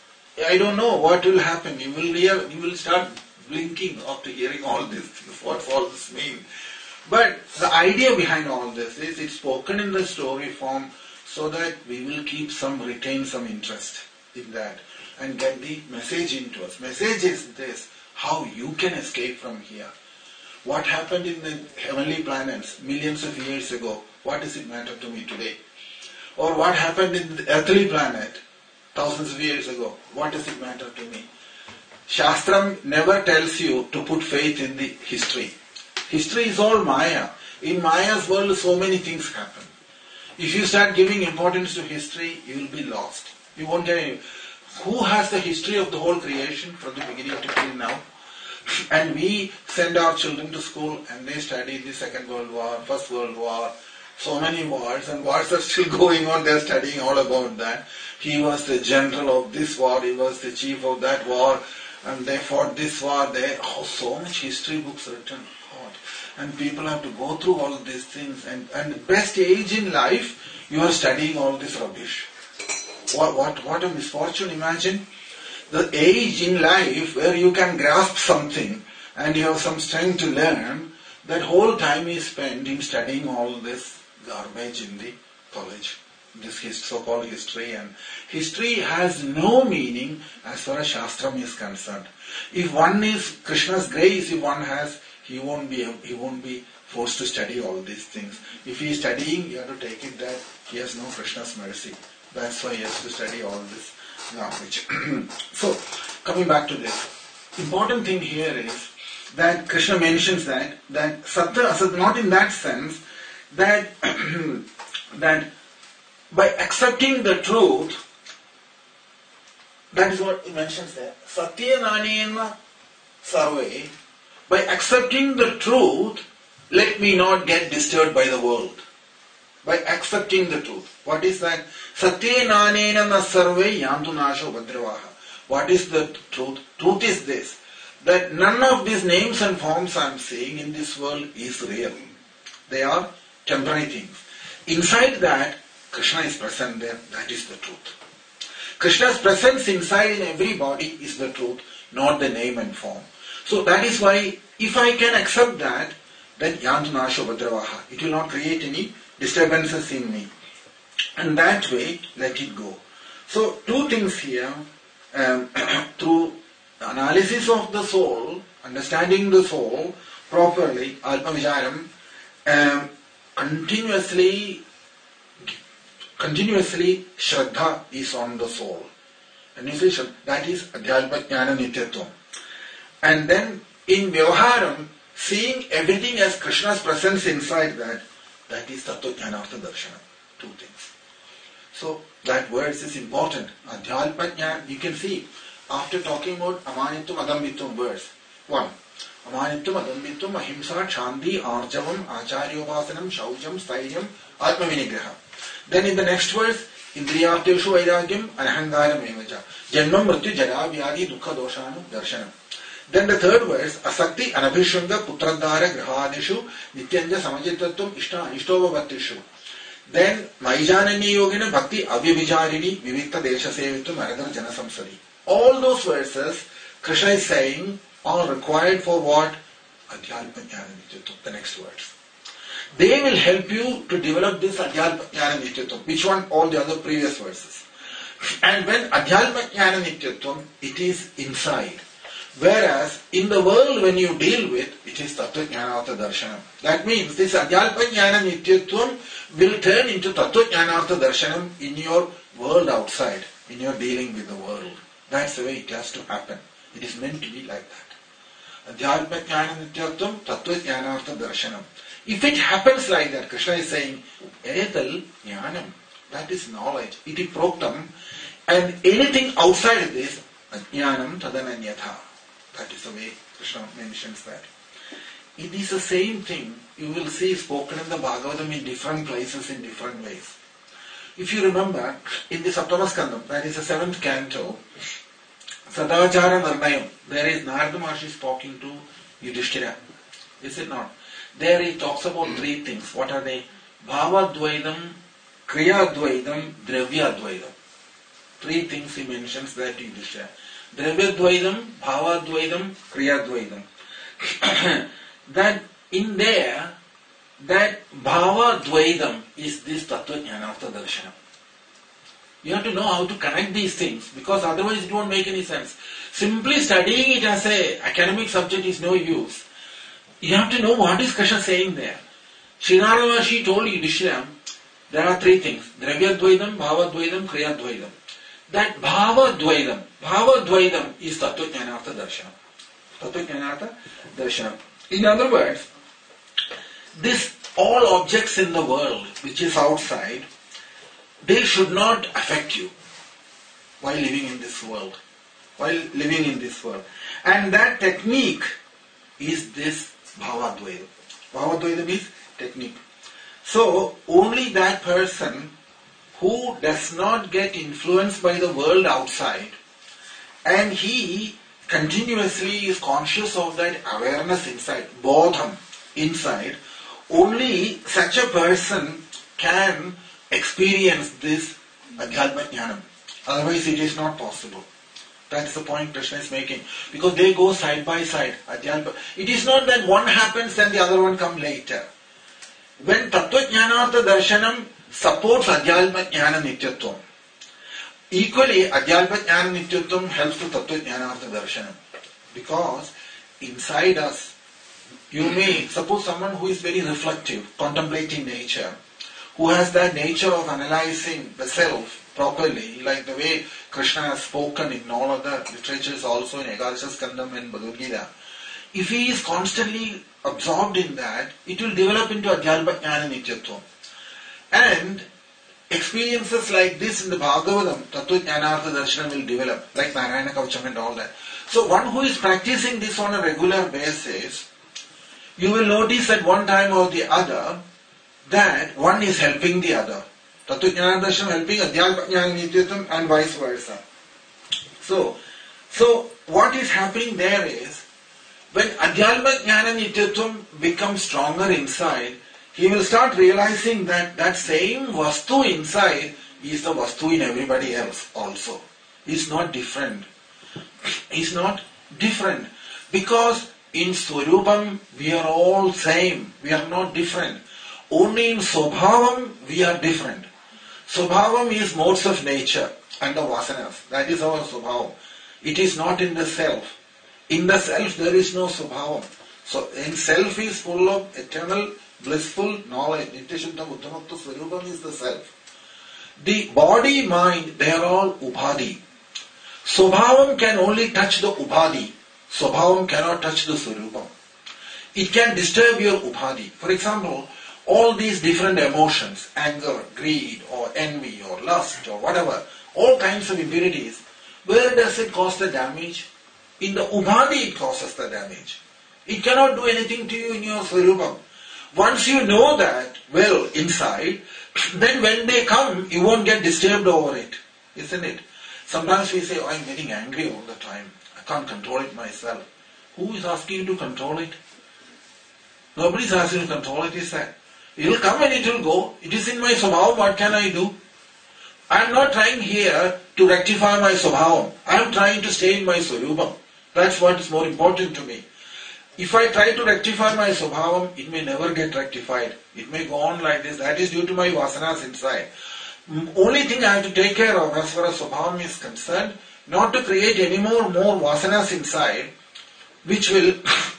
I don't know what will happen. You will real, you will start blinking after hearing all this, what all this means. But the idea behind all this is it's spoken in the story form so that we will keep some, retain some interest in that and get the message into us. Message is this, how you can escape from here. What happened in the heavenly planets millions of years ago, what does it matter to me today? Or what happened in the earthly planet thousands of years ago, what does it matter to me? Shastram never tells you to put faith in the history. History is all Maya. In Maya's world, so many things happen. If you start giving importance to history, you will be lost. You won't get any. Who has the history of the whole creation from the beginning to till now? And we send our children to school and they study the Second World War, First World War, so many wars, and wars are still going on. They are studying all about that. He was the general of this war, he was the chief of that war, and they fought this war, they, oh, so much history books written. God. And people have to go through all these things. And, and the best age in life, you are studying all this rubbish. What, what, what a misfortune, imagine. The age in life where you can grasp something and you have some strength to learn, that whole time is spent in studying all this garbage in the college. This his so-called history, and history has no meaning as far as Shastram is concerned. If one is Krishna's grace, if one has, he won't be he won't be forced to study all these things. If he is studying, you have to take it that he has no Krishna's mercy. That's why he has to study all this garbage. So, coming back to this, important thing here is that Krishna mentions that that Satya Asat, not in that sense that that by accepting the truth, that is what he mentions there. Satya Nanena Sarve, by accepting the truth, let me not get disturbed by the world. By accepting the truth. What is that? Satya Nanena na Sarve Yantu Nasho Bhadravaha. What is the truth? Truth is this, that none of these names and forms I am seeing in this world is real. They are temporary things. Inside that, Krishna is present there, that is the truth. Krishna's presence inside in every body is the truth, not the name and form. So that is why, if I can accept that, then Yantu Nasho Bhadravaha, it will not create any disturbances in me. And that way, let it go. So, two things here, um, through analysis of the soul, understanding the soul properly, Alpa Vicharam, um, continuously Continuously, Shraddha is on the soul. And you say, that is Adhyalpa Jnana Nityatvam. And then, in Vyavaharam, seeing everything as Krishna's presence inside that, that is Tattva Jnanartha Darshana. Two things. So, that verse is important. Adhyalpa Jnana, you can see, after talking about Amanitvam Adambitvam verse, one, Amanitvam Adambitvam Ahimsa Shanti Arjavam Acharyopasanam Shaujam Stairyam Atma Vinigraha. Then in the next verse, Indriyarteshu vairagyam anahangaram evacha. Janmam mrityu jara vyadi dukkha doshanu darshanam. Then the third verse, asakti anabhishunga putradhara grahadishu nityanja samajitvatvam ishta anishtovavattishu. Then maijanani yogina bhakti avyabhijarini vivikta desha sevitvam aradhara jana samsari. All those verses, Krishna is saying, are required for what? Adhyalpa jnana nityatvam, the next words. They will help you to develop this Adhyalpa Jnana Nityatvam. Which one? All the other previous verses. And when Adhyalpa Jnana Nityatvam, it is inside. Whereas in the world when you deal with, it is Tattva Jnanartha Darshanam. That means this Adhyalpa Jnana Nityatvam will turn into Tattva Jnanartha Darshanam in your world outside, in your dealing with the world. That's the way it has to happen. It is meant to be like that. Adhyalpa Jnana Nityatvam, Tattva Jnanartha Darshanam. If it happens like that, Krishna is saying, Etal Jnanam, that is knowledge. Iti Proktam, and anything outside of this, Jnanam Tadananyatha. That is the way Krishna mentions that. It is the same thing you will see spoken in the Bhagavatam in different places in different ways. If you remember, in the Saptamaskandam, that is the seventh canto, Sadachara Nirnayam, there is Narada Maharshi talking to Yudhishthira. Is it not? There he talks about three things. What are they? Bhava Dvaidam, Kriya Dvaidam, Dravya Dvaidam. Three things he mentions that in Yudhishthira. Dravya Dvaidam, Bhava Dvaidam, Kriya Dvaidam. That in there, that Bhava Dvaidam is this Tattva Jnanartha Darshanam. You have to know how to connect these things, because otherwise it won't make any sense. Simply studying it as an academic subject is no use. You have to know what is Krishna saying there. Srinarada Maharshi told Yudhishthira, there are three things. Dravya Dvaidam, Bhava Dvaidam, Kriya Dvaidam. That Bhava Dvaidam, Bhava Dvaidam is Tattva Jnanartha Darshanam. Tattva Jnanartha Darshanam. In other words, this all objects in the world which is outside, they should not affect you while living in this world. While living in this world. And that technique is this Bhava Dvaidam. Bhava Dvaidam is technique. So, only that person who does not get influenced by the world outside and he continuously is conscious of that awareness inside, bodham inside, only such a person can experience this Adhyalpa Jnanam. Otherwise it is not possible. That's the point Krishna is making. Because they go side by side. Adhyalpa. It is not that one happens and the other one comes later. When Tattva Jnanartha Darshanam supports Adhyalpa Jnana Nityatvam, equally Adhyalpa Jnana Nityatvam helps to Tattva Jnanartha Darshanam. Because inside us, you may, suppose someone who is very reflective, contemplating nature, who has that nature of analyzing the self properly, like the way Krishna has spoken in all other literatures, also in Ekadasha Skandam and Bhagavad Gita. If he is constantly absorbed in that, it will develop into Adhyalpa Jnana Nityatvam. And experiences like this in the Bhagavatam, Tattva Jnanartha Darshanam will develop, like Narayana Kavacham and all that. So one who is practicing this on a regular basis, you will notice at one time or the other that one is helping the other. Tattva Jnana Darshanam helping Adhyalpa Jnana Nityatvam and vice versa. So, so what is happening there is, when Adhyalpa Jnana Nityatvam becomes stronger inside, he will start realizing that that same Vastu inside is the Vastu in everybody else also. It's not different. It's not different. Because in Swarupam we are all same. We are not different. Only in Swabhavam we are different. Swabhavam is modes of nature and the vasanas. That is our Swabhavam. It is not in the self. In the self there is no Swabhavam. So in self is full of eternal, blissful knowledge. Nityashuddha Uttamattva Swarupam is the self. The body, mind, they are all Ubhadi. Swabhavam can only touch the Ubhadi. Swabhavam cannot touch the Swarupam. It can disturb your Ubhadi. For example, all these different emotions, anger, greed, or envy, or lust, or whatever, all kinds of impurities, where does it cause the damage? In the Ubhadi it causes the damage. It cannot do anything to you in your Swarupam. Once you know that well inside, then when they come, you won't get disturbed over it, isn't it? Sometimes we say, oh, I'm getting angry all the time. I can't control it myself. Who is asking you to control it? Nobody is asking you to control it, is that? It will come and it will go. It is in my swabhavam, what can I do? I am not trying here to rectify my swabhavam. I am trying to stay in my swarupam. That's what is more important to me. If I try to rectify my swabhavam, it may never get rectified. It may go on like this. That is due to my vasanas inside. Only thing I have to take care of as far as swabhavam is concerned, not to create any more more vasanas inside, which will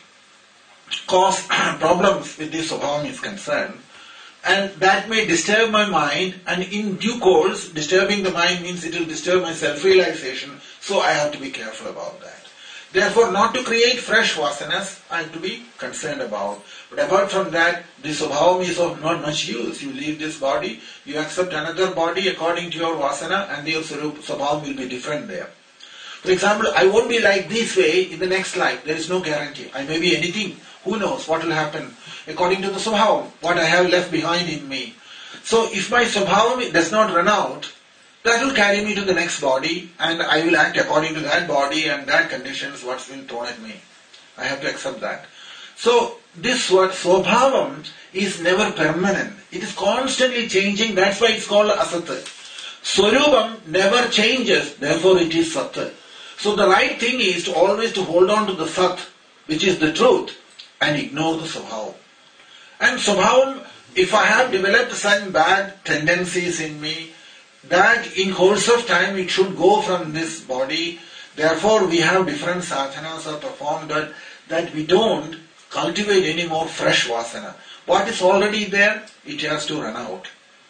cause problems with the swabhavam is concerned. And that may disturb my mind, and in due course, disturbing the mind means it will disturb my self-realization, so I have to be careful about that. Therefore, not to create fresh vasanas, I have to be concerned about. But apart from that, the swabhavam is of not much use. You leave this body, you accept another body according to your vasana, and your swabhavam will be different there. For example, I won't be like this way in the next life. There is no guarantee. I may be anything. Who knows what will happen according to the swabhavam, what I have left behind in me. So if my swabhavam does not run out, that will carry me to the next body, and I will act according to that body and that conditions what's been thrown at me. I have to accept that. So this word swabhavam is never permanent. It is constantly changing. That's why it's called asat. Swarupam never changes. Therefore it is sat. So the right thing is to always to hold on to the sat, which is the truth, and ignore the swabhavam. And swabhavam, if I have developed some bad tendencies in me, that in course of time it should go from this body. Therefore we have different sadhanas are performed that, that we don't cultivate any more fresh vasana. What is already there, it has to run out.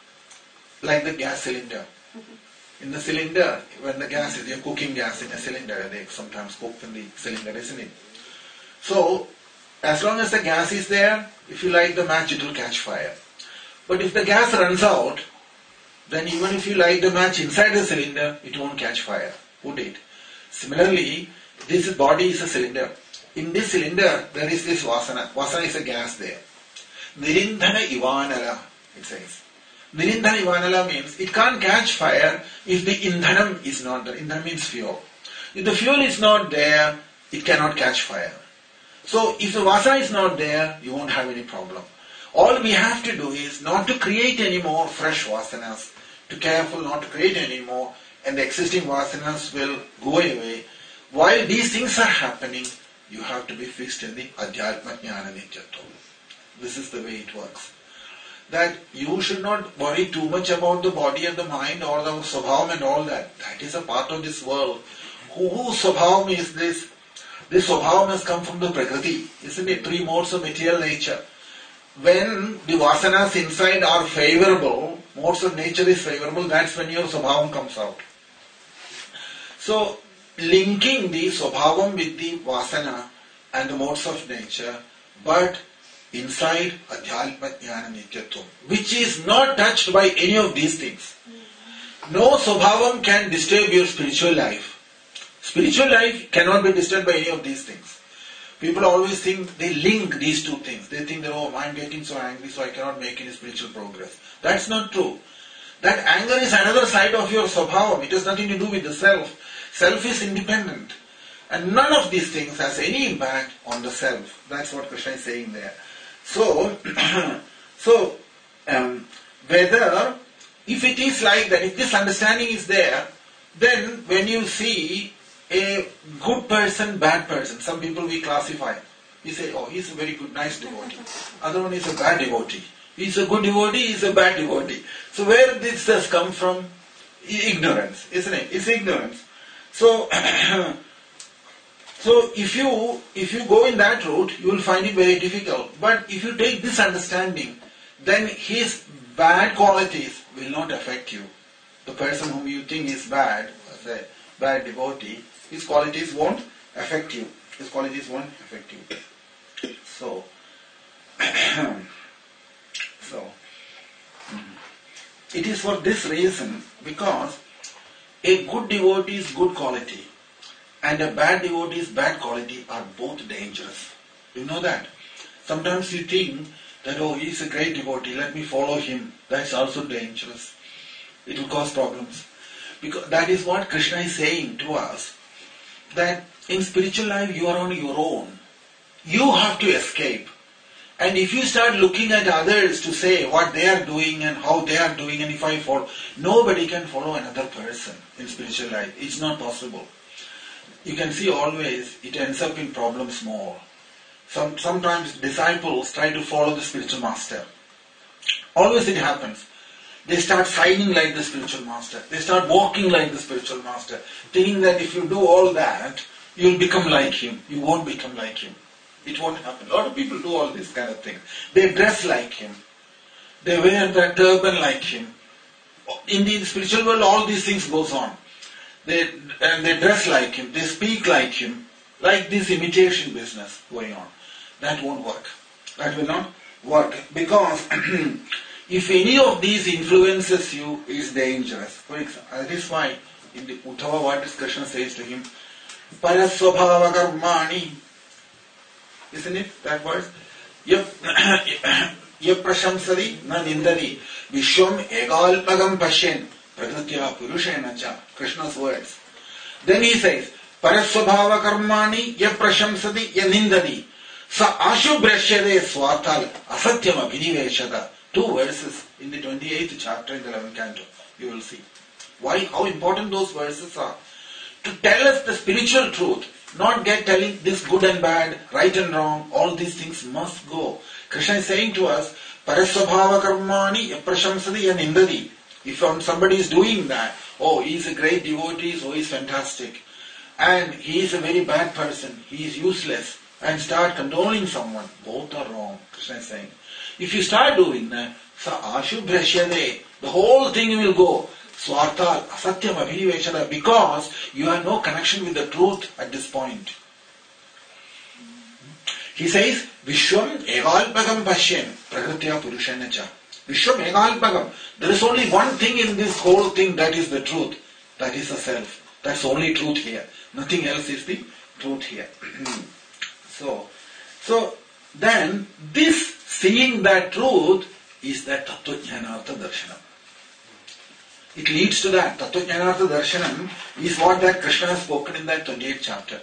Like the gas cylinder. In the cylinder, when the gas is, you're cooking gas in a cylinder, they sometimes cook in the cylinder, isn't it? So, as long as the gas is there, if you light the match, it will catch fire. But if the gas runs out, then even if you light the match inside the cylinder, it won't catch fire, would it? Similarly, this body is a cylinder. In this cylinder, there is this vasana. Vasana is a gas there. Nirindhana ivanala, it says. Nirindhana ivanala means it can't catch fire if the indhanam is not there. Indhanam means fuel. If the fuel is not there, it cannot catch fire. So if the vasana is not there, you won't have any problem. All we have to do is not to create any more fresh vasanas, to be careful not to create any more, and the existing vasanas will go away. While these things are happening, you have to be fixed in the Adhyatma Jnana Nityatvam. This is the way it works. That you should not worry too much about the body and the mind or the swabhavam and all that. That is a part of this world. Who, whose swabhavam is this? This swabhavam has come from the Prakriti, isn't it? Three modes of material nature. When the vasanas inside are favorable, modes of nature is favorable, that's when your swabhavam comes out. So, linking the swabhavam with the vasana and the modes of nature, but inside Adhyatma Jnana Nityatvam, which is not touched by any of these things. No swabhavam can disturb your spiritual life. Spiritual life cannot be disturbed by any of these things. People always think, they link these two things. They think that, oh, I'm getting so angry, so I cannot make any spiritual progress. That's not true. That anger is another side of your swabhavam. It has nothing to do with the self. Self is independent. And none of these things has any impact on the self. That's what Krishna is saying there. So, so um, whether, if it is like that, if this understanding is there, then when you see a good person, bad person, some people we classify. We say, oh, he's a very good, nice devotee. Other one is a bad devotee. He's a good devotee, he's a bad devotee. So where this has come from? Ignorance, isn't it? It's ignorance. So, so if you if you go in that route, you will find it very difficult. But if you take this understanding, then his bad qualities will not affect you. The person whom you think is bad, as a bad devotee, his qualities won't affect you. His qualities won't affect you. So, so it is for this reason, because a good devotee's good quality and a bad devotee's bad quality are both dangerous. You know that? Sometimes you think that, oh, he is a great devotee, let me follow him. That's also dangerous. It will cause problems. Because that is what Krishna is saying to us, that in spiritual life you are on your own. You have to escape. And if you start looking at others to say what they are doing and how they are doing, and if I follow, nobody can follow another person in spiritual life. It's not possible. You can see always it ends up in problems more. Some, sometimes disciples try to follow the spiritual master. Always it happens. They start signing like the spiritual master. They start walking like the spiritual master, thinking that if you do all that, you'll become like him. You won't become like him. It won't happen. A lot of people do all these kind of things. They dress like him. They wear the turban like him. In the spiritual world, all these things goes on. They and they dress like him. They speak like him. Like this imitation business going on. That won't work. That will not work. Because if any of these influences you, is dangerous. For example, that is why in the Uddhava, what Krishna says to him, Parasvabhava karmani. Isn't it that verse? Yap prashamsadi na nindadi vishwam egalpagam pashen prakritya purushena cha. Krishna's words. Then he says, Parasvabhava karmani yap prashamsadi ya nindadi sa ashubhrashyade swartal asatyam abhiniveshada. Two verses in the twenty-eighth chapter in the eleventh canto. You will see. Why? How important those verses are. To tell us the spiritual truth. Not get telling this good and bad, right and wrong. All these things must go. Krishna is saying to us, Parasvabhava karmani prashamsadi and indadi. If somebody is doing that, oh, he is a great devotee, so he is fantastic. And he is a very bad person, he is useless. And start condoning someone. Both are wrong, Krishna is saying. If you start doing that, sa ashubhrashyade, the whole thing will go. Swartal, asatyam abhiniveshada, because you have no connection with the truth at this point. He says, Vishwam egalpagam pashyen, prakritya purushena cha. Vishwam egalpagam. There is only one thing in this whole thing that is the truth. That is the self. That's only truth here. Nothing else is the truth here. so, so then this seeing that truth is that Tattva Jnanartha Darshanam. It leads to that. Tattva Jnanartha Darshanam is what that Krishna has spoken in that twenty-eighth chapter.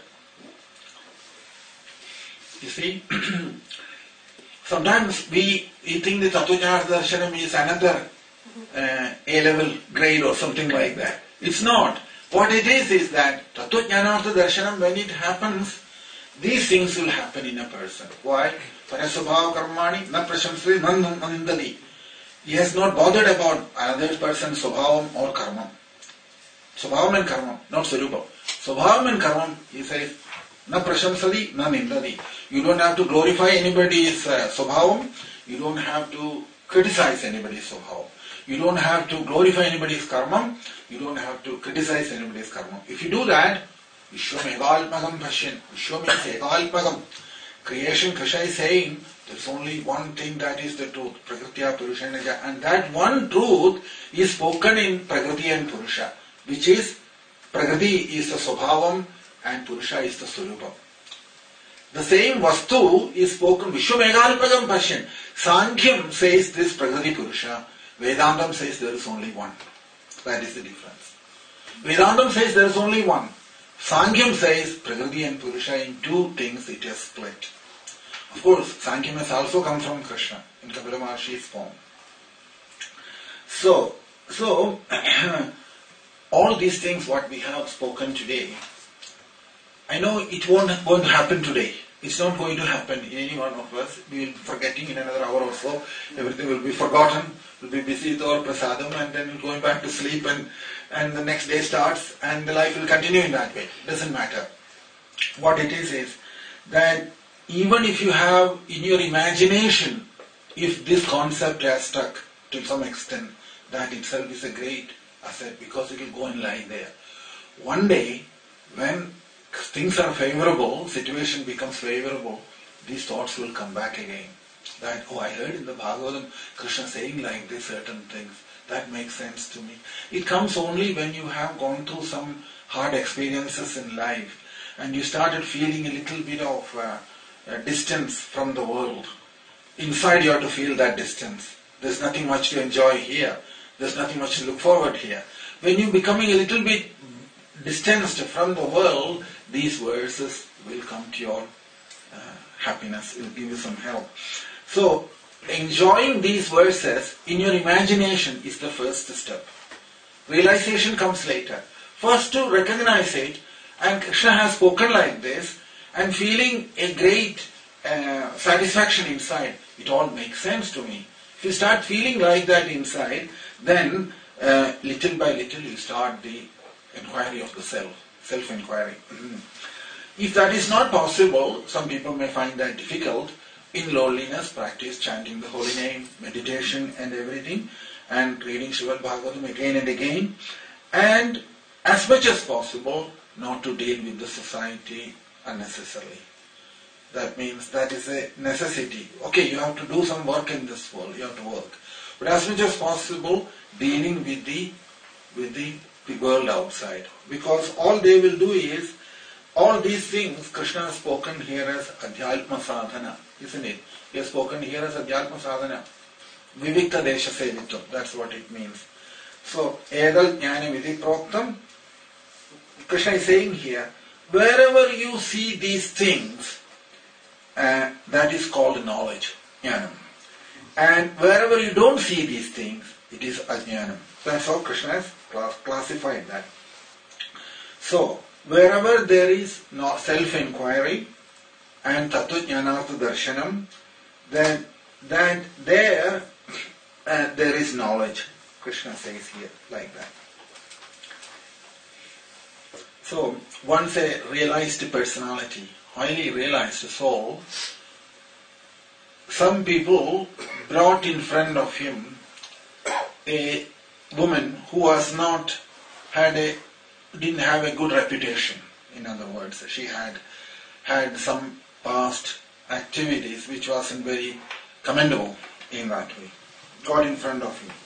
You see, sometimes we, we think the Tattva Jnanartha Darshanam is another uh, A-level grade or something like that. It's not. What it is is that Tattva Jnanartha Darshanam, when it happens, these things will happen in a person. Why? Parasvabhava karmani na prashamsati na nindadi. He has not bothered about another person's svabhavam or karma. Svabhavam and karma, not sarupam. Svabhavam and karma, he says, na prashamsati na nindadi. You don't have to glorify anybody's uh, svabhavam. You don't have to criticize anybody's svabhavam. You don't have to glorify anybody's karma. You don't have to criticize anybody's karma. If you do that, Vishwam egalpagam pashyan. Vishwam means egalpagam. Creation, Krishna is saying, there's only one thing that is the truth, Prakritya Purushena ja. And that one truth is spoken in Prakriti and Purusha, which is, Prakriti is the Svabhavam and Purusha is the Swarupam. The same Vastu is spoken, Vishwam egalpagam pashyan. Sankhya says this Prakriti Purusha, Vedantam says there is only one. That is the difference. Vedantam says there is only one. Sankhya says Prakriti and Purusha in two things it has split. Of course, Sankhya has also come from Krishna in Kapila Maharshi's form. So, so all these things what we have spoken today, I know it won't going to happen today. It's not going to happen in any one of us. We will be forgetting in another hour or so. Everything will be forgotten. We'll be busy with our prasadam and then we're going back to sleep and, and the next day starts and the life will continue in that way. Doesn't matter. What it is is that even if you have in your imagination, if this concept has stuck to some extent, that itself is a great asset because it will go and lie there. One day, when things are favorable, situation becomes favorable, these thoughts will come back again. That, oh, I heard in the Bhagavatam, Krishna saying like this certain things. That makes sense to me. It comes only when you have gone through some hard experiences in life and you started feeling a little bit of uh, uh, distance from the world. inside you have to feel that distance. There's nothing much to enjoy here. There's nothing much to look forward here. When you're becoming a little bit distanced from the world, these verses will come to your uh, happiness, will give you some help. So, enjoying these verses in your imagination is the first step. Realization comes later. First to recognize it, and Krishna has spoken like this, and feeling a great uh, satisfaction inside. It all makes sense to me. If you start feeling like that inside, then uh, little by little you start the inquiry of the self, self-inquiry. Mm-hmm. If that is not possible, some people may find that difficult. In loneliness, practice chanting the holy name, meditation and everything, and reading Srimad Bhagavatam again and again, and as much as possible not to deal with the society unnecessarily. That means that is a necessity. Okay, you have to do some work in this world, you have to work. But as much as possible, dealing with the with the, the world outside. Because all they will do is, all these things Krishna has spoken here as Adhyatma Sadhana, isn't it? He has spoken here as Adhyatma Sadhana. Vivikta Desha Sevitvam, that's what it means. So, Edal Jnana Vidhi Proktam, Krishna is saying here, wherever you see these things, uh, that is called knowledge, Jnanam. And wherever you don't see these things, it is Ajnanam. That's how Krishna has classified that. So, wherever there is no self-inquiry and Tattva Jnanartha Darshanam, then that there, uh, there is knowledge. Krishna says here like that. So, once a realized personality, highly realized soul, some people brought in front of him a woman who was not, had a, didn't have a good reputation. In other words, she had had some past activities which wasn't very commendable in that way. Got in front of him.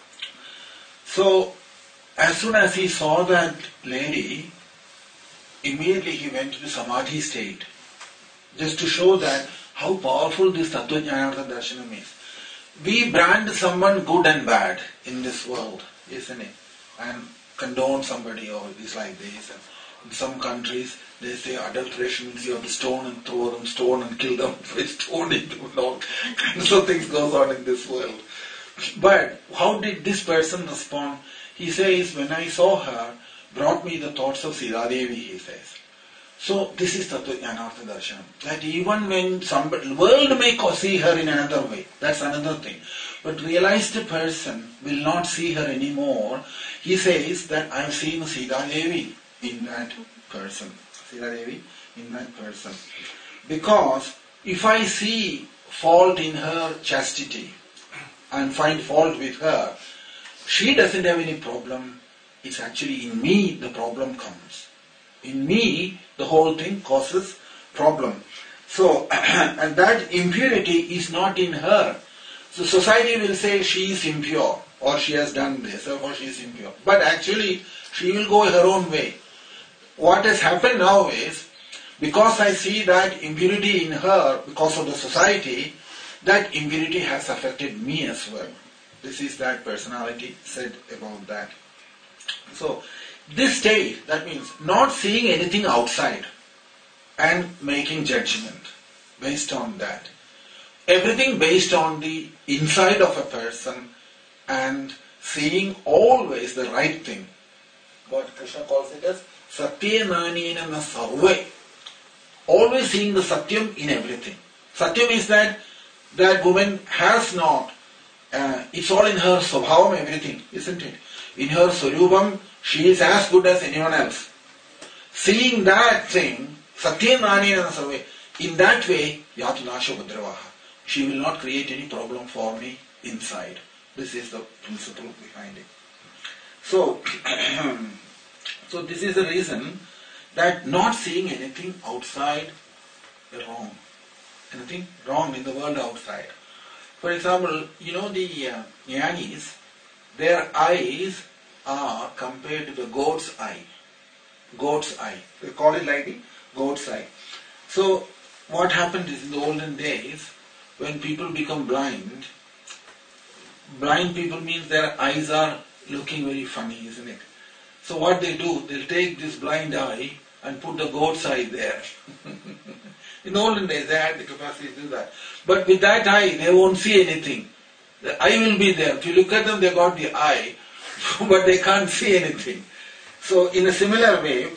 So, as soon as he saw that lady, immediately he went to the Samadhi state, just to show that how powerful this Tattva Jnanartha Darshanam is. We brand someone good and bad in this world, isn't it? And condone somebody, or it is like this. And in some countries, they say adulteration means you have to stone and throw them, stone and kill them, stone into all kinds of things goes on in this world. But how did this person respond? He says, when I saw her, brought me the thoughts of Sita Devi, he says. So this is Tattva Jnanartha Darshanam. That even when somebody, world may see her in another way, that's another thing. But realized person will not see her anymore. He says that I have seen Sita Devi in that person. Sita Devi in that person. Because if I see fault in her chastity and find fault with her, she doesn't have any problem. It's actually in me the problem comes. In me, the whole thing causes problem. So, and that impurity is not in her. So society will say she is impure, or she has done this, or she is impure. But actually, she will go her own way. What has happened now is, because I see that impurity in her, because of the society, that impurity has affected me as well. This is that personality said about that. So, this state, that means not seeing anything outside and making judgment based on that. Everything based on the inside of a person and seeing always the right thing. What Krishna calls it as Satyananena na sarve. Always seeing the Satyam in everything. Satyam is that that woman has not, uh, it's all in her Swabhavam, everything, isn't it? In her Swarupam, she is as good as anyone else. Seeing that thing, Satyananena na sarve, in that way, Yatunasha Bhadravaha. She will not create any problem for me inside. This is the principle behind it. So, so this is the reason that not seeing anything outside wrong. Anything wrong in the world outside. For example, you know the uh, Jnanis, their eyes are compared to the goat's eye. Goat's eye. They call it like the goat's eye. So, what happened is in the olden days, when people become blind, blind people means their eyes are looking very funny, isn't it? So what they do, they'll take this blind eye and put the goat's eye there. In the olden days, they had the capacity to do that. But with that eye, they won't see anything. The eye will be there. If you look at them, they got the eye, but they can't see anything. So in a similar way,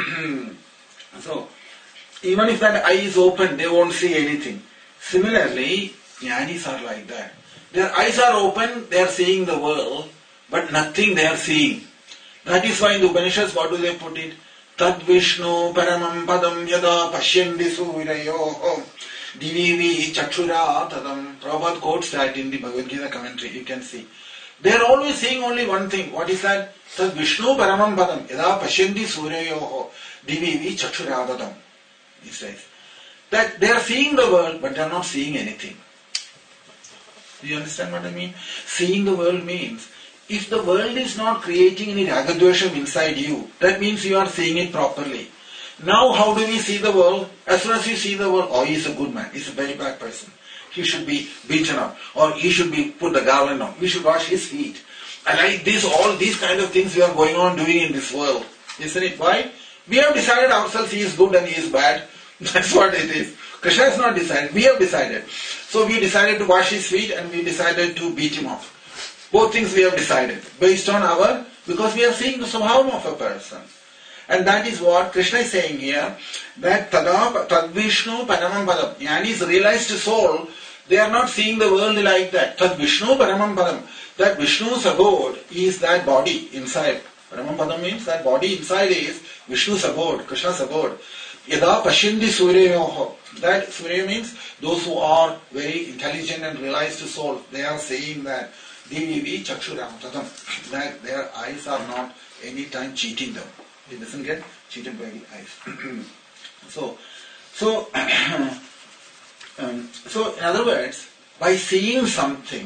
so even if that eye is open, they won't see anything. Similarly, jnanis are like that. Their eyes are open, they are seeing the world, but nothing they are seeing. That is why in the Upanishads, what do they put it? Tad Vishnu Paramam Padam Yada Pashyandi Surayo Divivi Chakshura Tadam. Prabhupada quotes that in the Bhagavad Gita commentary, you can see. They are always saying only one thing. What is that? Tad Vishnu Paramam Padam Yada Pashyandi Surayo Divivi Chakshura Tadam. He says that they are seeing the world, but they are not seeing anything. Do you understand what I mean? Seeing the world means, if the world is not creating any ragadvesham inside you, that means you are seeing it properly. Now how do we see the world? As soon as you see the world, oh, he is a good man, he is a very bad person. He should be beaten up, or he should be put the garland on. We should wash his feet. And like this, all these kind of things we are going on doing in this world. Isn't it? Why? We have decided ourselves he is good and he is bad. That's what it is. Krishna has not decided. We have decided. So we decided to wash his feet and we decided to beat him up. Both things we have decided based on our, because we are seeing the swabhavam of a person. And that is what Krishna is saying here, that tada tad Vishnu paramam padam. Jnani's realized soul, they are not seeing the world like that. Tad Vishnu paramam padam. That Vishnu's abode is that body inside. Paramam padam means that body inside is Vishnu's abode, Krishna's abode. Yada pashyandi suryayoho. That surya means those who are very intelligent and realized soul. They are saying that Divivi Chakshuram Tatam, that their eyes are not any time cheating them. It doesn't get cheated by the eyes. so, so, um, so in other words, by seeing something,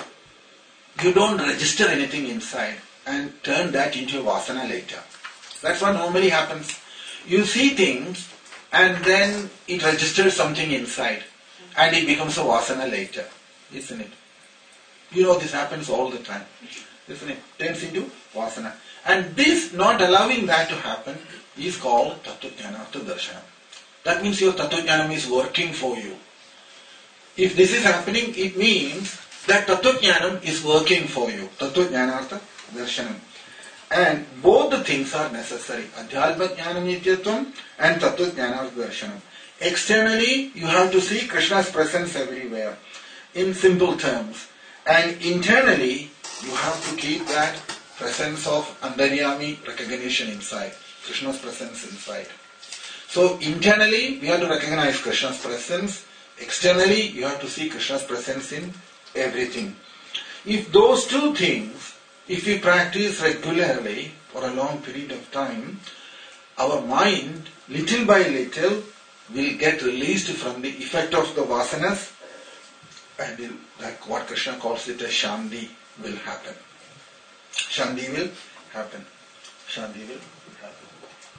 you don't register anything inside and turn that into a vasana later. That's what normally happens. You see things and then it registers something inside and it becomes a vasana later, isn't it? You know this happens all the time, isn't it? Turns into vasana. And this not allowing that to happen is called Tattva-jnana Artha Darshanam. That means your Tattva-jnanam is working for you. If this is happening, it means that Tattva-jnanam is working for you. Tattva-jnana Artha Darshanam. And both the things are necessary. Adhyalpa-jnana nityatvam and Tattva-jnana Artha Darshanam. Externally, you have to see Krishna's presence everywhere, in simple terms. And internally, you have to keep that presence of Antaryami recognition inside, Krishna's presence inside. So internally, we have to recognize Krishna's presence. Externally, you have to see Krishna's presence in everything. If those two things, if we practice regularly for a long period of time, our mind, little by little, will get released from the effect of the vasanas, and will, like what Krishna calls it as Shanti, will happen. Shanti will happen. Shanti will happen.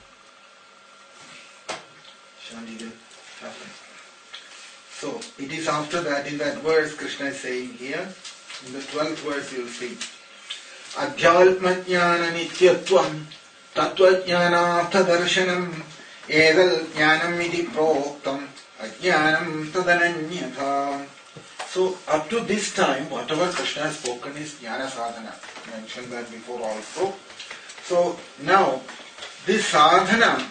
Shanti will happen. So, it is after that, in that verse, Krishna is saying here, in the twelfth verse you will see, Adhyalpa jnana nityatvam tattva jnanartha darshanam edal jnanam iti proktam ajnanam tadananyatha. So, up to this time, whatever Krishna has spoken is jnana sadhana. I mentioned that before also. So, now, this sadhana,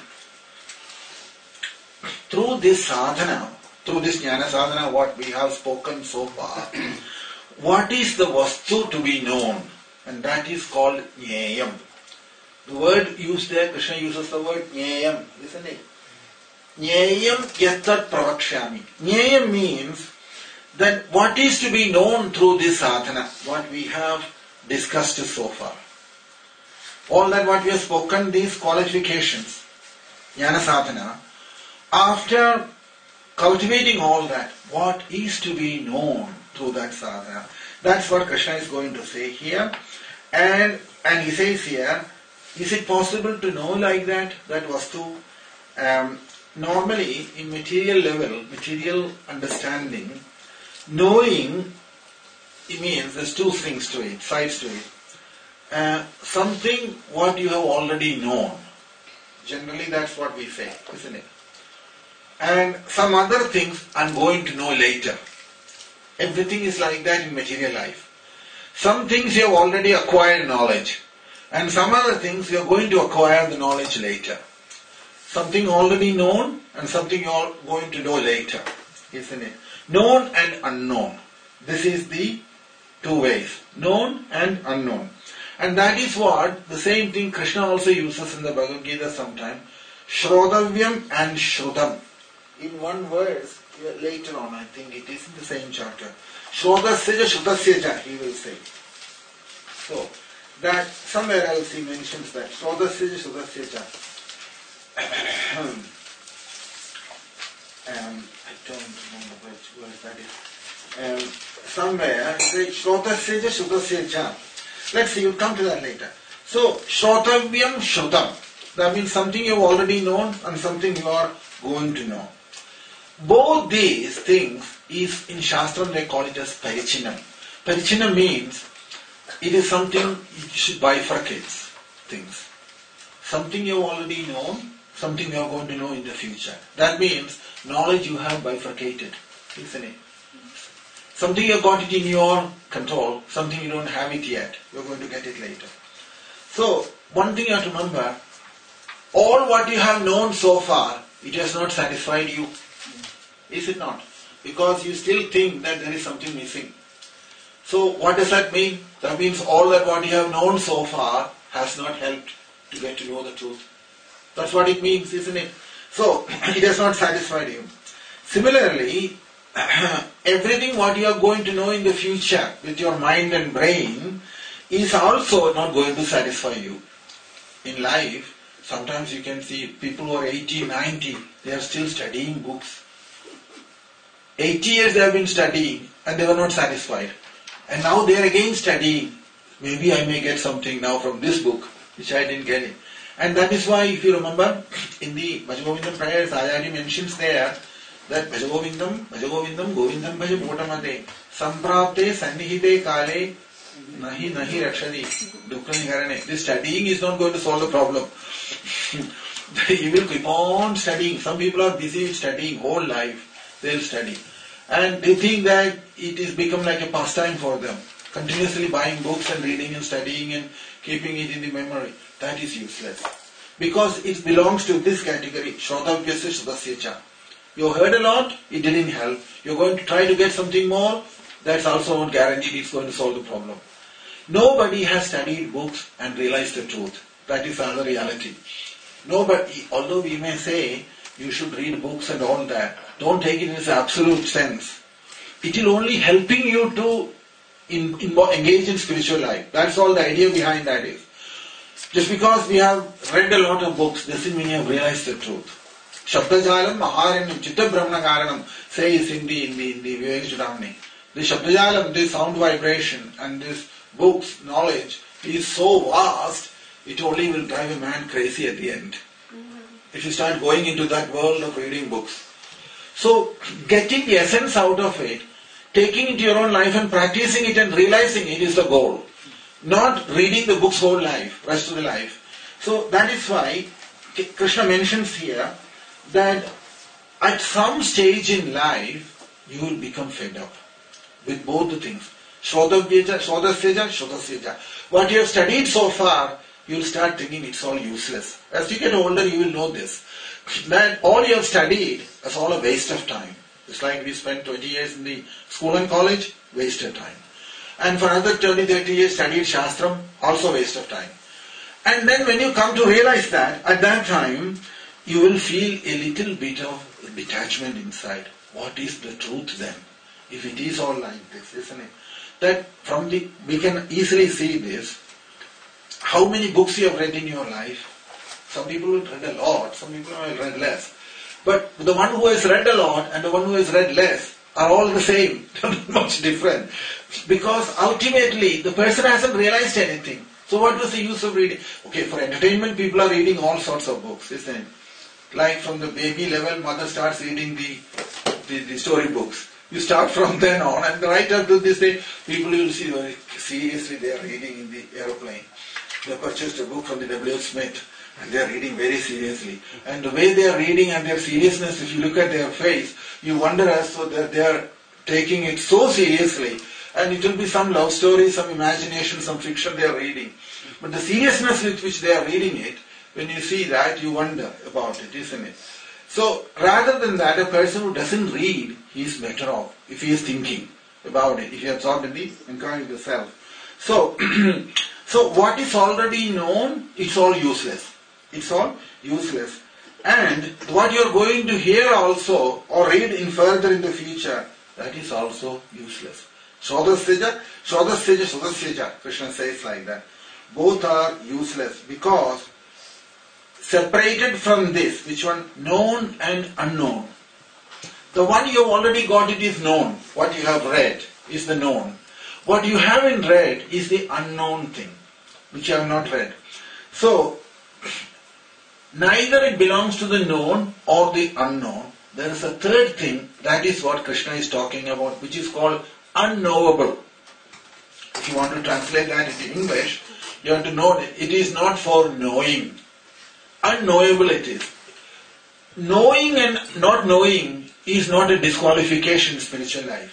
through this sadhana, through this jnana sadhana, what we have spoken so far, what is the vastu to be known? And that is called jneyam. The word used there, Krishna uses the word jneyam, isn't it? Jneyam yattat pravakshami. Jneyam means that what is to be known through this sadhana, what we have discussed so far. All that what we have spoken, these qualifications, jnana sadhana, after cultivating all that, what is to be known through that sadhana? That's what Krishna is going to say here. And and he says here, is it possible to know like that? That vastu, um, normally in material level, material understanding, knowing, it means there's two things to it, sides to it. Uh, something what you have already known. Generally that's what we say, isn't it? And some other things I'm going to know later. Everything is like that in material life. Some things you have already acquired knowledge, and some other things you are going to acquire the knowledge later. Something already known and something you are going to know later, isn't it? Known and unknown. This is the two ways. Known and unknown. And that is what the same thing Krishna also uses in the Bhagavad Gita sometime. Shrodavyam and Shrudam. In one verse, later on, I think it is in the same chapter. Shrodasya Shrudasya, he will say. So, that somewhere else he mentions that. Shrodasya Shrudasya. um, I don't remember which verse that is. Um, somewhere, it says Shrodasya Shrudasya. Let's see, we'll come to that later. So, Shrotavyam Shrudam. That means something you've already known and something you are going to know. Both these things is in Shastra they call it as Parichinam. Parichinam means it is something you should bifurcate things. Something you have already known, something you are going to know in the future. That means knowledge you have bifurcated, isn't it? Something you have got it in your control, something you don't have it yet. You're going to get it later. So, one thing you have to remember, all what you have known so far, it has not satisfied you. Is it not? Because you still think that there is something missing. So what does that mean? That means all that what you have known so far has not helped to get to know the truth. That's what it means, isn't it? So it has not satisfied you. Similarly, everything what you are going to know in the future with your mind and brain is also not going to satisfy you. In life, sometimes you can see people who are eighty, ninety, they are still studying books. eighty years they have been studying and they were not satisfied. And now they are again studying. Maybe I may get something now from this book, which I didn't get it. And that is why, if you remember, in the Bhajagovindam prayers, Ayari mentions there that Bhajagovindam, Bhajagovindam, Govindam Bhaja Bhotamate, Samprapte Sannihite Kale, Nahi Nahi Rakshadi, Dukkha Niharane. This studying is not going to solve the problem. You will keep on studying. Some people are busy studying whole life. They will study. And they think that it is become like a pastime for them. Continuously buying books and reading and studying and keeping it in the memory. That is useless. Because it belongs to this category. Shrotavyasya Shrudasya. You heard a lot, it didn't help. You're going to try to get something more, that's also not guaranteed it's going to solve the problem. Nobody has studied books and realized the truth. That is another reality. Nobody, although we may say you should read books and all that, don't take it in its absolute sense. It will only helping you to in, in, engage in spiritual life. That's all the idea behind that is. Just because we have read a lot of books doesn't mean you have realized the truth. Shabdajalam Maharanyam Chitta Brahmana Karanam says in the, in the, in the Vivek Chudamani. The Shabdajalam, this sound vibration and this book's knowledge is so vast, it only will drive a man crazy at the end. If you start going into that world of reading books. So, getting the essence out of it, taking it to your own life and practicing it and realizing it is the goal. Not reading the books whole life, rest of the life. So, that is why Krishna mentions here that at some stage in life, you will become fed up with both the things. Shrodavyeja, Shrodasya, Shrodasya. What you have studied so far, you will start thinking it's all useless. As you get older, you will know this. That all you have studied is all a waste of time. It's like we spent twenty years in the school and college, wasted time. And for another twenty, thirty years studied Shastram, also waste of time. And then when you come to realize that, at that time, you will feel a little bit of detachment inside. What is the truth then? If it is all like this, isn't it? That from the, we can easily see this. How many books you have read in your life? Some people will read a lot, some people will read less. But the one who has read a lot and the one who has read less are all the same, not much different. Because ultimately the person hasn't realized anything. So what was the use of reading? Okay, for entertainment people are reading all sorts of books, isn't it? Like from the baby level, mother starts reading the, the, the story books. You start from then on, and right up to this day, people will see very seriously they are reading in the aeroplane. They purchased a book from the W H Smith, and they are reading very seriously. And the way they are reading and their seriousness, if you look at their face, you wonder as to that they are taking it so seriously. And it will be some love story, some imagination, some fiction they are reading. But the seriousness with which they are reading it, when you see that, you wonder about it, isn't it? So, rather than that, a person who doesn't read, he is better off if he is thinking about it, if he absorbed in the inquiry of the self. So, so what is already known, it's all useless. It's all useless. And what you are going to hear also, or read in further in the future, that is also useless. Shodasyaja, Shodasyaja, Shodasyaja, Krishna says like that. Both are useless because separated from this, which one? Known and unknown. The one you have already got, it is known. What you have read is the known. What you haven't read is the unknown thing, which you have not read. So, neither it belongs to the known or the unknown. There is a third thing, that is what Krishna is talking about, which is called unknowable. If you want to translate that into English, you have to know that it is not for knowing. Unknowable it is. Knowing and not knowing is not a disqualification in spiritual life.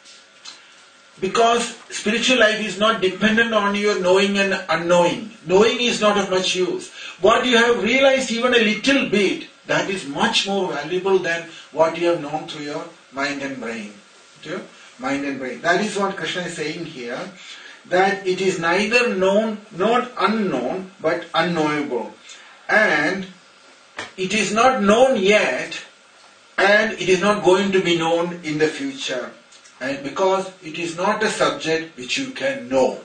Because spiritual life is not dependent on your knowing and unknowing. Knowing is not of much use. What you have realized even a little bit, that is much more valuable than what you have known through your mind and brain. Through mind and brain. That is what Krishna is saying here. That it is neither known, not unknown, but unknowable. And it is not known yet, and it is not going to be known in the future. And because it is not a subject which you can know.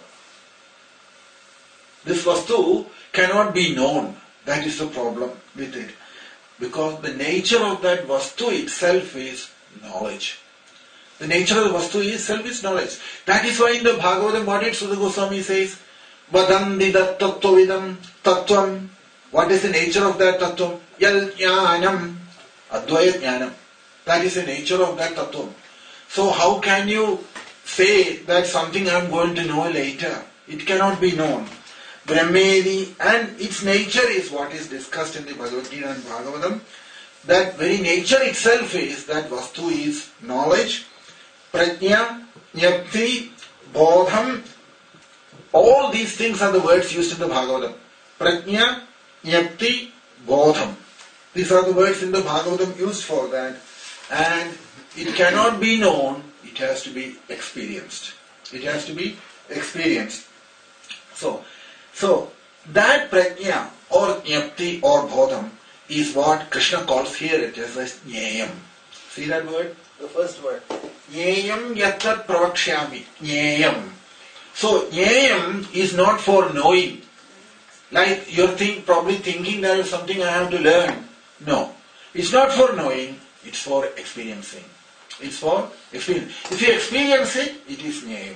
This vastu cannot be known. That is the problem with it. Because the nature of that vastu itself is knowledge. The nature of the vastu itself is knowledge. That is why in the Bhagavatam, what did Sudha Goswami says? Vadandi dat tattvavidam tattvam. What is the nature of that tattvam? Yal jnanam. Advaya jnanam. That is the nature of that tattvam. So how can you say that something I am going to know later? It cannot be known. Brahmedi, and its nature is what is discussed in the Bhagavad Gita and Bhagavatam. That very nature itself is that vastu is knowledge, prajna, jnapti, bodham. All these things are the words used in the Bhagavatam. Prajna, jnapti, bodham. These are the words in the Bhagavatam used for that. And it cannot be known, it has to be experienced. It has to be experienced. So, so that prajna or jnapti or bodham is what Krishna calls here it as jnayam. See that word? The first word. Jnayam yattat pravakshyami. Jnayam. So jnayam is not for knowing. Like you're think, probably thinking there is something I have to learn. No. It's not for knowing, it's for experiencing. It's for experience. If you experience it, it is jnayam.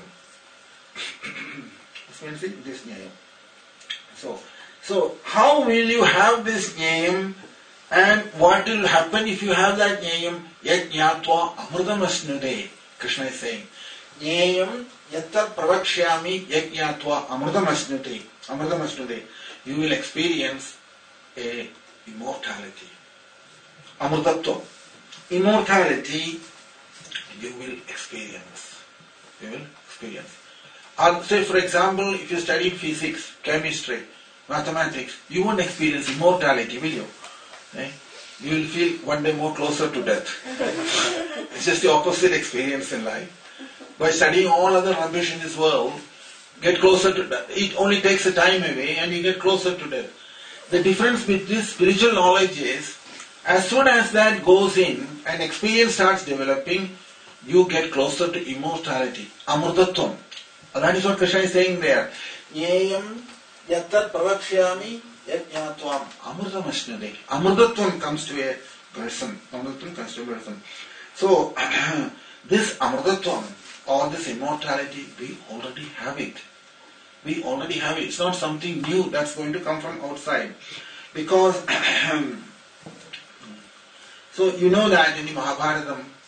Experience it, it is jnayam. So, so how will you have this jnayam, and what will happen if you have that jnayam? Yat jnatva amrutam asnude. Krishna is saying, jnayam yattat pravakshyami yat jnatva amrutam asnude. Amrutam asnude. You will experience a immortality. Amrutatva. Immortality you will experience. You will experience. Or say for example, if you study physics, chemistry, mathematics, you won't experience immortality, will you? Eh? You will feel one day more closer to death. It's just the opposite experience in life. By studying all other rubbish in this world, get closer to death. It only takes a time away and you get closer to death. The difference with this spiritual knowledge is, as soon as that goes in and experience starts developing, you get closer to immortality. Amrutatvam. That is what Krishna is saying there. Jnayam yattat pravakshyami yat jnatvam amrutam ashnade. Amrutatvam comes to a person. Amrutatvam comes to a person. So, this amrutatvam or this immortality, we already have it. We already have it. It's not something new that's going to come from outside. Because, so you know that in the Mahabharatam,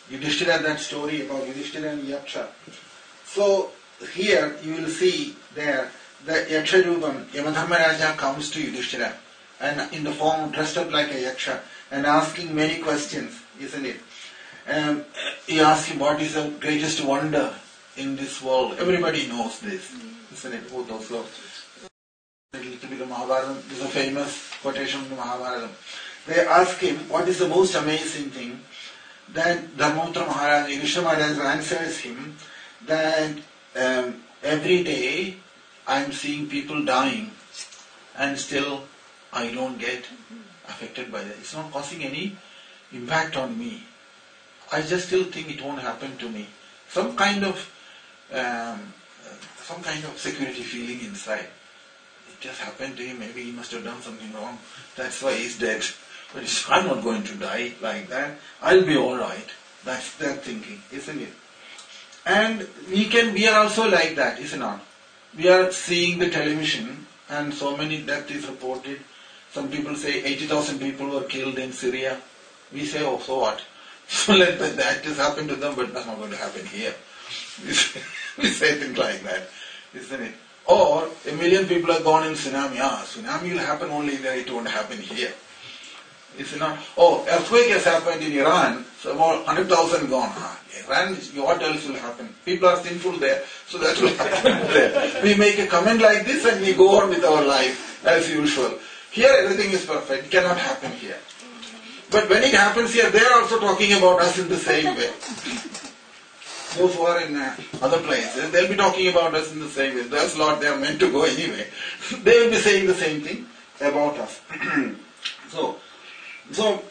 Yudhishthira, that story about Yudhishthira and Yaksha. So here you will see there that Yaksha Rupam, Yamadharmaraja comes to Yudhishthira and in the form dressed up like a Yaksha and asking many questions, isn't it? Um, he asks him what is the greatest wonder in this world. Everybody knows this, isn't it? Oh, those love. A little bit of Mahabharata. This is a famous quotation from Mahabharata. They ask him what is the most amazing thing. Then Dharmapura Maharaj, Yudhishthira Maharaj answers him that um, every day I am seeing people dying and still I don't get affected by that. It's not causing any impact on me. I just still think it won't happen to me. Some kind of um, some kind of security feeling inside. It just happened to him. Maybe he must have done something wrong. That's why he's dead. But I'm not going to die like that. I'll be all right. That's their thinking, isn't it? And we can. We are also like that, is it not? We are seeing the television, and so many deaths is reported. Some people say eighty thousand people were killed in Syria. We say, oh, so what? So let that, that just happen to them, but that's not going to happen here. We say, we say things like that, isn't it? Or a million people are gone in tsunami. Ah, tsunami will happen only there, it won't happen here. Is it not? Oh, earthquake has happened in Iran, so about one hundred thousand gone. Ah, Iran, what else will happen? People are sinful there, so that will happen there. We make a comment like this and we go on with our life as usual. Here everything is perfect, it cannot happen here. But when it happens here, they are also talking about us in the same way. Those who are in uh, other places, they'll be talking about us in the same way. That's Lord, they are meant to go anyway. They will be saying the same thing about us. so, so,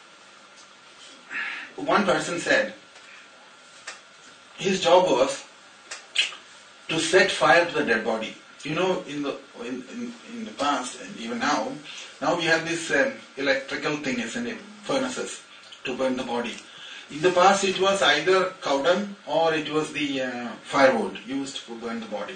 one person said, his job was to set fire to the dead body. You know, in the in, in, in the past and even now, now we have this um, electrical thing, isn't it? Furnaces to burn the body. In the past, it was either cow dung or it was the uh, firewood used to burn the body.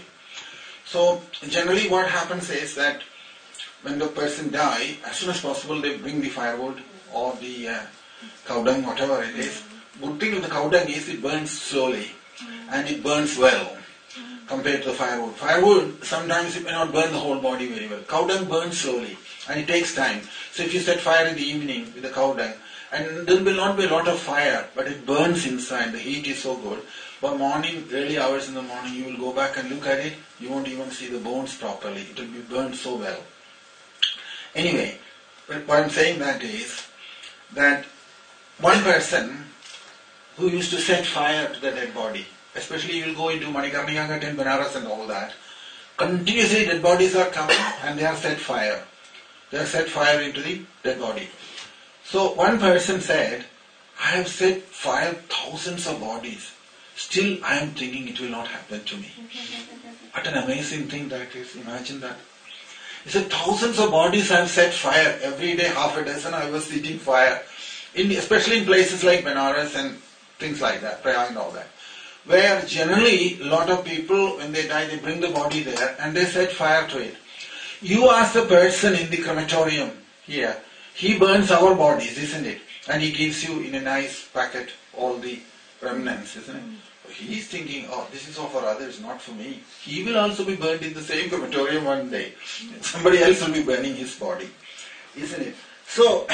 So generally, what happens is that when the person dies, as soon as possible, they bring the firewood or the uh, cow dung, whatever it is. Good thing with the cow dung is it burns slowly and it burns well compared to the firewood. Firewood, sometimes it may not burn the whole body very well. Cow dung burns slowly and it takes time. So if you set fire in the evening with the cow dung, and there will not be a lot of fire, but it burns inside, the heat is so good. By morning, early hours in the morning, you will go back and look at it, you won't even see the bones properly. It will be burned so well. Anyway, what I'm saying that is, that one person who used to set fire to the dead body, especially you will go into Manikarnika Ghat and Benares and all that, continuously dead bodies are coming and they are set fire. They are set fire into the dead body. So one person said, I have set fire thousands of bodies. Still I am thinking it will not happen to me. What an amazing thing that is. Imagine that. He said, thousands of bodies I have set fire. Every day, half a dozen I was setting fire. In, especially in places like Benares and things like that, Prayag and all that. Where generally, a lot of people, when they die, they bring the body there and they set fire to it. You ask the person in the crematorium here, he burns our bodies, isn't it? And he gives you in a nice packet all the remnants, isn't it? He is thinking, oh, this is all for others, not for me. He will also be burned in the same crematorium one day. Somebody else will be burning his body, isn't it? So,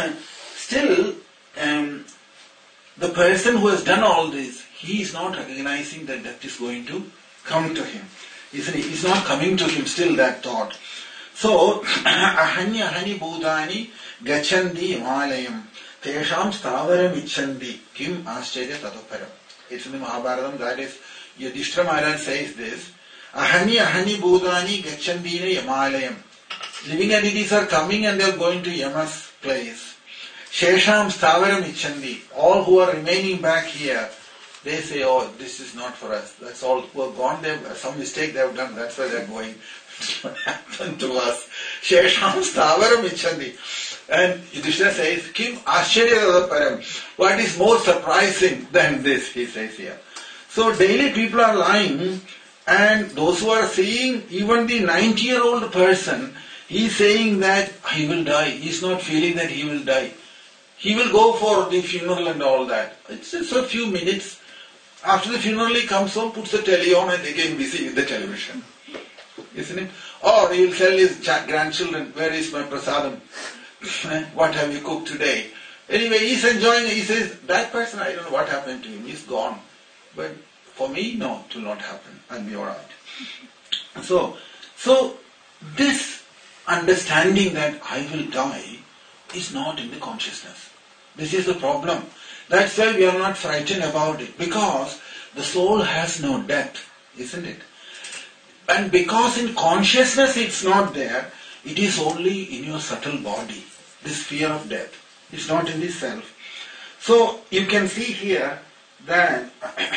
still, um, the person who has done all this, he is not recognizing that death is going to come to him, isn't it? It's not coming to him, still that thought. So, ahani ahani bhutani gachandi himalayam tesham stavaram ichandi kim ascharya tatoparam. It's in the Mahabharata, that is, Yudhishthira Maharaj says this, ahani ahani bhutani gachandi himalayam. Living entities are coming and they are going to Yama's place. Shesham stavaram ichandi. All who are remaining back here, they say, oh, this is not for us. That's all who have gone there, some mistake they have done, that's why they are going. What happened to us? Shesham stavaram ichandi. And Yudhishthira says, Kim ascharya param. What is more surprising than this, he says here. So daily people are lying, and those who are seeing, even the ninety-year-old person, he is saying that he will die. He is not feeling that he will die. he will go for the funeral and all that. It's just a few minutes. After the funeral he comes home, puts the telly on and again busy with the television. Isn't it? Or he will tell his grandchildren, where is my prasadam? What have you cooked today? Anyway, he's enjoying it. He says, that person, I don't know what happened to him. He's gone. But for me, no, it will not happen. I'll be alright. So, so this understanding that I will die is not in the consciousness. This is the problem. That's why we are not frightened about it. Because the soul has no death, isn't it? And because in consciousness it's not there, it is only in your subtle body, this fear of death. It's not in the self. So you can see here that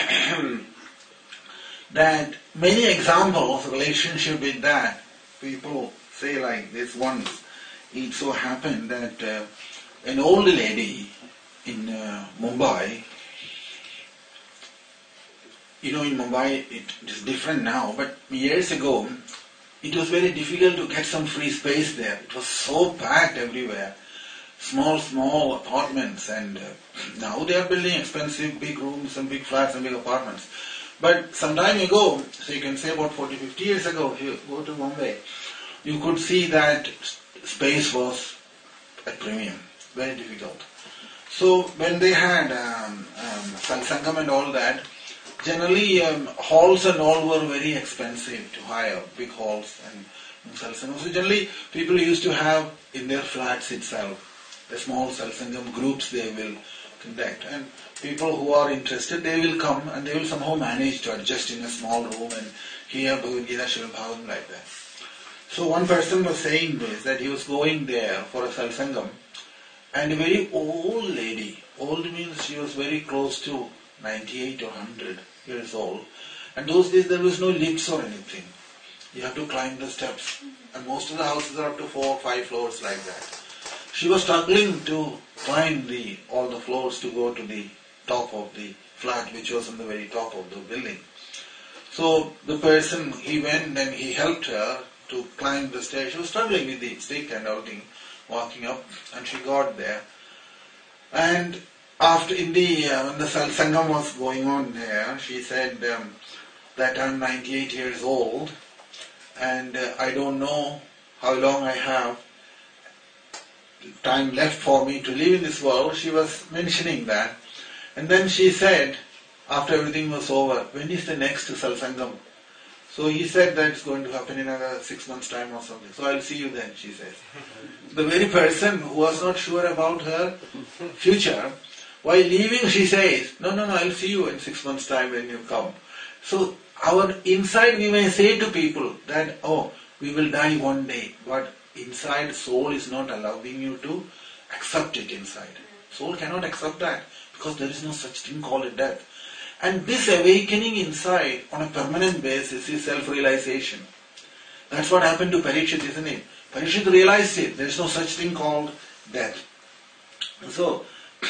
that many examples of relationship with that. People say like this. Once it so happened that uh, an old lady in uh, Mumbai, you know, in Mumbai it is different now, but years ago it was very difficult to get some free space there. It was so packed everywhere. Small, small apartments, and uh, now they are building expensive big rooms and big flats and big apartments. But some time ago, so you can say about forty, fifty years ago, if you go to Mumbai, you could see that space was at premium, very difficult. So when they had um, um, Satsangam and all that, generally um, halls and all were very expensive to hire, big halls and Satsangam. So generally people used to have in their flats itself the small Satsangam groups they will conduct, and people who are interested, they will come and they will somehow manage to adjust in a small room and hear Bhagavad Gita, Srimad Bhagavatam like that. So one person was saying this, that he was going there for a Satsangam, and a very old lady, old means she was very close to ninety-eight or one hundred years old, and those days there was no lifts or anything. You have to climb the steps, and most of the houses are up to four or five floors like that. She was struggling to climb the all the floors to go to the top of the flat, which was on the very top of the building. So the person, he went and he helped her to climb the stairs. She was struggling with the stick and everything, walking up, and she got there. And after in the uh, when the Satsangam was going on there, she said um, that I'm ninety-eight years old, and uh, I don't know how long I have time left for me to live in this world. She was mentioning that. And then she said, after everything was over, when is the next Satsangam? So he said that it's going to happen in another six months' time or something. So I'll see you then, she says. The very person who was not sure about her future, while leaving she says, no, no, no, I'll see you in six months' time when you come. So our inside we may say to people that, oh, we will die one day, but inside soul is not allowing you to accept it inside. Soul cannot accept that because there is no such thing called a death. And this awakening inside on a permanent basis is self-realization. That's what happened to Parikshit, isn't it? Parikshit realized it. There is no such thing called death. So,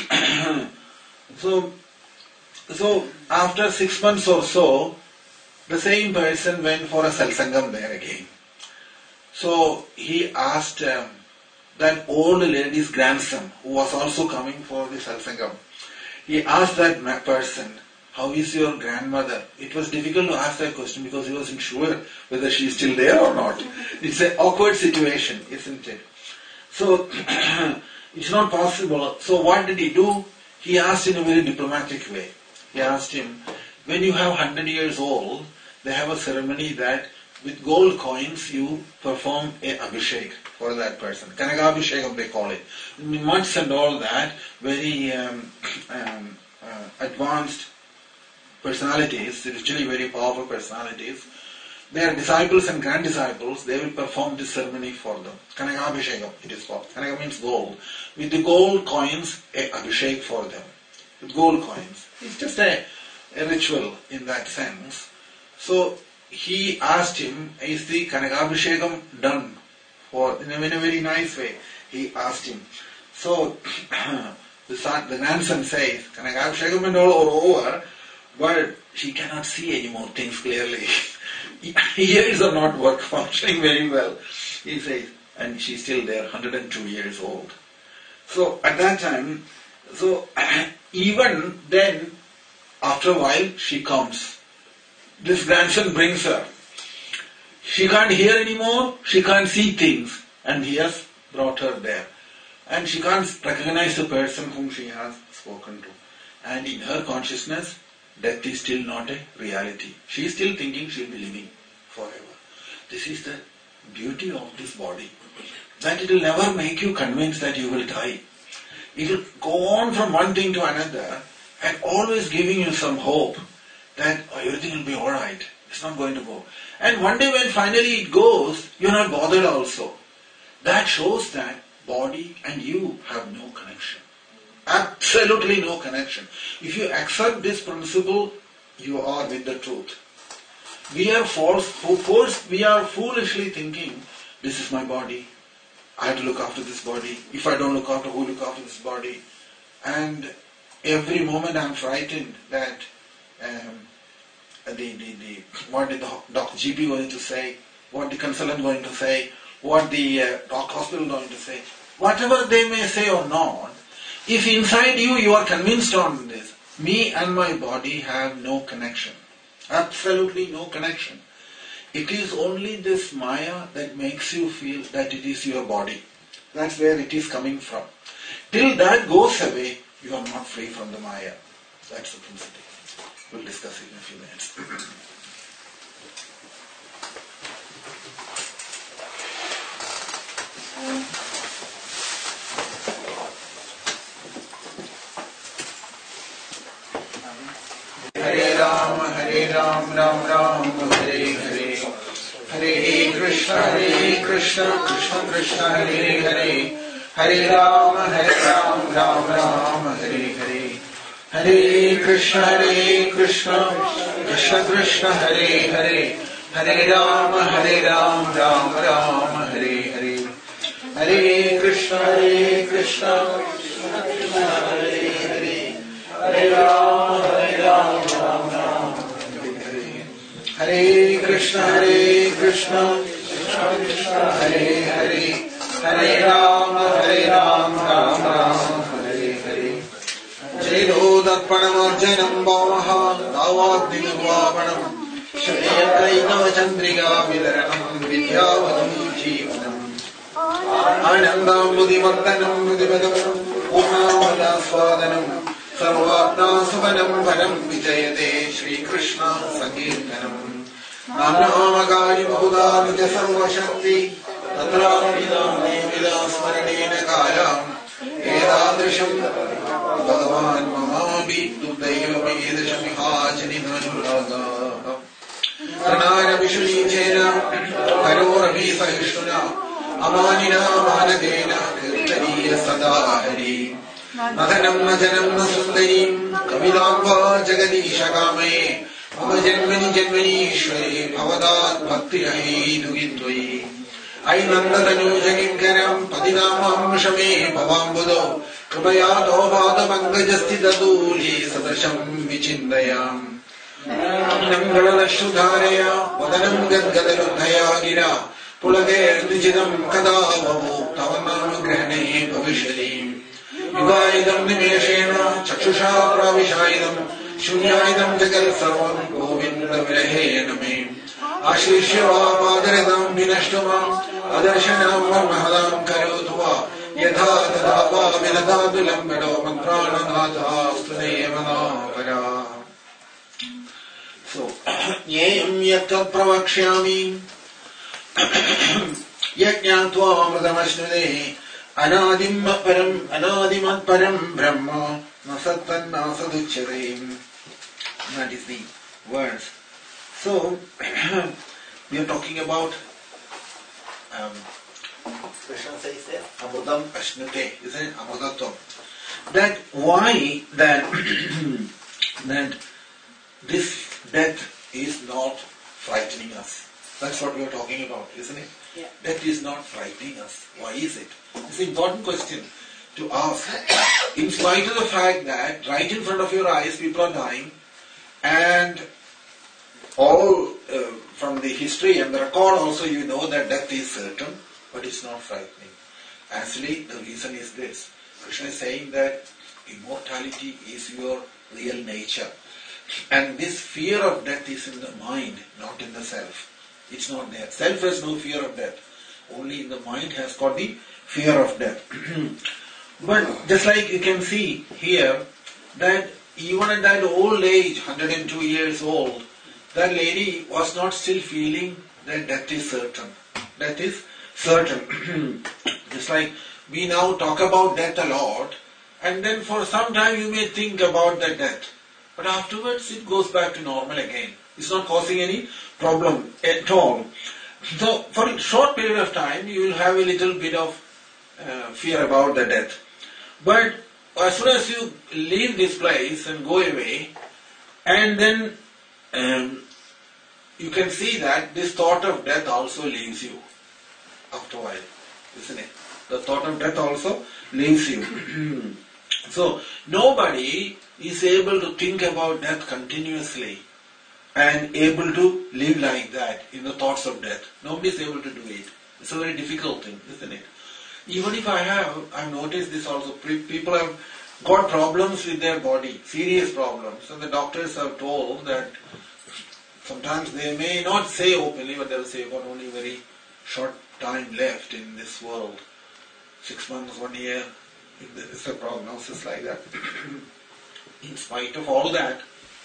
so, so after six months or so, the same person went for a Satsangam there again. So he asked um, that old lady's grandson, who was also coming for the Satsangam, he asked that person, how is your grandmother? It was difficult to ask that question because he wasn't sure whether she is still there or not. It's an awkward situation, isn't it? So it's not possible. So what did he do? He asked in a very diplomatic way. He asked him, when you have one hundred years old, they have a ceremony that with gold coins you perform a abhishek for that person. Kanagabhishekam they call it. Mutts and all that, very um, um, uh, advanced personalities, spiritually very powerful personalities, their disciples and grand disciples, they will perform this ceremony for them. Kanagabhishekam it is called. Kanaga means gold. With the gold coins, a abhishek for them. With gold coins. It's just a, a ritual in that sense. So he asked him, is the Kanagabhishekam done? For, in a, in a very nice way. He asked him. So the son, the grandson says, Kanagabhishekam and all are over, but she cannot see any more things clearly. Ears are not work functioning very well. He says, and she's still there, one hundred two years old. So at that time, so even then, after a while, she comes. This grandson brings her. She can't hear anymore, she can't see things, and he has brought her there. And she can't recognize the person whom she has spoken to. And in her consciousness, death is still not a reality. She is still thinking she will be living forever. This is the beauty of this body. That it will never make you convinced that you will die. It will go on from one thing to another and always giving you some hope that oh, everything will be alright. It's not going to go. And one day when finally it goes, you're not bothered also. That shows that body and you have no connection. Absolutely no connection. If you accept this principle, you are with the truth. We are false, force, we are foolishly thinking, this is my body. I have to look after this body. If I don't look after, who look after this body? And every moment I'm frightened that um, the, the, the what did the Doctor G P going to say, what the consultant going to say, what the uh, doc hospital going to say. Whatever they may say or not, if inside you you are convinced on this, me and my body have no connection. Absolutely no connection. It is only this Maya that makes you feel that it is your body. That's where it is coming from. Till that goes away, you are not free from the Maya. That's the principle. We'll discuss it in a few minutes. Hare Rama, Hare Rama, Ram Ram, Hare Hare. Hare Krishna, Hare Krishna, Krishna Krishna, Hare Hare. Hare Rama, Hare Rama, Ram Ram, Hare Hare. Hare Krishna, Hare Krishna, Krishna Krishna, Hare Hare. Hare Rama, Hare Rama, Ram Ram, Hare Hare. Hare Krishna, Hare Krishna, Krishna Krishna, Hare Hare. Hare Rama, Hare Rama, Ram Ram, Hare Hare. Hare Krishna, Hare Krishna, Krishna Krishna, Hare Hare. Hare Rama, Hare Rama, Ram Ram, Hare Hare. Jairodatpanamarjanam bhavaha davagnirvapanam Shayatainava chandriga vidaranam vidyavadam jivanam Anandam buddhimartanam buddhimadam purnamada swadanam Sarvatna suvanam param vijayate Shri Krishna Sankirtanam Namnamagari Bahuda Nitya Sarva Shakti Tatra Vidam Vida Smaranena Kalam Edadrisham Bhagavan Mamabhi Tudaiva Medasham Hajani Nanuraga Pranara Vishuni Jena Karora Visa Hishtuna Amanina Manadena Kirtaniya Sadahari Nadanam Najanam Nasundarim Kavilamba Jagadisha Kame Mama Janmani Janmani Ishwari Bhavadat Bhakti Rahi Dugindvai Ainandadanu Jaginkaram Padinamam Shame Bhavambudo Kripayado Bhadamangajasti Daduli Sadasham Vichindayam Nangalalashudharaya Vadanam Gadgadaludhaya Gira Pulage Nijidam Kadavavu Tavanam Grahane Bhavishadim Yugaidam Nimeshena Chakshusha Pravishaidam Shunyayidam Jagal Sarvam Govinda Virahename Ashishya Padaradam Vinashtama Adarsanam Varmahadam Karotva Yatha Tadava Vinadadulam Gado Mantrananatha Ustudevana. So, Yem Yatta Pravakshami Yajnatva Amritamashnade Anadim Param Anadimat Param Brahma Nasattan Nasaduchare. That is the words. So, we are talking about um, Krishna says there, Amrudam Ashnate, isn't it? Amrudatam. That why that that this death is not frightening us. That's what we are talking about, isn't it? Yeah. Death is not frightening us. Why is it? It's an important question to ask. In spite of the fact that right in front of your eyes people are dying, and all uh, from the history and the record also you know that death is certain, but it's not frightening. Actually, the reason is this. Krishna is saying that immortality is your real nature. And this fear of death is in the mind, not in the self. It's not there. Self has no fear of death. Only in the mind has got the fear of death. But just like you can see here, that even at that old age, one hundred two years old, that lady was not still feeling that death is certain. Death is certain. Just like we now talk about death a lot, and then for some time you may think about the death. But afterwards it goes back to normal again. It's not causing any problem at all. So for a short period of time you will have a little bit of uh, fear about the death. But as soon as you leave this place and go away, and then um, you can see that this thought of death also leaves you after a while, isn't it? The thought of death also leaves you. So nobody is able to think about death continuously and able to live like that in the thoughts of death. Nobody is able to do it. It's a very difficult thing, isn't it? Even if I have, I've noticed this also, people have got problems with their body, serious problems, and the doctors have told that sometimes they may not say openly, but they'll say, got only very short time left in this world, six months, one year, it's a prognosis like that. In spite of all that,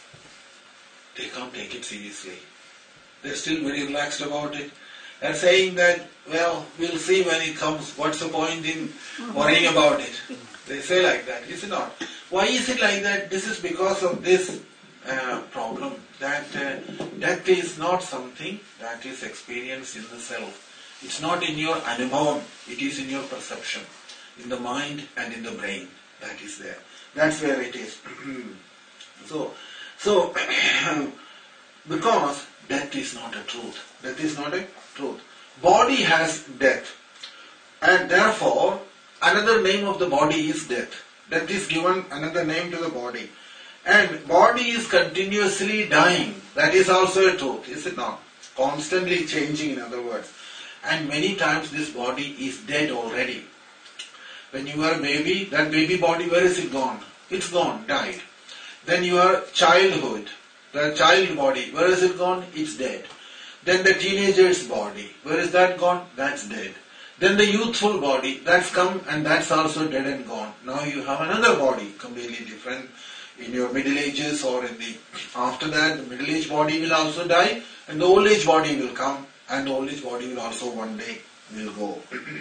they can't take it seriously. They're still very relaxed about it. And saying that, well, we'll see when it comes, what's the point in worrying about it? They say like that, is it not? Why is it like that? This is because of this uh, problem, that uh, death is not something that is experienced in the self. It's not in your anubhavam, it is in your perception, in the mind and in the brain. That is there. That's where it is. so, so because death is not a truth. Death is not a truth. Body has death. And therefore, another name of the body is death. Death is given another name to the body. And body is continuously dying. That is also a truth, is it not? Constantly changing, in other words. And many times this body is dead already. When you are a baby, that baby body, where is it gone? It's gone, died. Then your childhood, the child body, where is it gone? It's dead. Then the teenager's body, where is that gone? That's dead. Then the youthful body, that's come and that's also dead and gone. Now you have another body, completely different. In your middle ages or in the, after that, the middle age body will also die and the old age body will come and the old age body will also one day will go.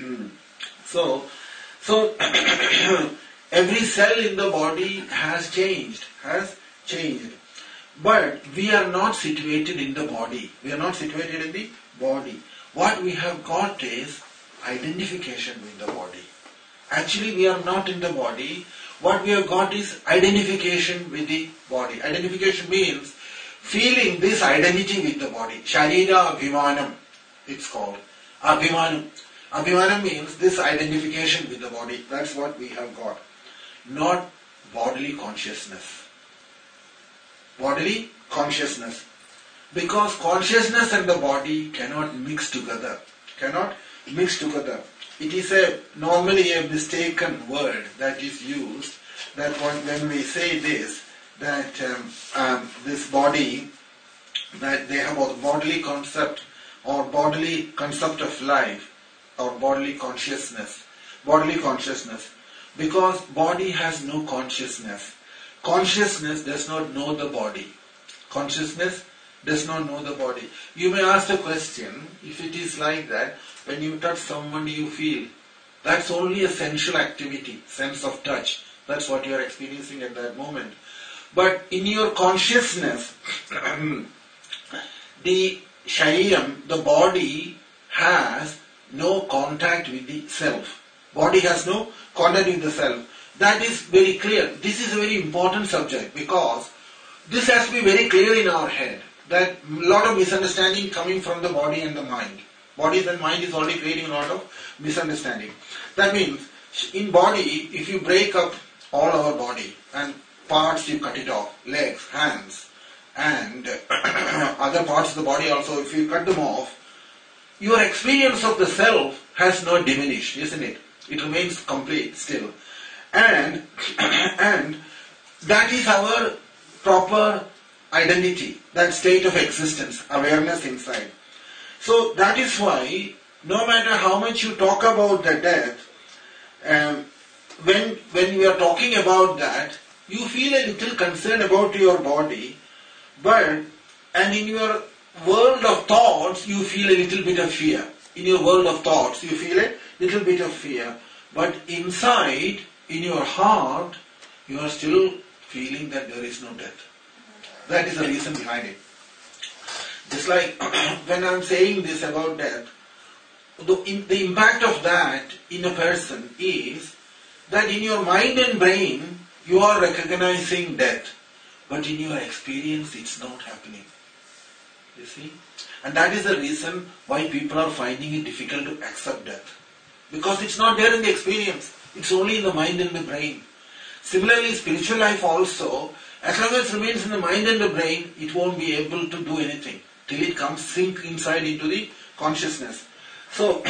so, so every cell in the body has changed, has changed. But we are not situated in the body. We are not situated in the body. What we have got is identification with the body. Actually, we are not in the body. What we have got is identification with the body. Identification means feeling this identity with the body. Sharira Abhimanam, it's called. Abhimanam. Abhimanam means this identification with the body. That's what we have got. Not bodily consciousness. Bodily consciousness. Because consciousness and the body cannot mix together. Cannot mix together. It is a normally a mistaken word that is used, that when we say this, that um, um, this body, that they have a bodily concept or bodily concept of life or bodily consciousness. Bodily consciousness. Because body has no consciousness. Consciousness does not know the body. Consciousness does not know the body. You may ask the question, if it is like that, when you touch someone you feel. That's only a sensual activity, sense of touch. That's what you are experiencing at that moment. But in your consciousness, the shariram, the body, has no contact with the self. Body has no contact with the self. That is very clear. This is a very important subject because this has to be very clear in our head. That a lot of misunderstanding coming from the body and the mind. Body and mind is already creating a lot of misunderstanding. That means, in body, if you break up all our body and parts you cut it off, legs, hands, and other parts of the body also, if you cut them off, your experience of the self has not diminished, isn't it? It remains complete still. And, and that is our proper identity, that state of existence, awareness inside. So that is why, no matter how much you talk about the death, um, when, when we are talking about that, you feel a little concerned about your body, but, and in your world of thoughts, you feel a little bit of fear. In your world of thoughts, you feel a little bit of fear. But inside, in your heart, you are still feeling that there is no death. That is the reason behind it. Just like when I am saying this about death, the, the impact of that in a person is that in your mind and brain, you are recognizing death. But in your experience, it's not happening. You see? And that is the reason why people are finding it difficult to accept death. Because it's not there in the experience. It's only in the mind and the brain. Similarly, spiritual life also, as long as it remains in the mind and the brain, it won't be able to do anything till it comes sink inside into the consciousness. So,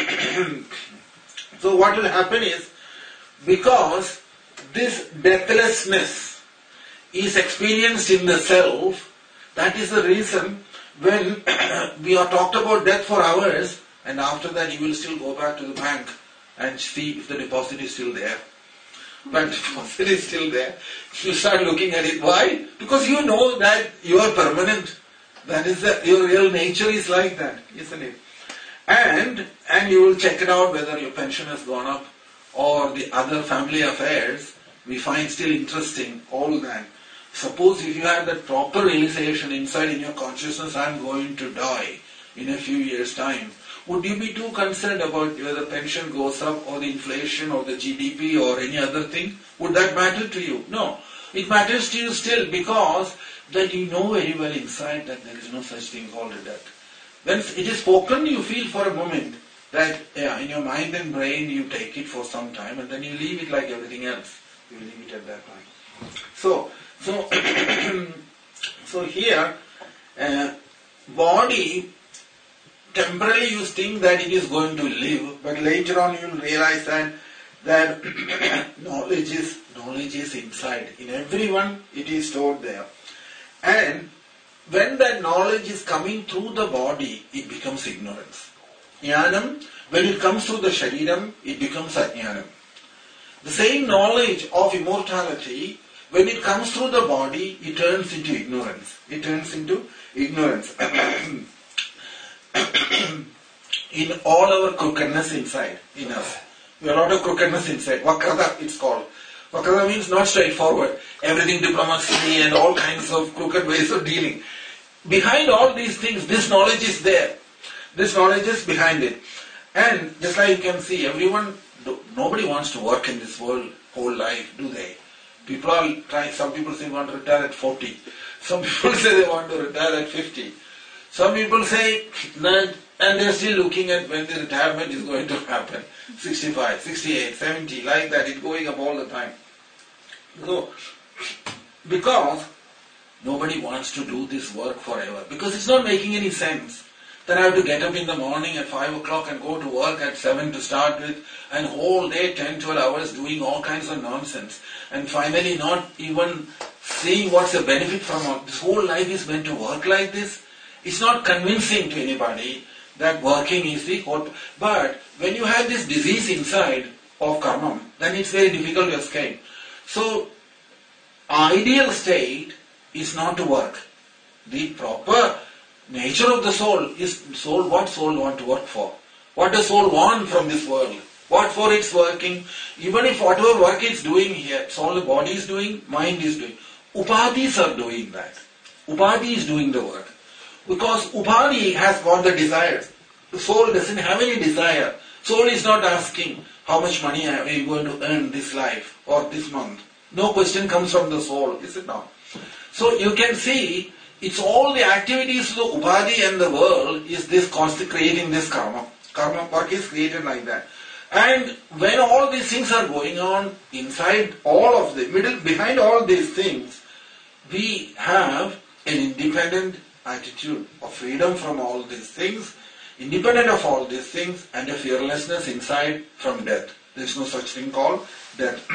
so what will happen is, because this deathlessness is experienced in the self, that is the reason when we are talked about death for hours, and after that you will still go back to the bank and see if the deposit is still there. But deposit is still there. You start looking at it. Why? Because you know that you are permanent. That is the, your real nature is like that, isn't it? And and you will check it out whether your pension has gone up or the other family affairs we find still interesting, all that. Suppose if you had that proper realization inside in your consciousness, I am going to die in a few years' time, would you be too concerned about whether the pension goes up or the inflation or the G D P or any other thing? Would that matter to you? No. It matters to you still because that you know very well inside that there is no such thing called a death. When it is spoken, you feel for a moment that yeah, in your mind and brain you take it for some time and then you leave it like everything else. You leave it at that time. So, so, so here, uh, body, temporarily you think that it is going to live, but later on you will realize that that knowledge is knowledge is inside. In everyone, it is stored there. And when that knowledge is coming through the body, it becomes ignorance. Jnanam, when it comes through the shariram, it becomes ajnanam. The same knowledge of immortality, when it comes through the body, it turns into ignorance. It turns into ignorance. In all our crookedness inside, in us. We have a lot of crookedness inside. Vakrata, it's called. Vakrata means not straightforward. Everything diplomacy and all kinds of crooked ways of dealing. Behind all these things, this knowledge is there. This knowledge is behind it. And just like you can see, everyone, nobody wants to work in this world whole life, do they? People are trying, some people say they want to retire at forty. Some people say they want to retire at fifty. Some people say that, and they're still looking at when the retirement is going to happen. sixty-five, sixty-eight, seventy, like that, it's going up all the time. So, because nobody wants to do this work forever. Because it's not making any sense. Then I have to get up in the morning at five o'clock and go to work at seven to start with, and whole day, ten, twelve hours doing all kinds of nonsense. And finally not even seeing what's the benefit from all. This whole life is meant to work like this. It's not convincing to anybody that working is the whole. But when you have this disease inside of karma, then it's very difficult to escape. So, ideal state is not to work. The proper nature of the soul is soul. What soul want to work for? What does soul want from this world? What for it's working? Even if whatever work it's doing here, it's all the body is doing, mind is doing. Upadhis are doing that. Upadhi is doing the work. Because Upadhi has got the desires. The soul doesn't have any desire. Soul is not asking how much money are you going to earn this life or this month. No question comes from the soul, is it not? So you can see, it's all the activities of the Upadhi and the world is this constant creating this karma. Karma work is created like that. And when all these things are going on, inside all of the, middle, behind all these things, we have an independent attitude of freedom from all these things, independent of all these things, and a fearlessness inside from death. There is no such thing called death.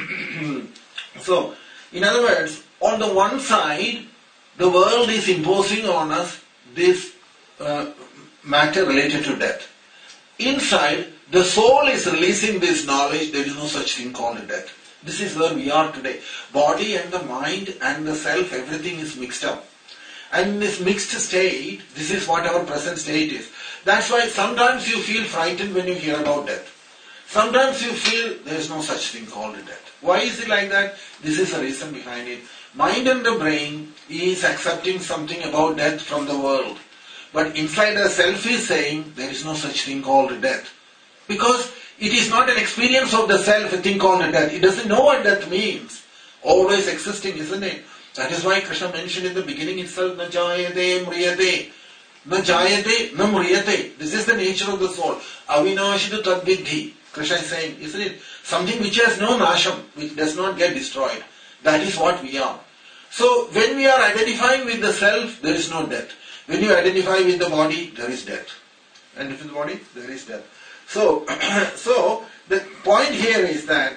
So, in other words, on the one side, the world is imposing on us this uh, matter related to death. Inside, the soul is releasing this knowledge, there is no such thing called death. This is where we are today. Body and the mind and the self, everything is mixed up. And in this mixed state, this is what our present state is. That's why sometimes you feel frightened when you hear about death. Sometimes you feel there is no such thing called death. Why is it like that? This is the reason behind it. Mind and the brain is accepting something about death from the world. But inside the self is saying there is no such thing called death. Because it is not an experience of the self, a thing called death. It doesn't know what death means. Always existing, isn't it? That is why Krishna mentioned in the beginning itself, na jayate mriyate. Na jayate na mriyate. This is the nature of the soul. Avinashitu tadvidhi. Krishna is saying, isn't it? Something which has no nasham, which does not get destroyed. That is what we are. So, when we are identifying with the self, there is no death. When you identify with the body, there is death. And with the body, there is death. So, so the point here is that,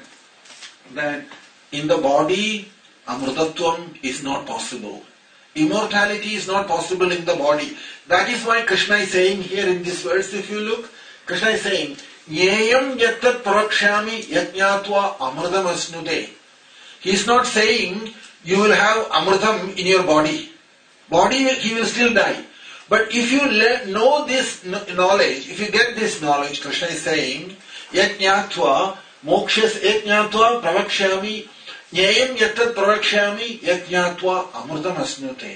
that in the body, amrutattvam is not possible. Immortality is not possible in the body. That is why Krishna is saying here in this verse, if you look, Krishna is saying, Nyayam yattat parakshami yajñātva amritam asnute. He is not saying you will have amritam in your body. Body, he will still die. But if you le- know this knowledge, if you get this knowledge, Krishna is saying, yajñātva mokshas yajñātva pravakshami nyayam yattat pravakshami yajñātva amritam asnute.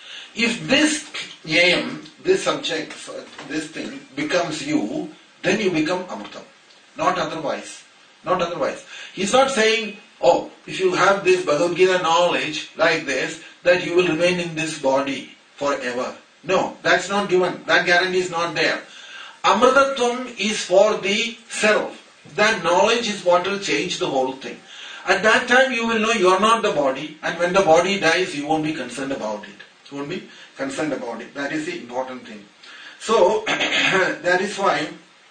If this nyayam, this subject, this thing becomes you, then you become amritam. Not otherwise. Not otherwise. He's not saying, oh, if you have this Bhagavad Gita knowledge like this, that you will remain in this body forever. No, that's not given. That guarantee is not there. Amritattvam is for the self. That knowledge is what will change the whole thing. At that time you will know you are not the body, and when the body dies you won't be concerned about it. You won't be concerned about it. That is the important thing. So, that is why,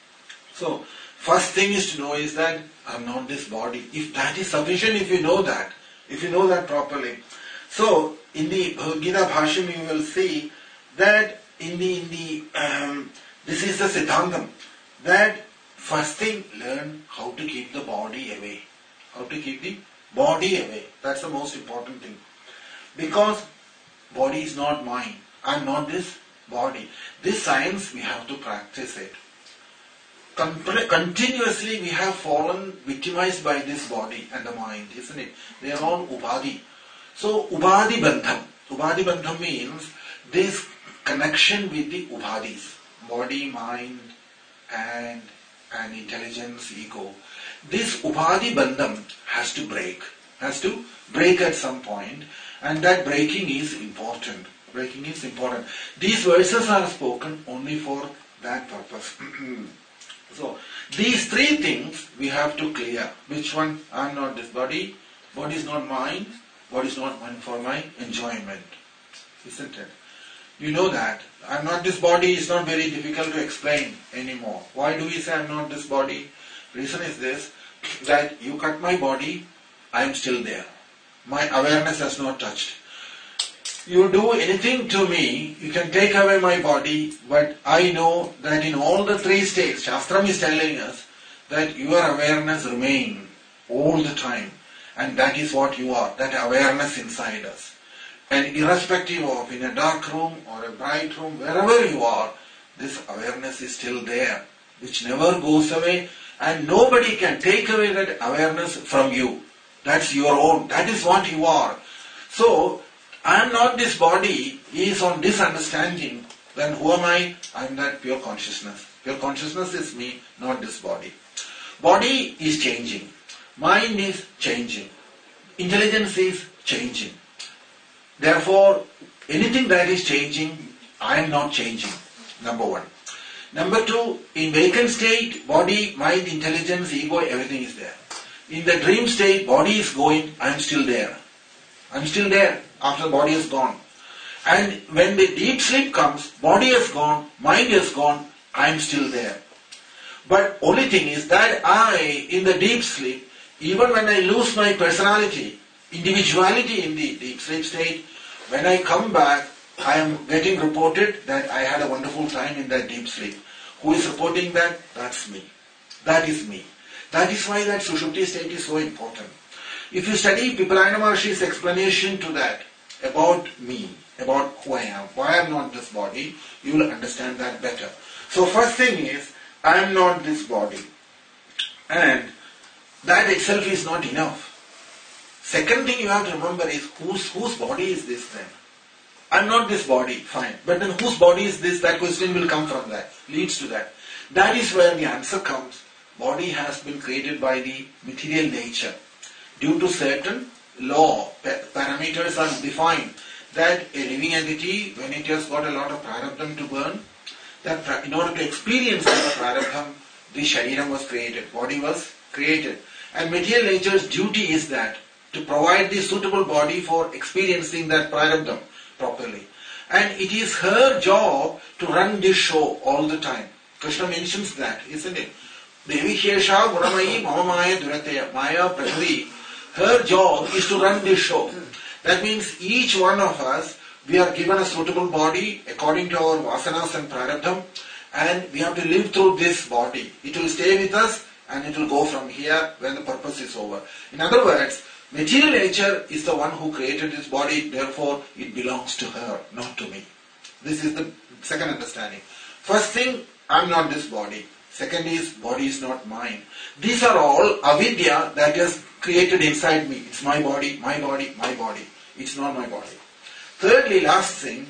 so, first thing is to know is that I am not this body. If that is sufficient, if you know that, if you know that properly. So, in the Bhagavad Gita Bhasham you will see that in the, in the um, this is the Siddhantam, that first thing, learn how to keep the body away. How to keep the body away. That's the most important thing. Because body is not mine. I am not this body. This science, we have to practice it. Continuously we have fallen victimized by this body and the mind, isn't it? They are all ubhadi. So ubhadi bandham. Ubhadi bandham means this connection with the ubhadis. Body, mind and, and intelligence, ego. This ubhadi bandham has to break. Has to break at some point, and that breaking is important. Breaking is important. These verses are spoken only for that purpose. So, these three things we have to clear. Which one? I am not this body. Body is not mine. Body is not mine for my enjoyment. Isn't it? You know that. I am not this body is not very difficult to explain anymore. Why do we say I am not this body? Reason is this, that you cut my body, I am still there. My awareness has not touched. You do anything to me, you can take away my body, but I know that in all the three states, Shastram is telling us that your awareness remains all the time. And that is what you are, that awareness inside us. And irrespective of in a dark room or a bright room, wherever you are, this awareness is still there, which never goes away, and nobody can take away that awareness from you. That's your own. That is what you are. So, I am not this body is on this understanding. Then who am I? I am that pure consciousness. Pure consciousness is me, not this body. Body is changing. Mind is changing. Intelligence is changing. Therefore, anything that is changing, I am not changing. Number one. Number two, in vacant state, body, mind, intelligence, ego, everything is there. In the dream state, body is going, I am still there. I am still there after the body is gone. And when the deep sleep comes, body has gone, mind has gone, I am still there. But only thing is that I, in the deep sleep, even when I lose my personality, individuality in the deep sleep state, when I come back, I am getting reported that I had a wonderful time in that deep sleep. Who is reporting that? That's me. That is me. That is why that Sushupti state is so important. If you study Pippalana Maharshi's explanation to that, about me, about who I am, why I am not this body, you will understand that better. So first thing is, I am not this body. And that itself is not enough. Second thing you have to remember is, whose, whose body is this then? I am not this body, fine. But then whose body is this? That question will come from that, leads to that. That is where the answer comes. Body has been created by the material nature. Due to certain law, parameters are defined that a living entity, when it has got a lot of prarabdham to burn, that in order to experience that prarabdham, the shariram was created, body was created. And material nature's duty is that, to provide the suitable body for experiencing that prarabdham properly. And it is her job to run this show all the time. Krishna mentions that, isn't it? Devi Shesha Guramayi Mamamaya Durataya Maya Prakriti. Her job is to run this show. That means each one of us, we are given a suitable body according to our vasanas and prarabdham, and we have to live through this body. It will stay with us and it will go from here when the purpose is over. In other words, material nature is the one who created this body, therefore it belongs to her, not to me. This is the second understanding. First thing, I am not this body. Second is, body is not mine. These are all avidya that is created inside me. It's my body, my body, my body. It's not my body. Thirdly, last thing,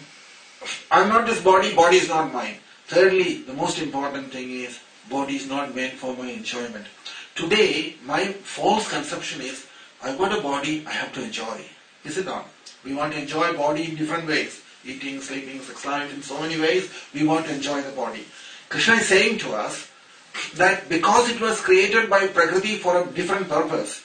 I'm not this body, body is not mine. Thirdly, the most important thing is, body is not meant for my enjoyment. Today, my false conception is, I've got a body, I have to enjoy. Is it not? We want to enjoy body in different ways. Eating, sleeping, sex life, in so many ways, we want to enjoy the body. Krishna is saying to us that because it was created by Prakriti for a different purpose,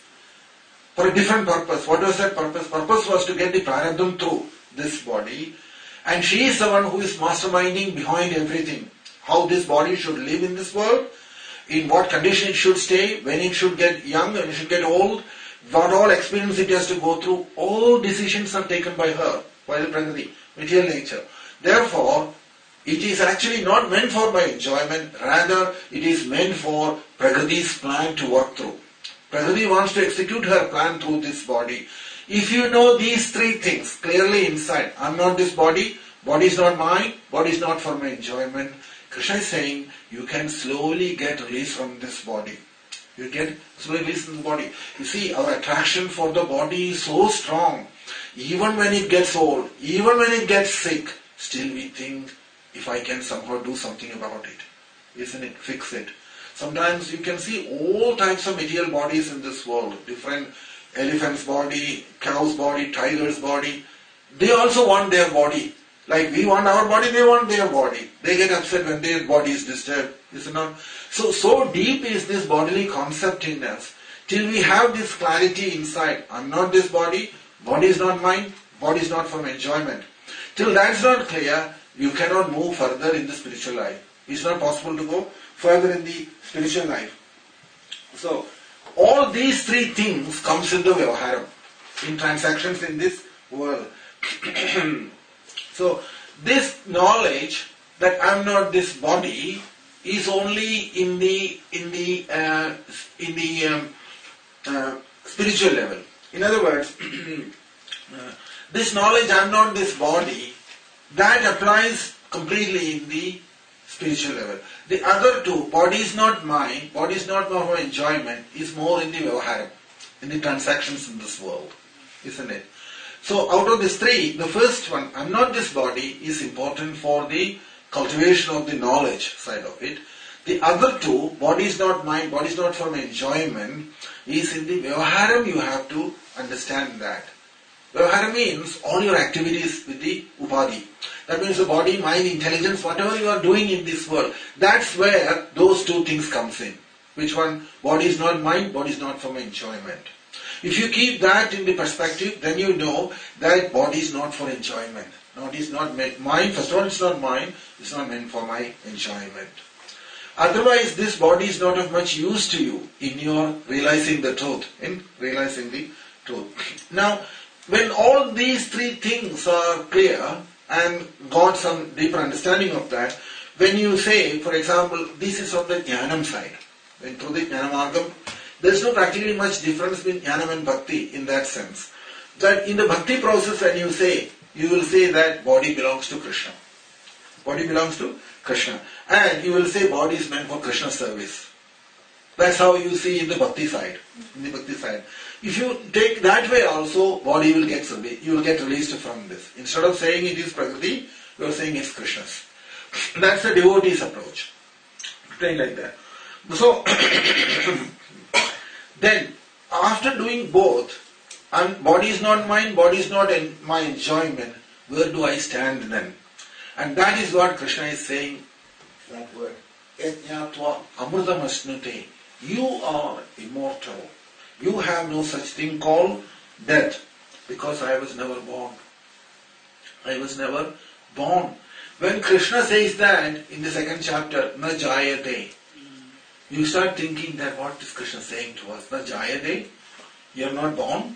for a different purpose. What was that purpose? Purpose was to get the prarabdham through this body, and she is the one who is masterminding behind everything. How this body should live in this world, in what condition it should stay, when it should get young, when it should get old, what all experience it has to go through. All decisions are taken by her, by the Prakriti, material nature. Therefore, it is actually not meant for my enjoyment, rather it is meant for Prakriti's plan to work through. Prakriti wants to execute her plan through this body. If you know these three things clearly inside, I am not this body, body is not mine, body is not for my enjoyment, Krishna is saying, you can slowly get released from this body. You get slowly released from the body. You see, our attraction for the body is so strong. Even when it gets old, even when it gets sick, still we think, if I can somehow do something about it, isn't it? Fix it. Sometimes you can see all types of material bodies in this world. Different elephant's body, cow's body, tiger's body. They also want their body. Like we want our body, they want their body. They get upset when their body is disturbed. Isn't it? So, so deep is this bodily concept in us. Till we have this clarity inside. I'm not this body, body is not mine, body is not for my enjoyment. Till that's not clear, you cannot move further in the spiritual life. It's not possible to go further in the spiritual life. So, all these three things comes into Vyavaharam, in transactions in this world. So, this knowledge that I am not this body is only in the in the uh, in the um, uh, spiritual level. In other words, uh, this knowledge I am not this body, that applies completely in the spiritual level. The other two, body is not mine, body is not for my enjoyment, is more in the Vyavaharam, in the transactions in this world, isn't it? So out of these three, the first one, I'm not this body, is important for the cultivation of the knowledge side of it. The other two, body is not mine, body is not for my enjoyment, is in the Vyavaharam. You have to understand that. Vyavahara means all your activities with the Upadhi. That means the body, mind, intelligence, whatever you are doing in this world. That's where those two things comes in. Which one? Body is not mine, body is not for my enjoyment. If you keep that in the perspective, then you know that body is not for enjoyment. Body is not meant mine. First of all, it's not mine. It's not meant for my enjoyment. Otherwise, this body is not of much use to you in your realizing the truth. In realizing the truth. Now, when all these three things are clear and got some deeper understanding of that, when you say, for example, this is on the Jnanam side, when through the Jnanamargam, there is no practically much difference between Jnanam and Bhakti in that sense. That in the Bhakti process, when you say, you will say that body belongs to Krishna. Body belongs to Krishna. And you will say body is meant for Krishna service. That's how you see in the Bhakti side. In the Bhakti side. If you take that way also, body will get you will get released from this. Instead of saying it is Prakriti, you are saying it's Krishna's. That's the devotee's approach. Plain like that. So, then, after doing both, and body is not mine, body is not in my enjoyment, where do I stand then? And that is what Krishna is saying, that word. Yajñātva amrutamasnute. You are immortal. You have no such thing called death, because I was never born. I was never born. When Krishna says that in the second chapter, na jayate, you start thinking that what is Krishna saying to us? Na jayate, you are not born.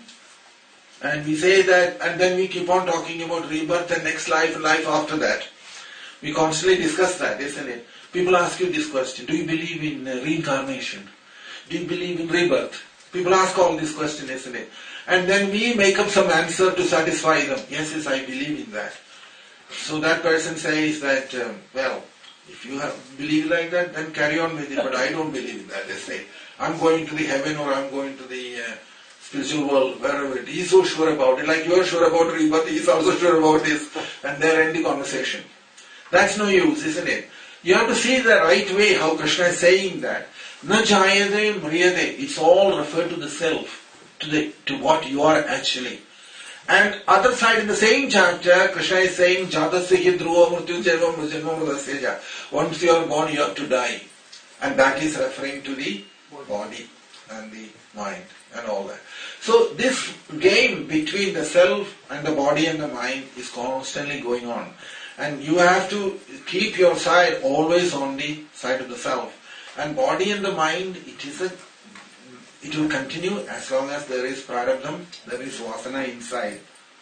And we say that, and then we keep on talking about rebirth and next life and life after that. We constantly discuss that, isn't it? People ask you this question, do you believe in uh, reincarnation? Do you believe in rebirth? People ask all these questions, isn't it? And then we make up some answer to satisfy them. Yes, yes, I believe in that. So that person says that, um, well, if you have believe like that, then carry on with it, but I don't believe in that. They say, I'm going to the heaven or I'm going to the uh, spiritual world, wherever it is. He's so sure about it, like you are sure about rebirth, he's also sure about this, and they're in the conversation. That's no use, isn't it? You have to see the right way how Krishna is saying that. Na jayade mriyade. It's all referred to the self, to the to what you are actually. And other side in the same chapter, Krishna is saying, Jatasya dhruva mrityu jeva mrijanva mridasya. Once you are born, you have to die. And that is referring to the body and the mind and all that. So this game between the self and the body and the mind is constantly going on. And you have to keep your side always on the side of the self. And body and the mind, it is a, it will continue as long as there is prarabdham, there is vasana inside.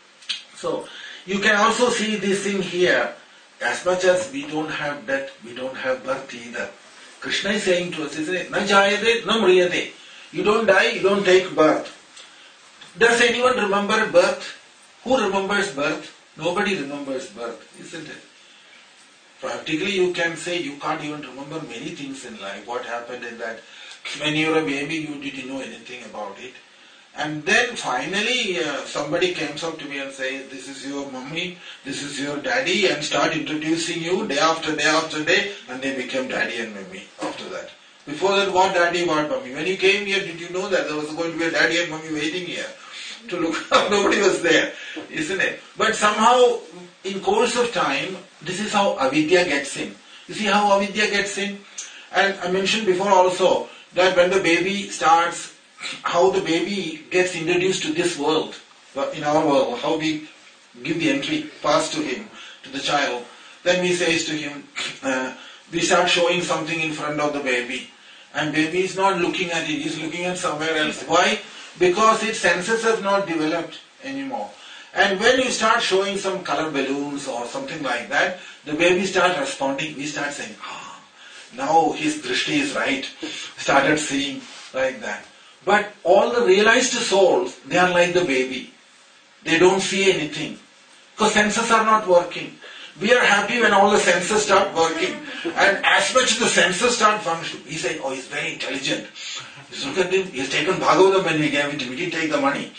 So, you can also see this in here. As much as we don't have death, we don't have birth either. Krishna is saying to us, isn't it? Na jayade, na mriyade. You don't die, you don't take birth. Does anyone remember birth? Who remembers birth? Nobody remembers birth, isn't it? Practically you can say you can't even remember many things in life. What happened in that, when you were a baby you didn't know anything about it. And then finally uh, somebody comes up to me and says, this is your mummy, this is your daddy, and start introducing you day after day after day, and they became daddy and mummy after that. Before that, what daddy, what mummy? When you came here, did you know that there was going to be a daddy and mummy waiting here to look up? Nobody was there, isn't it? But somehow, in course of time, this is how avidya gets in. You see how avidya gets in? And I mentioned before also that when the baby starts, how the baby gets introduced to this world, in our world, how we give the entry pass to him, to the child. Then we say to him, uh, we start showing something in front of the baby. And baby is not looking at it, he is looking at somewhere else. Why? Because its senses have not developed anymore. And when you start showing some color balloons or something like that, the baby starts responding. We start saying, ah, now his drishti is right. Started seeing like that. But all the realized souls, they are like the baby. They don't see anything. Because senses are not working. We are happy when all the senses start working. And as much as the senses start functioning, we say, oh, he's very intelligent. Just look at him, he's taken Bhagavatam when we gave it to him. We didn't take the money.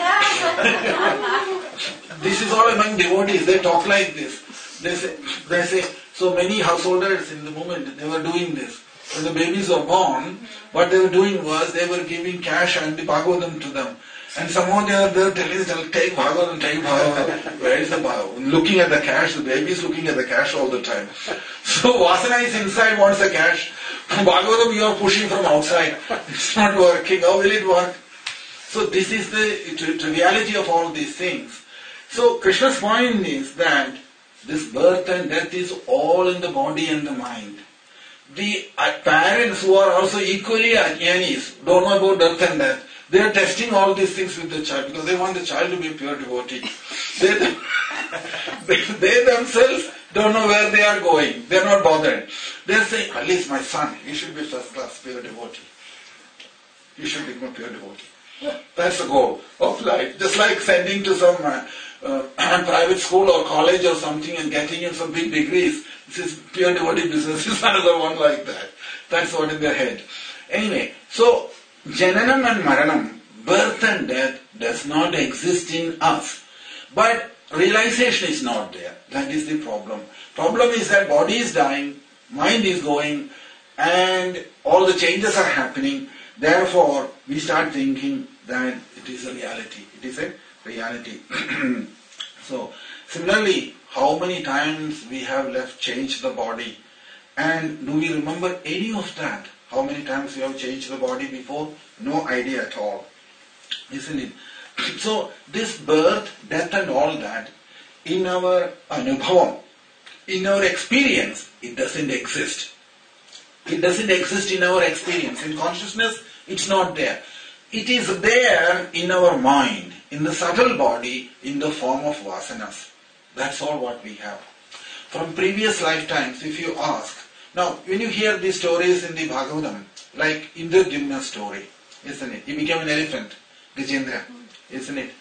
This is all among devotees. They talk like this. They say, they say, so many householders in the moment, they were doing this. When the babies were born, what they were doing was, they were giving cash and the Bhagavatam to them. And somehow they are there telling them, take Bhagavatam, take Bhagavatam. Where is the Bhagavatam? Looking at the cash, the baby is looking at the cash all the time. So Vasana is inside, wants the cash. Bhagavatam you are pushing from outside. It's not working. How will it work? So this is the triviality of all these things. So Krishna's point is that this birth and death is all in the body and the mind. the uh, parents who are also equally ajnanis, don't know about death and death, they are testing all these things with the child because they want the child to be a pure devotee. They, they, they themselves don't know where they are going. They are not bothered. They are saying, at least my son, he should be first class pure devotee. You should become a pure devotee. That's the goal of life. Just like sending to some uh, uh, private school or college or something and getting in some big degrees. This is pure devotee business. This is another one like that. That's what in their head. Anyway, so Jananam and Maranam, birth and death, does not exist in us. But realization is not there. That is the problem. Problem is that body is dying, mind is going, and all the changes are happening. Therefore, we start thinking that it is a reality. It is a reality. So, similarly, how many times we have left change the body? And do we remember any of that? How many times we have changed the body before? No idea at all. Isn't it? So, this birth, death and all that, in our anubhavam, in our experience, it doesn't exist. It doesn't exist in our experience. In consciousness, it's not there. It is there in our mind, in the subtle body, in the form of vasanas. That's all what we have. From previous lifetimes, if you ask, now when you hear these stories in the Bhagavatam, like Indradyumna's story, isn't it? He became an elephant, Gajendra, isn't it?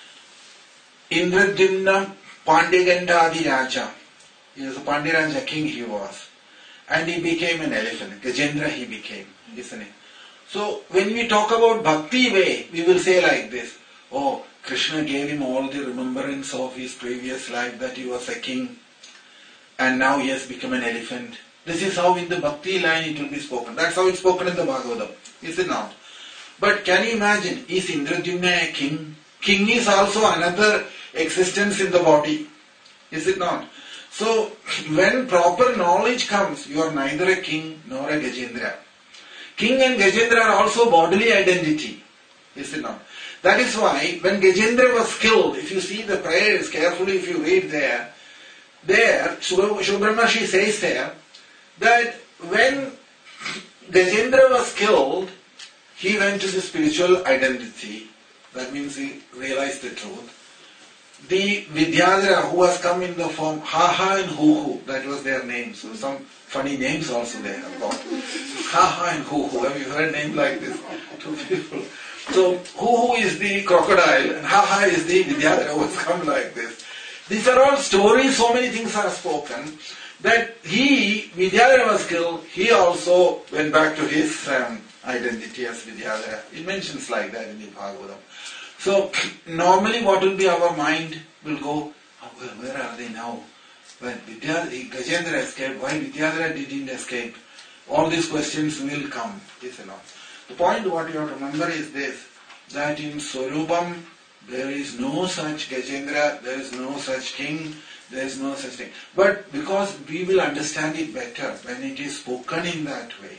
Indradyumna Pandyagandhadi Raja. He was a Pandyaraja king he was. And he became an elephant. Gajendra he became, isn't it? So when we talk about bhakti way, we will say like this, oh, Krishna gave him all the remembrance of his previous life that he was a king and now he has become an elephant. This is how in the bhakti line it will be spoken. That's how it's spoken in the Bhagavatam, is it not? But can you imagine, is Indradyumna a king? King is also another existence in the body, is it not? So when proper knowledge comes, you are neither a king nor a Gajendra. King and Gajendra are also bodily identity, is it not? That is why when Gajendra was killed, if you see the prayers carefully, if you read there, there, Subramanishi says there, that when Gajendra was killed, he went to the spiritual identity. That means he realized the truth. The Vidyadhara who has come in the form Ha-Ha and Hu-Hu, that was their names. So some funny names also they have got. Ha-Ha and Hu-Hu. Have you heard a name like this? Two people. So Hu-Hu is the crocodile and Ha-Ha is the Vidyadhara who has come like this. These are all stories, so many things are spoken that he, Vidyadhara was killed, he also went back to his um, identity as Vidyadhara. It mentions like that in the Bhagavatam. So, normally what will be our mind will go, oh, where, where are they now? When Vidyadhara, Gajendra escaped, why Vidyadhara didn't escape? All these questions will come, is it not? The point what you have to remember is this, that in Swarupam, there is no such Gajendra, there is no such king, there is no such thing. But because we will understand it better when it is spoken in that way.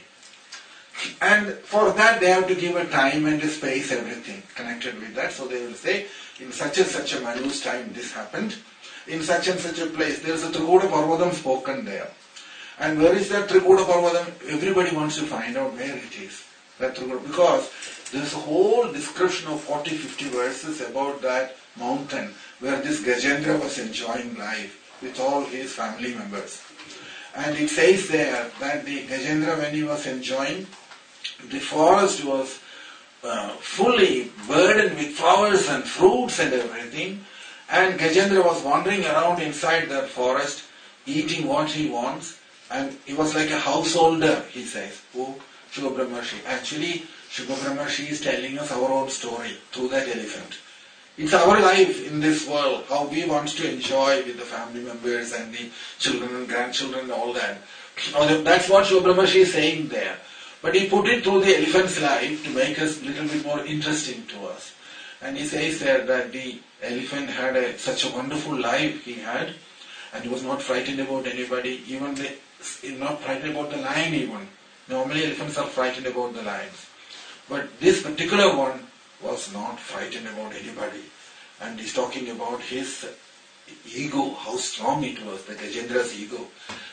And for that they have to give a time and a space, everything connected with that. So they will say, in such and such a Manu's time this happened. In such and such a place, there is a Trikuta Parvadam spoken there. And where is that Trikuta Parvadam? Everybody wants to find out where it is. That Trikuta, because there is a whole description of forty to fifty verses about that mountain where this Gajendra was enjoying life with all his family members. And it says there that the Gajendra, when he was enjoying, the forest was uh, fully burdened with flowers and fruits and everything, and Gajendra was wandering around inside that forest, eating what he wants, and he was like a householder, he says, who Shubhabrahmarshi. Actually, Shubhabrahmarshi is telling us our own story through that elephant. It's our life in this world, how we want to enjoy with the family members and the children and grandchildren and all that. That's what Shubhabrahmarshi is saying there. But he put it through the elephant's life to make us a little bit more interesting to us. And he says there that the elephant had a, such a wonderful life he had, and he was not frightened about anybody, even the, not frightened about the lion even. Normally elephants are frightened about the lions. But this particular one was not frightened about anybody. And he's talking about his ego, how strong it was, the Gajendra's ego.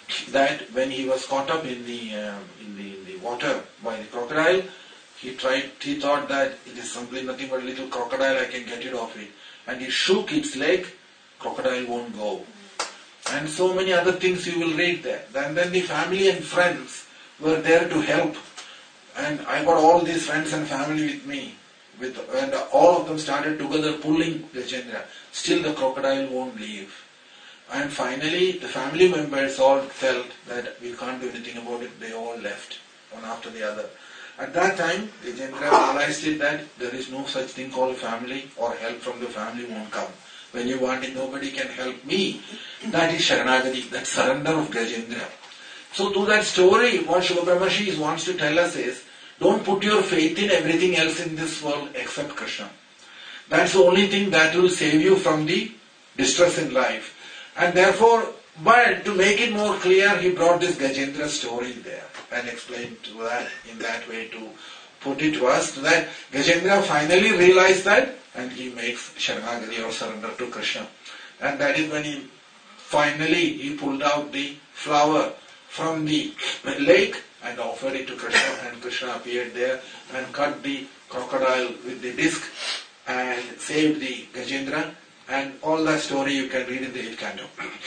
that when he was caught up in the, uh, in the in the water by the crocodile, he tried. He thought that it is simply nothing but a little crocodile. I can get it off it, and he shook its leg. Crocodile won't go, and so many other things you will read there. And then the family and friends were there to help, and I got all these friends and family with me. With, and all of them started together pulling Gajendra. Still the crocodile won't leave. And finally the family members all felt that we can't do anything about it. They all left, one after the other. At that time, Gajendra realized it that there is no such thing called family, or help from the family won't come. When you want it, nobody can help me. That is Sharanagati, that surrender of Gajendra. So through that story, what Shuka Brahmashi wants to tell us is, don't put your faith in everything else in this world except Krishna. That's the only thing that will save you from the distress in life. And therefore, but to make it more clear, he brought this Gajendra story there and explained to that in that way to put it to us, so that Gajendra finally realized that and he makes Sharanagati or surrender to Krishna. And that is when he finally he pulled out the flower from the lake and offered it to Krishna, and Krishna appeared there and cut the crocodile with the disc and saved the Gajendra, and all that story you can read in the eighth canto.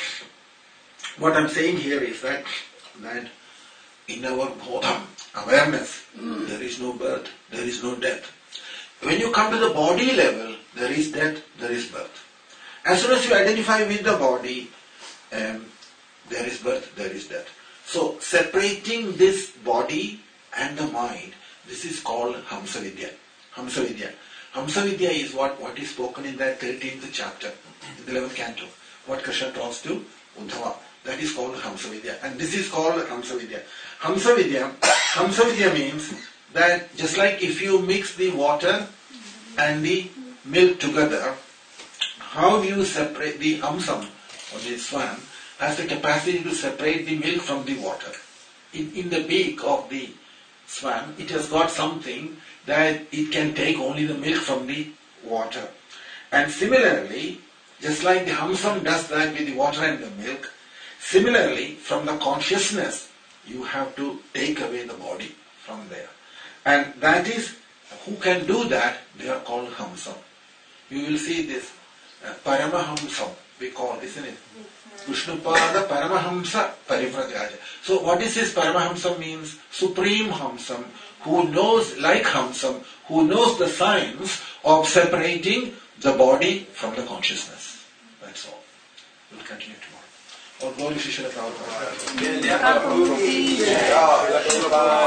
What I'm saying here is that, that in our bodham, awareness, mm. there is no birth, there is no death. When you come to the body level, there is death, there is birth. As soon as you identify with the body, um, there is birth, there is death. So, separating this body and the mind, this is called Hamsavidya. Hamsavidya. Hamsavidya is what, what is spoken in that thirteenth chapter, in the eleventh canto. What Krishna talks to Uddhava. That is called Hamsavidya. And this is called Hamsavidya. Hamsavidya, Hamsavidya means that just like if you mix the water and the milk together, how you separate the Hamsam, or the swan, has the capacity to separate the milk from the water. In, in the beak of the swan, it has got something that it can take only the milk from the water. And similarly, just like the Hamsam does that with the water and the milk, similarly, from the consciousness, you have to take away the body from there. And that is, who can do that, they are called Hamsam. You will see this, uh, Paramahamsam, we call, isn't it? Vishnupada Paramahamsa Parivrajaja. So what is this Paramahamsa means? Supreme Hamsam, who knows, like Hamsam, who knows the science of separating the body from the consciousness. That's all. We'll continue tomorrow. Or Gauri Shishara Prabhupada.